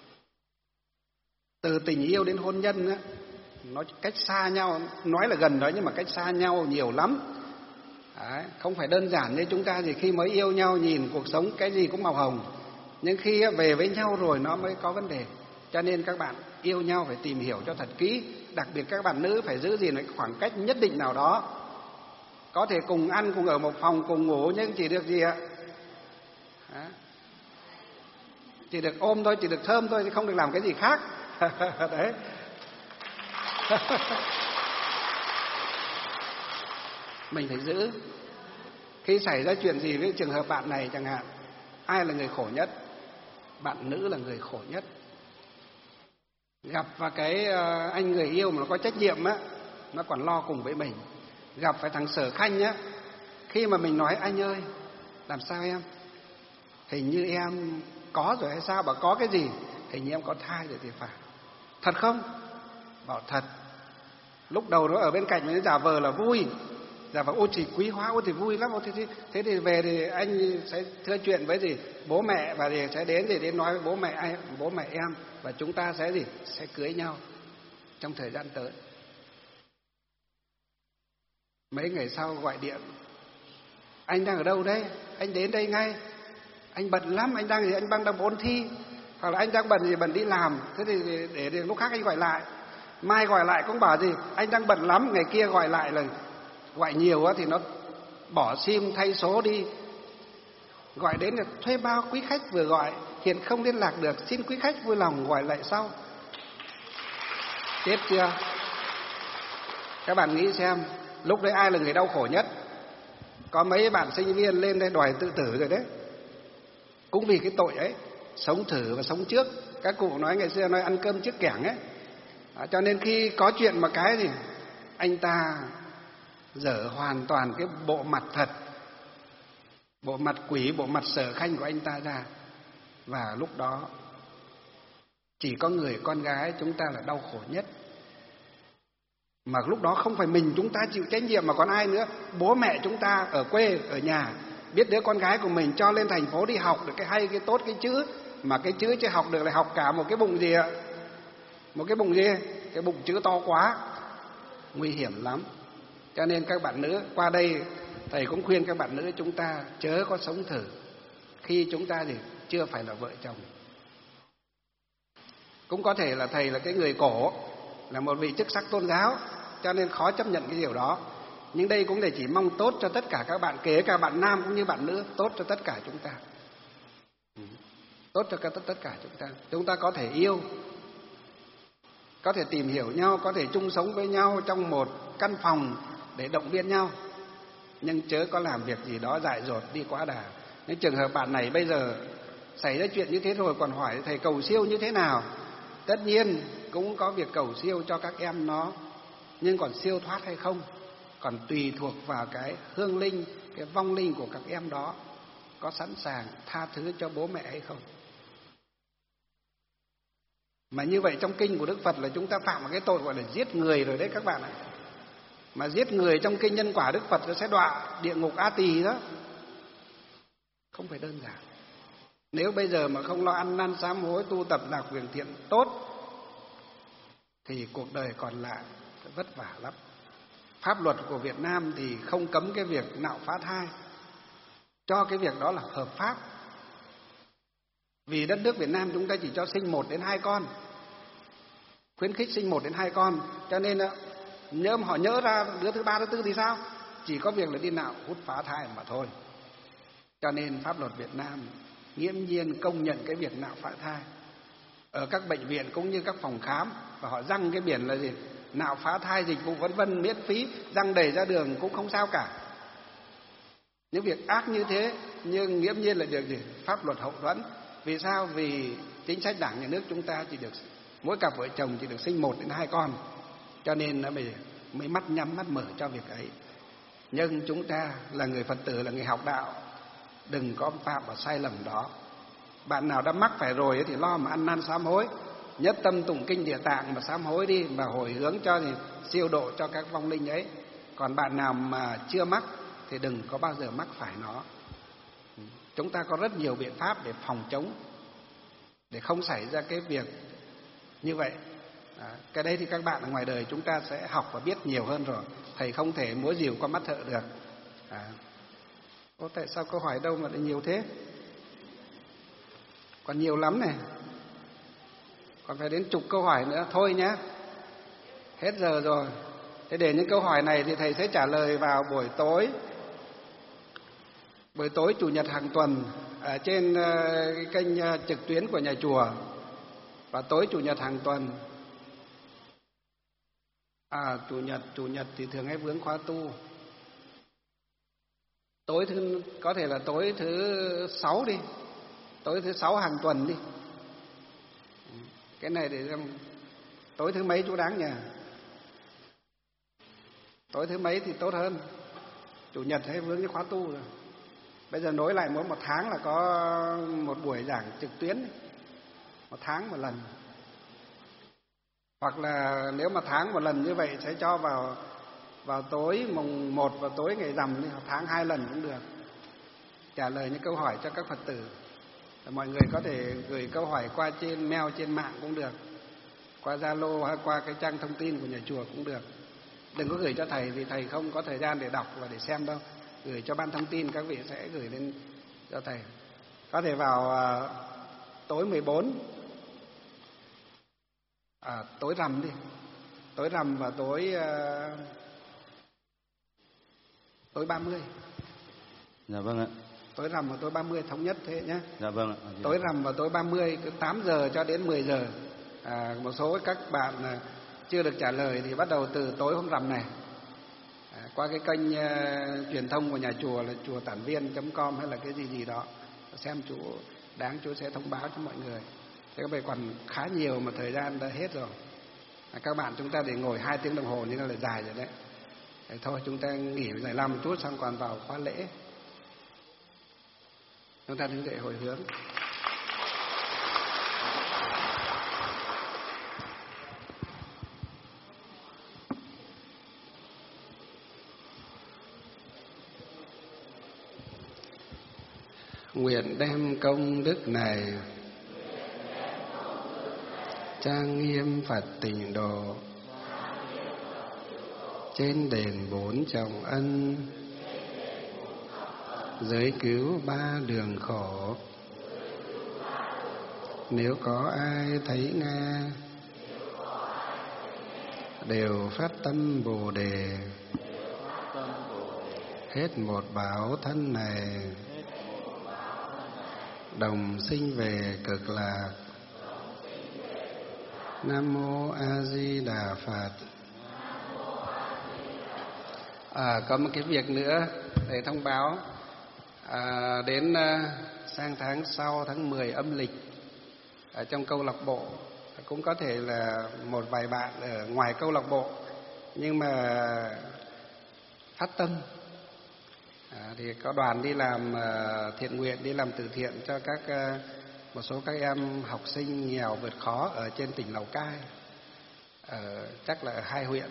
Từ tình yêu đến hôn nhân á, nó cách xa nhau, nói là gần đó nhưng mà cách xa nhau nhiều lắm. Đấy, không phải đơn giản như chúng ta thì khi mới yêu nhau nhìn cuộc sống cái gì cũng màu hồng, nhưng khi về với nhau rồi nó mới có vấn đề. Cho nên các bạn yêu nhau phải tìm hiểu cho thật kỹ, đặc biệt các bạn nữ phải giữ gìn khoảng cách nhất định nào đó. Có thể cùng ăn, cùng ở một phòng, cùng ngủ, nhưng chỉ được gì ạ? Đó. Chỉ được ôm thôi, chỉ được thơm thôi, không được làm cái gì khác. Đấy. Mình phải giữ. Khi xảy ra chuyện gì với trường hợp bạn này chẳng hạn, ai là người khổ nhất? Bạn nữ là người khổ nhất. Gặp vào cái anh người yêu mà nó có trách nhiệm á, nó còn lo cùng với mình. Gặp phải thằng Sở Khanh á, khi mà mình nói anh ơi, làm sao em? Hình như em có rồi hay sao? Bảo có cái gì? Hình như em có thai rồi thì phải. Thật không? Bảo thật. Lúc đầu nó ở bên cạnh mình giả vờ là vui, giả vờ ôi chỉ quý hóa, ôi thì vui lắm, ôi thì, thế thì về thì anh sẽ thưa chuyện với gì bố mẹ, và thì sẽ đến thì đến nói với bố mẹ ai, bố mẹ em, và chúng ta sẽ gì sẽ cưới nhau trong thời gian tới. Mấy ngày sau gọi điện, anh đang ở đâu đấy? Anh đến đây ngay. Anh bận lắm, anh đang gì? Anh đang đang ôn thi, hoặc là anh đang bận gì, bận đi làm. Thế thì để, để lúc khác anh gọi lại. Mai gọi lại cũng bảo gì? Anh đang bận lắm. Ngày kia gọi lại là gọi nhiều á thì nó bỏ sim thay số đi. Gọi đến là thuê bao quý khách vừa gọi hiện không liên lạc được, xin quý khách vui lòng gọi lại sau. Chết chưa? Các bạn nghĩ xem, lúc đấy ai là người đau khổ nhất? Có mấy bạn sinh viên lên đây đòi tự tử rồi đấy, cũng vì cái tội ấy, sống thử và sống trước. Các cụ nói ngày xưa nói ăn cơm trước kẻng ấy. Đó, cho nên khi có chuyện mà cái gì anh ta dở hoàn toàn cái bộ mặt thật, bộ mặt quỷ, bộ mặt Sở Khanh của anh ta ra. Và lúc đó chỉ có người con gái chúng ta là đau khổ nhất. Mà lúc đó không phải mình chúng ta chịu trách nhiệm mà còn ai nữa? Bố mẹ chúng ta ở quê, ở nhà, biết đứa con gái của mình cho lên thành phố đi học được cái hay, cái tốt, cái chữ. Mà cái chữ chứ học được lại học cả một cái bụng gì ạ? Một cái bụng gì? Cái bụng chữ to quá, nguy hiểm lắm. Cho nên các bạn nữ qua đây, thầy cũng khuyên các bạn nữ chúng ta chớ có sống thử khi chúng ta thì chưa phải là vợ chồng. Cũng có thể là thầy là cái người cổ, là một vị chức sắc tôn giáo, cho nên khó chấp nhận cái điều đó. Nhưng đây cũng để chỉ mong tốt cho tất cả các bạn, kể cả bạn nam cũng như bạn nữ, tốt cho tất cả chúng ta. Tốt cho tất cả chúng ta. Chúng ta có thể yêu, có thể tìm hiểu nhau, có thể chung sống với nhau trong một căn phòng để động viên nhau. Nhưng chớ có làm việc gì đó dại dột đi quá đà. Những trường hợp bạn này bây giờ xảy ra chuyện như thế rồi còn hỏi thầy cầu siêu như thế nào? Tất nhiên cũng có việc cầu siêu cho các em nó, nhưng còn siêu thoát hay không còn tùy thuộc vào cái hương linh, cái vong linh của các em đó có sẵn sàng tha thứ cho bố mẹ hay không. Mà như vậy trong kinh của Đức Phật là chúng ta phạm một cái tội gọi là giết người rồi đấy các bạn ạ. Mà giết người trong kinh Nhân Quả Đức Phật nó sẽ đọa địa ngục A Tỳ đó, không phải đơn giản. Nếu bây giờ mà không lo ăn năn sám hối, tu tập lạc quyền thiện tốt thì cuộc đời còn lại vất vả lắm. Pháp luật của Việt Nam thì không cấm cái việc nạo phá thai, cho cái việc đó là hợp pháp. Vì đất nước Việt Nam chúng ta chỉ cho sinh một đến hai con, khuyến khích sinh một đến hai con, cho nên nếu mà họ nhớ ra đứa thứ ba, thứ tư thì sao? chỉ có việc là đi nạo hút phá thai mà thôi. Cho nên pháp luật Việt Nam nghiễm nhiên công nhận cái việc nạo phá thai ở các bệnh viện cũng như các phòng khám, và họ răng cái biển là gì? Nạo phá thai dịch vụ vân vân miễn phí, răng đầy ra đường cũng không sao cả. Những việc ác như thế nhưng nghiễm nhiên là được gì? Pháp luật hậu thuẫn. Vì sao? Vì chính sách Đảng nhà nước chúng ta chỉ được mỗi cặp vợ chồng chỉ được sinh một đến hai con, cho nên nó mới mới mắt nhắm mắt mở cho việc ấy. Nhưng chúng ta là người Phật tử, là người học đạo, đừng có phạm vào sai lầm đó. Bạn nào đã mắc phải rồi thì lo mà ăn năn sám hối, nhất tâm tụng kinh Địa Tạng mà sám hối đi, mà hồi hướng cho thì siêu độ cho các vong linh ấy. Còn bạn nào mà chưa mắc thì đừng có bao giờ mắc phải nó. Chúng ta có rất nhiều biện pháp để phòng chống, để không xảy ra cái việc như vậy. À, cái đấy thì các bạn ở ngoài đời chúng ta sẽ học và biết nhiều hơn rồi. Thầy không thể múa rìu qua mắt thợ được. À. Ô, tại sao câu hỏi đâu mà lại nhiều thế? Còn nhiều lắm này. Còn phải đến chục câu hỏi nữa. Thôi nhé, hết giờ rồi. Thế để những câu hỏi này thì thầy sẽ trả lời vào buổi tối. Buổi tối Chủ nhật hàng tuần ở trên cái kênh trực tuyến của nhà chùa. Và tối Chủ nhật hàng tuần. À, Chủ nhật, Chủ nhật thì thường hay vướng khóa tu. Tối thứ, có thể là tối thứ sáu đi. Tối thứ sáu hàng tuần đi. Cái này để xem tối thứ mấy chú đáng nhỉ? Tối thứ mấy thì tốt hơn. Chủ nhật hay vướng cái khóa tu rồi. Bây giờ nối lại mỗi một tháng là có một buổi giảng trực tuyến. Một tháng một lần. Hoặc là nếu mà tháng một lần như vậy sẽ cho vào vào tối mùng một và tối ngày rằm, tháng hai lần cũng được. Trả lời những câu hỏi cho các Phật tử. Mọi người có thể gửi câu hỏi qua trên mail, trên mạng cũng được, qua Zalo hay qua cái trang thông tin của nhà chùa cũng được. Đừng có gửi cho thầy vì thầy không có thời gian để đọc và để xem đâu. Gửi cho ban thông tin, các vị sẽ gửi lên cho thầy. Có thể vào uh, tối mười bốn, à, tối rằm đi, tối rằm và tối uh, tối ba mươi. Dạ vâng ạ. Tối rằm và tối ba mươi thống nhất thế nhé. Dạ vâng ạ. Tối rằm và tối ba mươi từ tám giờ cho đến mười giờ. À, một số các bạn chưa được trả lời thì bắt đầu từ tối hôm rằm này. À, qua cái kênh uh, truyền thông của nhà chùa là chùa tản viên chấm com hay là cái gì gì đó. Xem chú đáng chú sẽ thông báo cho mọi người. Thế vậy còn khá nhiều mà thời gian đã hết rồi. À, các bạn chúng ta để ngồi hai tiếng đồng hồ như là dài rồi đấy. Thế thôi chúng ta nghỉ giải lao một chút xong còn vào khóa lễ. Chúng ta đứng dậy hồi hướng. Nguyện đem công đức này trang nghiêm Phật Tịnh Độ, trên đền bốn trọng ân, giới cứu ba đường khổ. Nếu có ai thấy nghe, đều phát tâm Bồ Đề, hết một báo thân này, đồng sinh về cực lạc. Nam mô A Di Đà Phật. À, có một cái việc nữa để thông báo. À, đến à, sang tháng sau, tháng mười âm lịch, ở trong câu lạc bộ cũng có thể là một vài bạn ở ngoài câu lạc bộ nhưng mà phát tâm, à, thì có đoàn đi làm à, thiện nguyện, đi làm từ thiện cho các à, một số các em học sinh nghèo vượt khó ở trên tỉnh Lào Cai, ở chắc là ở hai huyện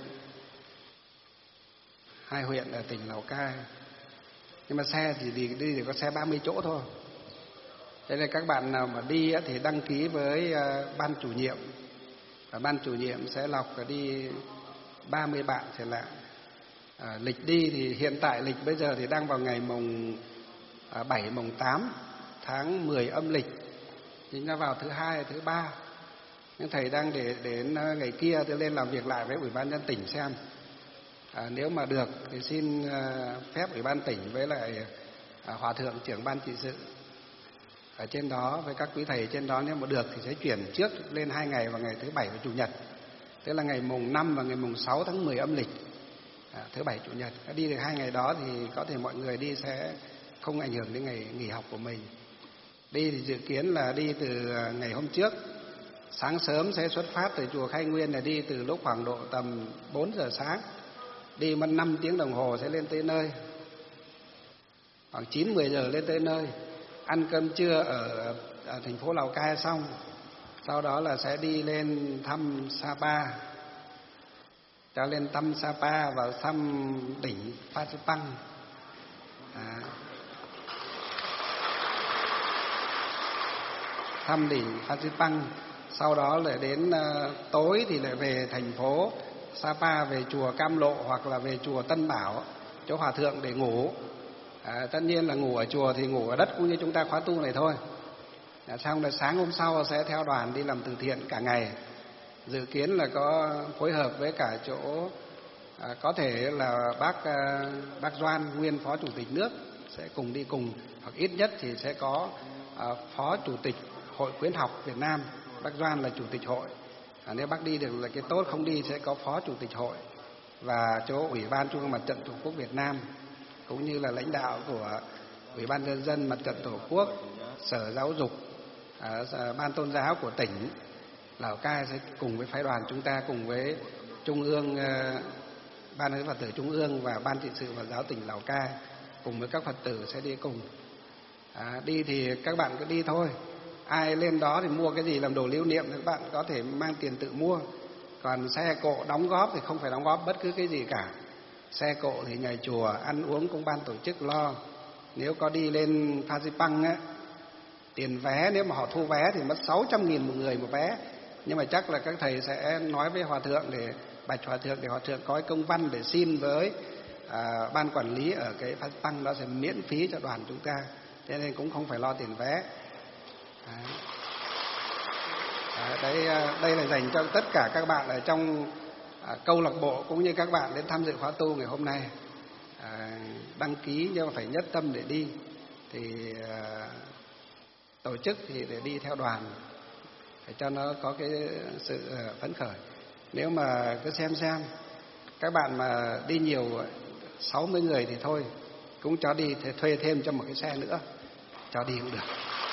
hai huyện ở tỉnh Lào Cai. Nhưng mà xe thì đi, đi thì có xe ba mươi chỗ thôi. Thế nên các bạn nào mà đi thì đăng ký với ban chủ nhiệm, và ban chủ nhiệm sẽ lọc và đi ba mươi bạn trở lại. À, lịch đi thì hiện tại lịch bây giờ thì đang vào ngày mùng bảy, mùng tám tháng mười âm lịch, chính là vào thứ hai, thứ ba. Nhưng thầy đang để đến ngày kia tôi lên làm việc lại với ủy ban nhân tỉnh xem À, nếu mà được thì xin à, phép Ủy ban tỉnh với lại à, Hòa thượng trưởng ban trị sự ở trên đó với các quý thầy trên đó, nếu mà được thì sẽ chuyển trước lên hai ngày vào ngày thứ bảy và chủ nhật, tức là ngày mùng năm và ngày mùng sáu tháng mười âm lịch, à, thứ bảy chủ nhật. Đi được hai ngày đó thì có thể mọi người đi sẽ không ảnh hưởng đến ngày nghỉ học của mình. Đi thì dự kiến là đi từ ngày hôm trước, sáng sớm sẽ xuất phát từ chùa Khai Nguyên, là đi từ lúc khoảng độ tầm bốn giờ sáng, đi mất năm tiếng đồng hồ sẽ lên tới nơi, khoảng chín mười giờ lên tới nơi, ăn cơm trưa ở, ở thành phố Lào Cai xong, sau đó là sẽ đi lên thăm Sapa, cho lên thăm Sapa và thăm đỉnh Phan Xipang. À, thăm đỉnh Phan Xipang, sau đó lại đến uh, tối thì lại về thành phố Sapa, về chùa Cam Lộ hoặc là về chùa Tân Bảo chỗ Hòa thượng để ngủ. À, tất nhiên là ngủ ở chùa thì ngủ ở đất cũng như chúng ta khóa tu này thôi. À, xong là sáng hôm sau sẽ theo đoàn đi làm từ thiện cả ngày. Dự kiến là có phối hợp với cả chỗ à, có thể là bác à, bác Doan, nguyên phó chủ tịch nước sẽ cùng đi cùng, hoặc ít nhất thì sẽ có à, phó chủ tịch Hội Khuyến học Việt Nam, bác Doan là chủ tịch hội. À, nếu bác đi được là cái tốt, không đi sẽ có phó chủ tịch hội và chỗ Ủy ban Trung ương Mặt trận Tổ quốc Việt Nam, cũng như là lãnh đạo của Ủy ban nhân dân Mặt trận Tổ quốc, Sở Giáo dục, à, ban tôn giáo của tỉnh Lào Cai sẽ cùng với phái đoàn chúng ta, cùng với Trung ương, ban huấn Phật tử Trung ương và ban trị sự Phật giáo tỉnh Lào Cai, cùng với các Phật tử sẽ đi cùng. À, đi thì các bạn cứ đi thôi. Ai lên đó thì mua cái gì làm đồ lưu niệm thì các bạn có thể mang tiền tự mua. Còn xe cộ đóng góp thì không phải đóng góp bất cứ cái gì cả. Xe cộ thì nhà chùa ăn uống cũng ban tổ chức lo. Nếu có đi lên Phan Xipang á, tiền vé nếu mà họ thu vé thì mất sáu trăm nghìn một người một vé. Nhưng mà chắc là các thầy sẽ nói với Hòa thượng để bạch Hòa thượng để Hòa thượng có công văn để xin với à, ban quản lý ở cái Phan Xipang đó sẽ miễn phí cho đoàn chúng ta. Cho nên cũng không phải lo tiền vé. À, à, đây, đây là dành cho tất cả các bạn ở trong à, câu lạc bộ cũng như các bạn đến tham dự khóa tu ngày hôm nay. À, đăng ký nhưng mà phải nhất tâm để đi. Thì à, tổ chức thì để đi theo đoàn, phải cho nó có cái sự phấn khởi. Nếu mà cứ xem xem các bạn mà đi nhiều sáu mươi người thì thôi, cũng cho đi thì thuê thêm cho một cái xe nữa, cho đi cũng được.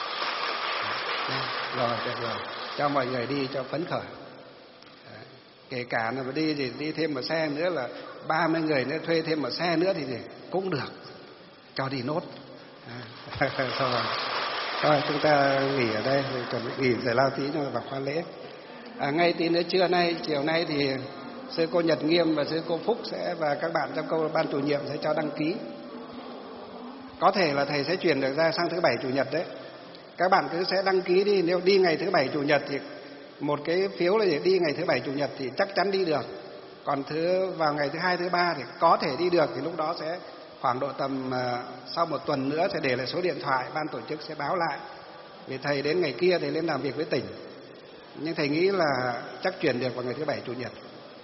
Rồi, được rồi, cho mọi người đi cho phấn khởi. Đấy. Kể cả là mà đi thì đi thêm một xe nữa là ba mươi người nữa, thuê thêm một xe nữa thì cũng được, cho đi nốt. À. Rồi. Thôi chúng ta nghỉ ở đây, chuẩn bị nghỉ giải lao tí rồi vào khoa lễ. À, ngay tí nữa trưa nay, chiều nay thì sư cô Nhật Nghiêm và sư cô Phúc sẽ và các bạn trong câu ban chủ nhiệm sẽ cho đăng ký. Có thể là thầy sẽ chuyển được ra sang thứ bảy chủ nhật đấy. Các bạn cứ sẽ đăng ký đi. Nếu đi ngày thứ bảy chủ nhật thì một cái phiếu là để đi ngày thứ bảy chủ nhật thì chắc chắn đi được. Còn thứ vào ngày thứ hai thứ ba thì có thể đi được, thì lúc đó sẽ khoảng độ tầm uh, sau một tuần nữa sẽ để lại số điện thoại, ban tổ chức sẽ báo lại. Vì thầy đến ngày kia thầy lên làm việc với tỉnh, nhưng thầy nghĩ là chắc chuyển được vào ngày thứ bảy chủ nhật.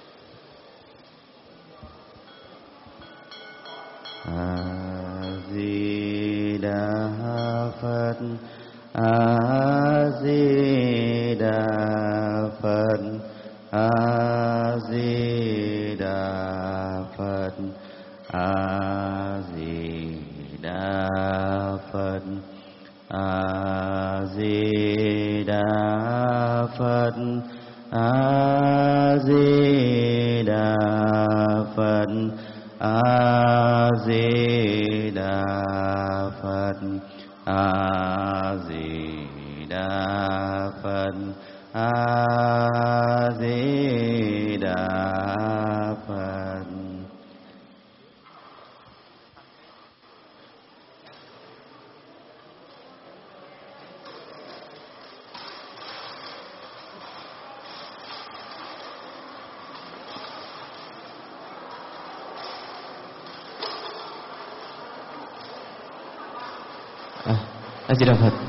A Di Đà Phật, A Di Đà Phật, A Di Đà Phật, A Di Đà Phật, A Di Đà Phật, A Di Đà Phật, A Di Đà Phật, A Di Đà Phật, A Di Đà Phật. A Di Đà Phật.